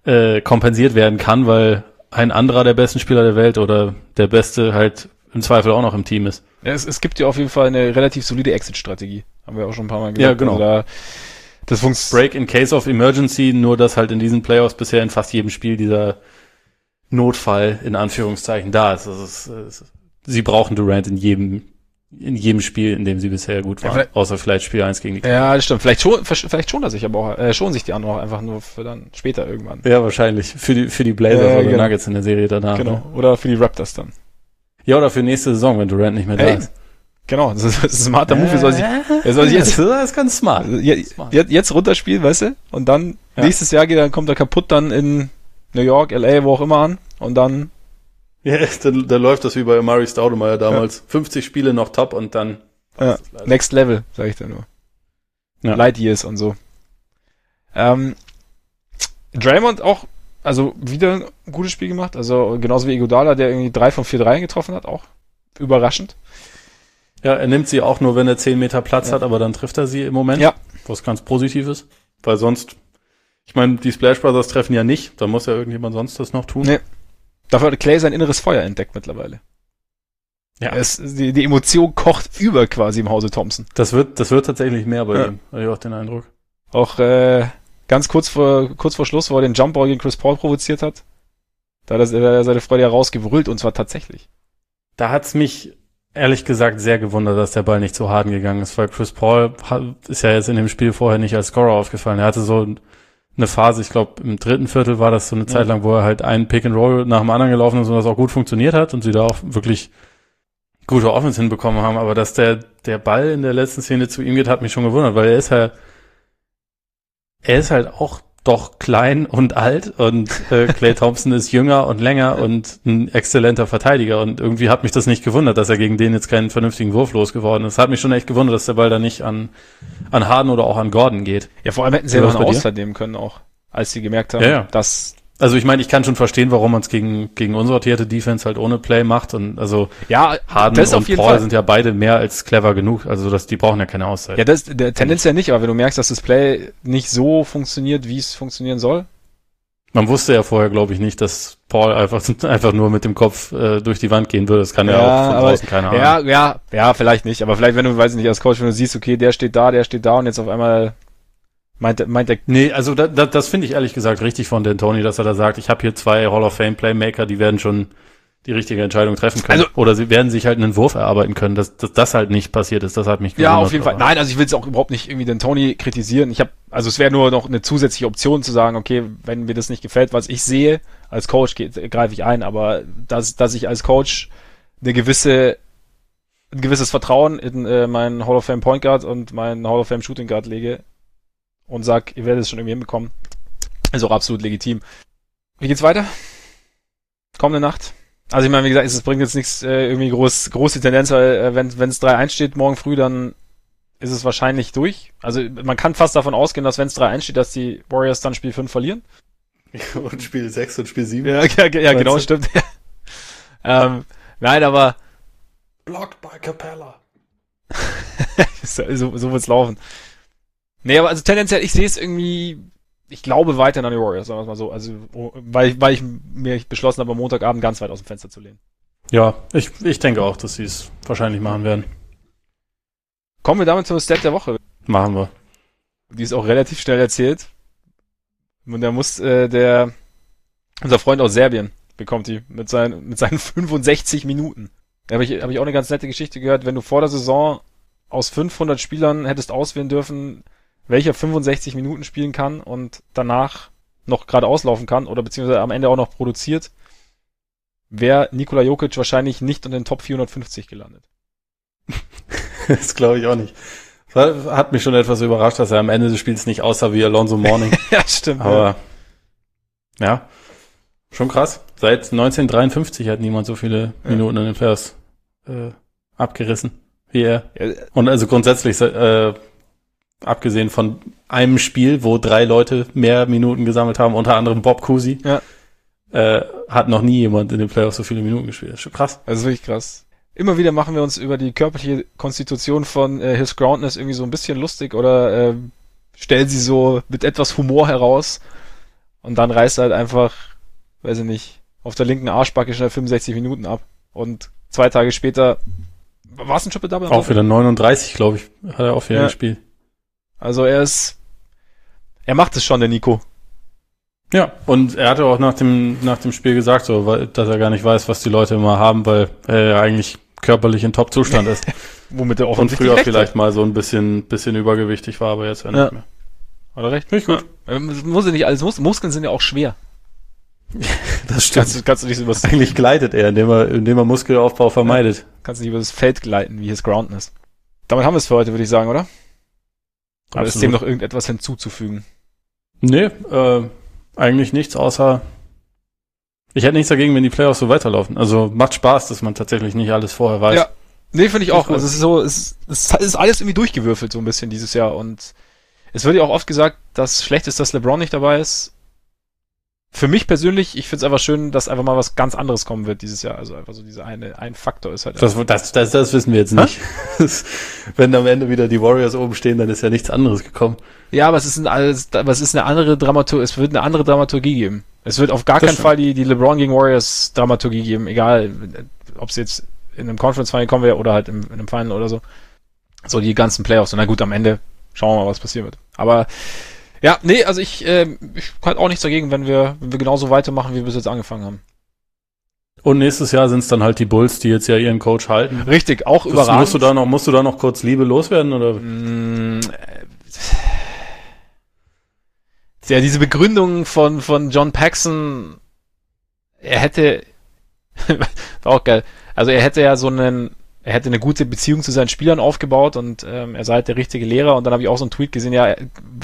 kompensiert werden kann, weil ein anderer der besten Spieler der Welt oder der Beste halt im Zweifel auch noch im Team ist. Ja, es gibt ja auf jeden Fall eine relativ solide Exit-Strategie. Haben wir auch schon ein paar Mal gesagt. Ja, genau. Also das Break in case of emergency, nur dass halt in diesen Playoffs bisher in fast jedem Spiel dieser Notfall in Anführungszeichen da ist. Also sie brauchen Durant in jedem Spiel, in dem sie bisher gut waren. Ja, außer vielleicht Spiel 1 gegen die Clippers. Ja, das stimmt. Vielleicht schon er sich aber auch, schonen sich die anderen auch einfach nur für dann später irgendwann. Ja, wahrscheinlich. Für die Blazers oder Nuggets in der Serie danach. Genau. Ne? Oder für die Raptors dann. Ja, oder für nächste Saison, wenn Durant nicht mehr da ist. Genau, das ist ein smarter Move. Er soll sich jetzt, das ist ganz smart. Jetzt runterspielen, weißt du? Und dann nächstes Jahr kommt er kaputt dann in New York, LA, wo auch immer an. Und dann... Ja, dann läuft das wie bei Amari Stoudemire damals. Ja. 50 Spiele noch top und dann... Ja. Next Level, sag ich da nur. Ja. Light Years und so. Draymond auch, also wieder ein gutes Spiel gemacht. Also genauso wie Iguodala, der irgendwie 3 von 4 Dreien getroffen hat, auch überraschend. Ja, er nimmt sie auch nur, wenn er 10 Meter Platz hat, aber dann trifft er sie im Moment. Ja. Was ganz positiv ist. Weil sonst, ich meine, die Splash Brothers treffen ja nicht. Da muss ja irgendjemand sonst das noch tun. Nee. Dafür hat Clay sein inneres Feuer entdeckt mittlerweile. Ja. Die Emotion kocht über quasi im Hause Thompson. Das wird tatsächlich mehr bei ihm, habe ich auch den Eindruck. Auch ganz kurz vor Schluss, wo er den Jumpball gegen Chris Paul provoziert hat, da hat er seine Freude ja rausgebrüllt und zwar tatsächlich. Da hat's mich ehrlich gesagt sehr gewundert, dass der Ball nicht zu Harden gegangen ist, weil Chris Paul ist ja jetzt in dem Spiel vorher nicht als Scorer aufgefallen. Er hatte so eine Phase, ich glaube im 3. Viertel war das so eine Zeit lang, wo er halt einen Pick and Roll nach dem anderen gelaufen ist und das auch gut funktioniert hat und sie da auch wirklich gute Offense hinbekommen haben, aber dass der Ball in der letzten Szene zu ihm geht, hat mich schon gewundert, weil er ist halt auch doch klein und alt und Klay Thompson ist jünger und länger und ein exzellenter Verteidiger und irgendwie hat mich das nicht gewundert, dass er gegen den jetzt keinen vernünftigen Wurf losgeworden ist. Hat mich schon echt gewundert, dass der Ball da nicht an Harden oder auch an Gordon geht. Ja, vor allem hätten sie ja noch eine Auszeit nehmen können auch, als sie gemerkt haben, dass... Also ich meine, ich kann schon verstehen, warum man es gegen unsortierte Defense halt ohne Play macht und also Harden und Paul sind ja beide mehr als clever genug, also die brauchen ja keine Auszeit. Ja, der Tendenz ja nicht, aber wenn du merkst, dass das Play nicht so funktioniert, wie es funktionieren soll. Man wusste ja vorher, glaube ich, nicht, dass Paul einfach nur mit dem Kopf durch die Wand gehen würde. Das kann ja auch von draußen keiner ahnen. Ja, vielleicht nicht, aber vielleicht, wenn du, weiß ich nicht, als Coach, wenn du siehst, okay, der steht da und jetzt auf einmal meint er... Nee, also das finde ich ehrlich gesagt richtig von D'Antoni, dass er da sagt, ich habe hier 2 Hall of Fame Playmaker, die werden schon die richtige Entscheidung treffen können. Also, oder sie werden sich halt einen Wurf erarbeiten können, dass das halt nicht passiert ist. Das hat mich gewundert. Ja, auf jeden Fall. Nein, also ich will es auch überhaupt nicht irgendwie D'Antoni kritisieren. Es wäre nur noch eine zusätzliche Option zu sagen, okay, wenn mir das nicht gefällt, was ich sehe, als Coach greife ich ein, aber dass ich als Coach ein gewisses Vertrauen in meinen Hall of Fame Point Guard und meinen Hall of Fame Shooting Guard lege, und sag, ihr werdet es schon irgendwie hinbekommen. Ist auch absolut legitim. Wie geht's weiter? Kommende Nacht? Also ich meine, wie gesagt, es bringt jetzt nichts irgendwie große Tendenz, weil wenn es 3-1 steht morgen früh, dann ist es wahrscheinlich durch. Also man kann fast davon ausgehen, dass wenn es 3-1 steht, dass die Warriors dann Spiel 5 verlieren. Und Spiel 6 und Spiel 7. Ja genau, stimmt. Nein, aber Blocked by Capella. so wird's laufen. Nee, aber also tendenziell, ich sehe es irgendwie, ich glaube weiterhin an die Warriors, sagen wir es mal so. Also, weil ich mir beschlossen habe, am Montagabend ganz weit aus dem Fenster zu lehnen. Ja, ich denke auch, dass sie es wahrscheinlich machen werden. Kommen wir damit zum Stat der Woche. Machen wir. Die ist auch relativ schnell erzählt. Und da muss unser Freund aus Serbien bekommt die mit seinen 65 Minuten. Da habe ich auch eine ganz nette Geschichte gehört, wenn du vor der Saison aus 500 Spielern hättest auswählen dürfen, welcher 65 Minuten spielen kann und danach noch gerade auslaufen kann oder beziehungsweise am Ende auch noch produziert, wäre Nikola Jokic wahrscheinlich nicht unter den Top 450 gelandet. Das glaube ich auch nicht. Hat mich schon etwas überrascht, dass er am Ende des Spiels nicht aussah wie Alonso Mourning. Ja, stimmt. Aber ja, schon krass. Seit 1953 hat niemand so viele Minuten in den Playoffs abgerissen wie er. Ja. Und also grundsätzlich abgesehen von einem Spiel, wo 3 Leute mehr Minuten gesammelt haben, unter anderem Bob Cousy, hat noch nie jemand in den Playoffs so viele Minuten gespielt. Das ist schon krass. Das ist wirklich krass. Immer wieder machen wir uns über die körperliche Konstitution von His Groundness irgendwie so ein bisschen lustig oder stellen sie so mit etwas Humor heraus. und dann reißt er halt einfach, weiß ich nicht, auf der linken Arschbacke schnell 65 Minuten ab. Und 2 Tage später war es ein Triple-Double? Auch wieder 39, glaube ich, hat er auch wieder gespielt. Also er macht es schon, der Nico. Ja, und er hatte auch nach dem Spiel gesagt, so, dass er gar nicht weiß, was die Leute immer haben, weil er ja eigentlich körperlich in Top-Zustand ist. Womit er auch und früher vielleicht mal so ein bisschen übergewichtig war, aber jetzt ja nicht mehr. Hat er recht? Finde ich gut. Ja. Muss ja nicht alles, Muskeln sind ja auch schwer. Das stimmt. Kannst du nicht so was. Eigentlich gleitet er, indem er Muskelaufbau vermeidet. Ja. Kannst du nicht über das Feld gleiten, wie es Grounden ist. Damit haben wir es für heute, würde ich sagen, oder? Oder Absolut. ist dem noch irgendetwas hinzuzufügen? Nee, eigentlich nichts, außer ich hätte nichts dagegen, wenn die Playoffs so weiterlaufen. Also macht Spaß, dass man tatsächlich nicht alles vorher weiß. Ja, nee, finde ich auch. Also es ist so, es ist alles irgendwie durchgewürfelt so ein bisschen dieses Jahr und es wird ja auch oft gesagt, dass schlecht ist, dass LeBron nicht dabei ist. Für mich persönlich, ich finde es einfach schön, dass einfach mal was ganz anderes kommen wird dieses Jahr. Also einfach so dieser ein Faktor ist halt. Das wissen wir jetzt nicht. Wenn am Ende wieder die Warriors oben stehen, dann ist ja nichts anderes gekommen. Ja, aber es wird eine andere Dramaturgie geben. Es wird auf gar keinen Fall die LeBron gegen Warriors Dramaturgie geben, egal, ob es jetzt in einem Conference Final kommen wäre oder halt in einem Final oder so. So die ganzen Playoffs. Und na gut, am Ende schauen wir mal, was passieren wird. Aber ja, nee, also ich kann auch nichts dagegen, wenn wir genauso weitermachen, wie wir bis jetzt angefangen haben. Und nächstes Jahr sind es dann halt die Bulls, die jetzt ja ihren Coach halten. Richtig, auch überragend. Musst du da noch kurz Liebe loswerden, oder? Ja, diese Begründung von John Paxson, er hätte, war auch geil, also er hätte eine gute Beziehung zu seinen Spielern aufgebaut und er sei halt der richtige Lehrer und dann habe ich auch so einen Tweet gesehen, ja,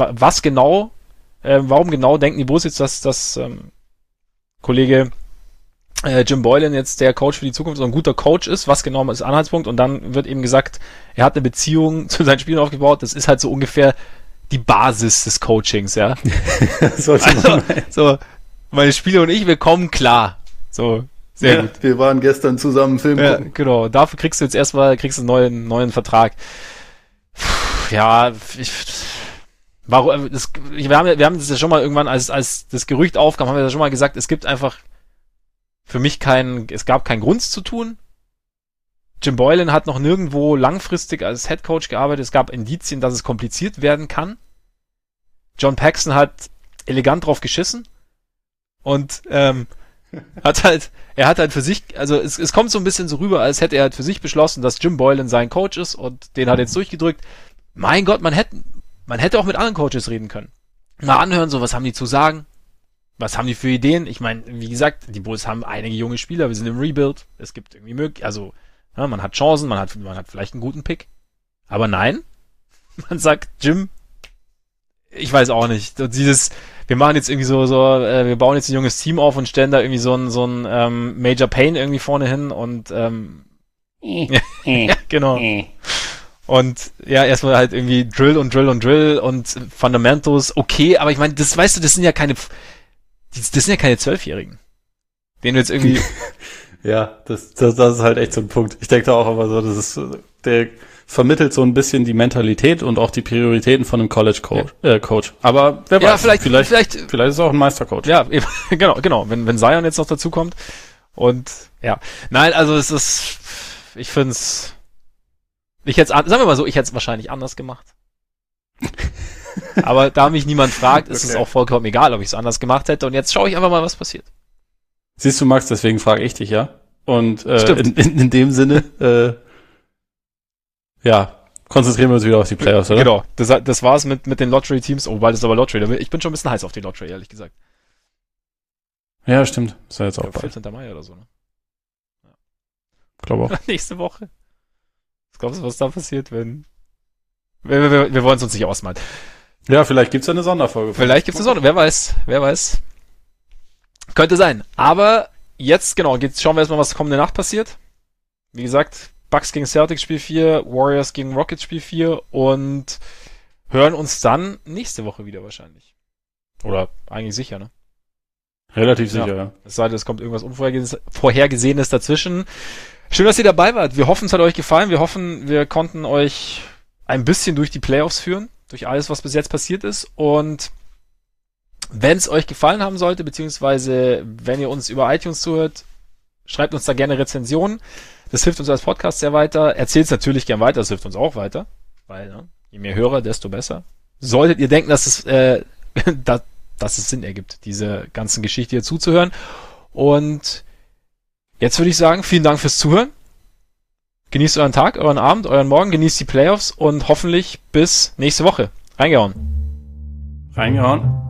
warum genau denken die Bulls jetzt, dass Kollege Jim Boylan jetzt der Coach für die Zukunft so ein guter Coach ist, was genau ist Anhaltspunkt und dann wird eben gesagt, er hat eine Beziehung zu seinen Spielern aufgebaut, das ist halt so ungefähr die Basis des Coachings, ja. So, meine Spieler und ich, wir kommen klar. So, sehr gut. Wir waren gestern zusammen Film gucken. Ja, genau. Dafür kriegst du jetzt erstmal einen neuen Vertrag. Ja, wir haben das ja schon mal irgendwann, als das Gerücht aufkam, haben wir ja schon mal gesagt, es gibt einfach für mich es gab keinen Grund zu tun. Jim Boylan hat noch nirgendwo langfristig als Headcoach gearbeitet. Es gab Indizien, dass es kompliziert werden kann. John Paxson hat elegant drauf geschissen und hat halt für sich, also es kommt so ein bisschen so rüber, als hätte er halt für sich beschlossen, dass Jim Boylan sein Coach ist und den hat er jetzt durchgedrückt. Mein Gott, man hätte auch mit anderen Coaches reden können. Mal anhören, so was haben die zu sagen? Was haben die für Ideen? Ich meine, wie gesagt, die Bulls haben einige junge Spieler, wir sind im Rebuild. Es gibt irgendwie ja, man hat Chancen, man hat vielleicht einen guten Pick. Aber nein, man sagt, Jim, ich weiß auch nicht. Wir machen jetzt irgendwie wir bauen jetzt ein junges Team auf und stellen da irgendwie so ein Major Payne irgendwie vorne hin und ja, genau. Und ja, erstmal halt irgendwie Drill und Fundamentals, okay, aber ich meine, das weißt du, das sind ja keine 12-Jährigen. Denen du jetzt irgendwie ja, das ist halt echt so ein Punkt. Ich denke da auch immer so, der vermittelt so ein bisschen die Mentalität und auch die Prioritäten von einem College-Coach. Aber wer weiß, vielleicht ist es auch ein Meistercoach. Ja, genau. Wenn Zion jetzt noch dazu kommt. Und ja, nein, also ich finde es, sagen wir mal so, ich hätte es wahrscheinlich anders gemacht. Aber da mich niemand fragt, ist es auch vollkommen egal, ob ich es anders gemacht hätte. Und jetzt schaue ich einfach mal, was passiert. Siehst du, Max, deswegen frage ich dich, ja? Und in dem Sinne, konzentrieren wir uns wieder auf die Playoffs, oder? Genau, das war's mit den Lottery-Teams. Oh, bald ist aber Lottery. Ich bin schon ein bisschen heiß auf die Lottery, ehrlich gesagt. Ja, stimmt. Ist ja jetzt auch 14. Mai oder so, ne? Ja. Glaube auch. Nächste Woche. Was glaubst du, was da passiert, wenn... Wir wollen es uns nicht ausmalen. Ja, vielleicht gibt's ja eine Sonderfolge. Wer weiß. Könnte sein. Aber jetzt, schauen wir erstmal, was kommende Nacht passiert. Wie gesagt, Bucks gegen Celtics Spiel 4, Warriors gegen Rockets Spiel 4 und hören uns dann nächste Woche wieder wahrscheinlich. Oder eigentlich sicher, ne? Relativ sicher, ja. Es sei denn, es kommt irgendwas Unvorhergesehenes dazwischen. Schön, dass ihr dabei wart. Wir hoffen, es hat euch gefallen. Wir hoffen, wir konnten euch ein bisschen durch die Playoffs führen. Durch alles, was bis jetzt passiert ist. Und Wenn es euch gefallen haben sollte, beziehungsweise wenn ihr uns über iTunes zuhört, schreibt uns da gerne Rezensionen. Das hilft uns als Podcast sehr weiter. Erzählt es natürlich gern weiter, das hilft uns auch weiter. Weil, ne, je mehr Hörer, desto besser. Solltet ihr denken, dass es, dass es Sinn ergibt, diese ganzen Geschichte hier zuzuhören. Und jetzt würde ich sagen, vielen Dank fürs Zuhören. Genießt euren Tag, euren Abend, euren Morgen, genießt die Playoffs und hoffentlich bis nächste Woche. Reingehauen. Reingehauen.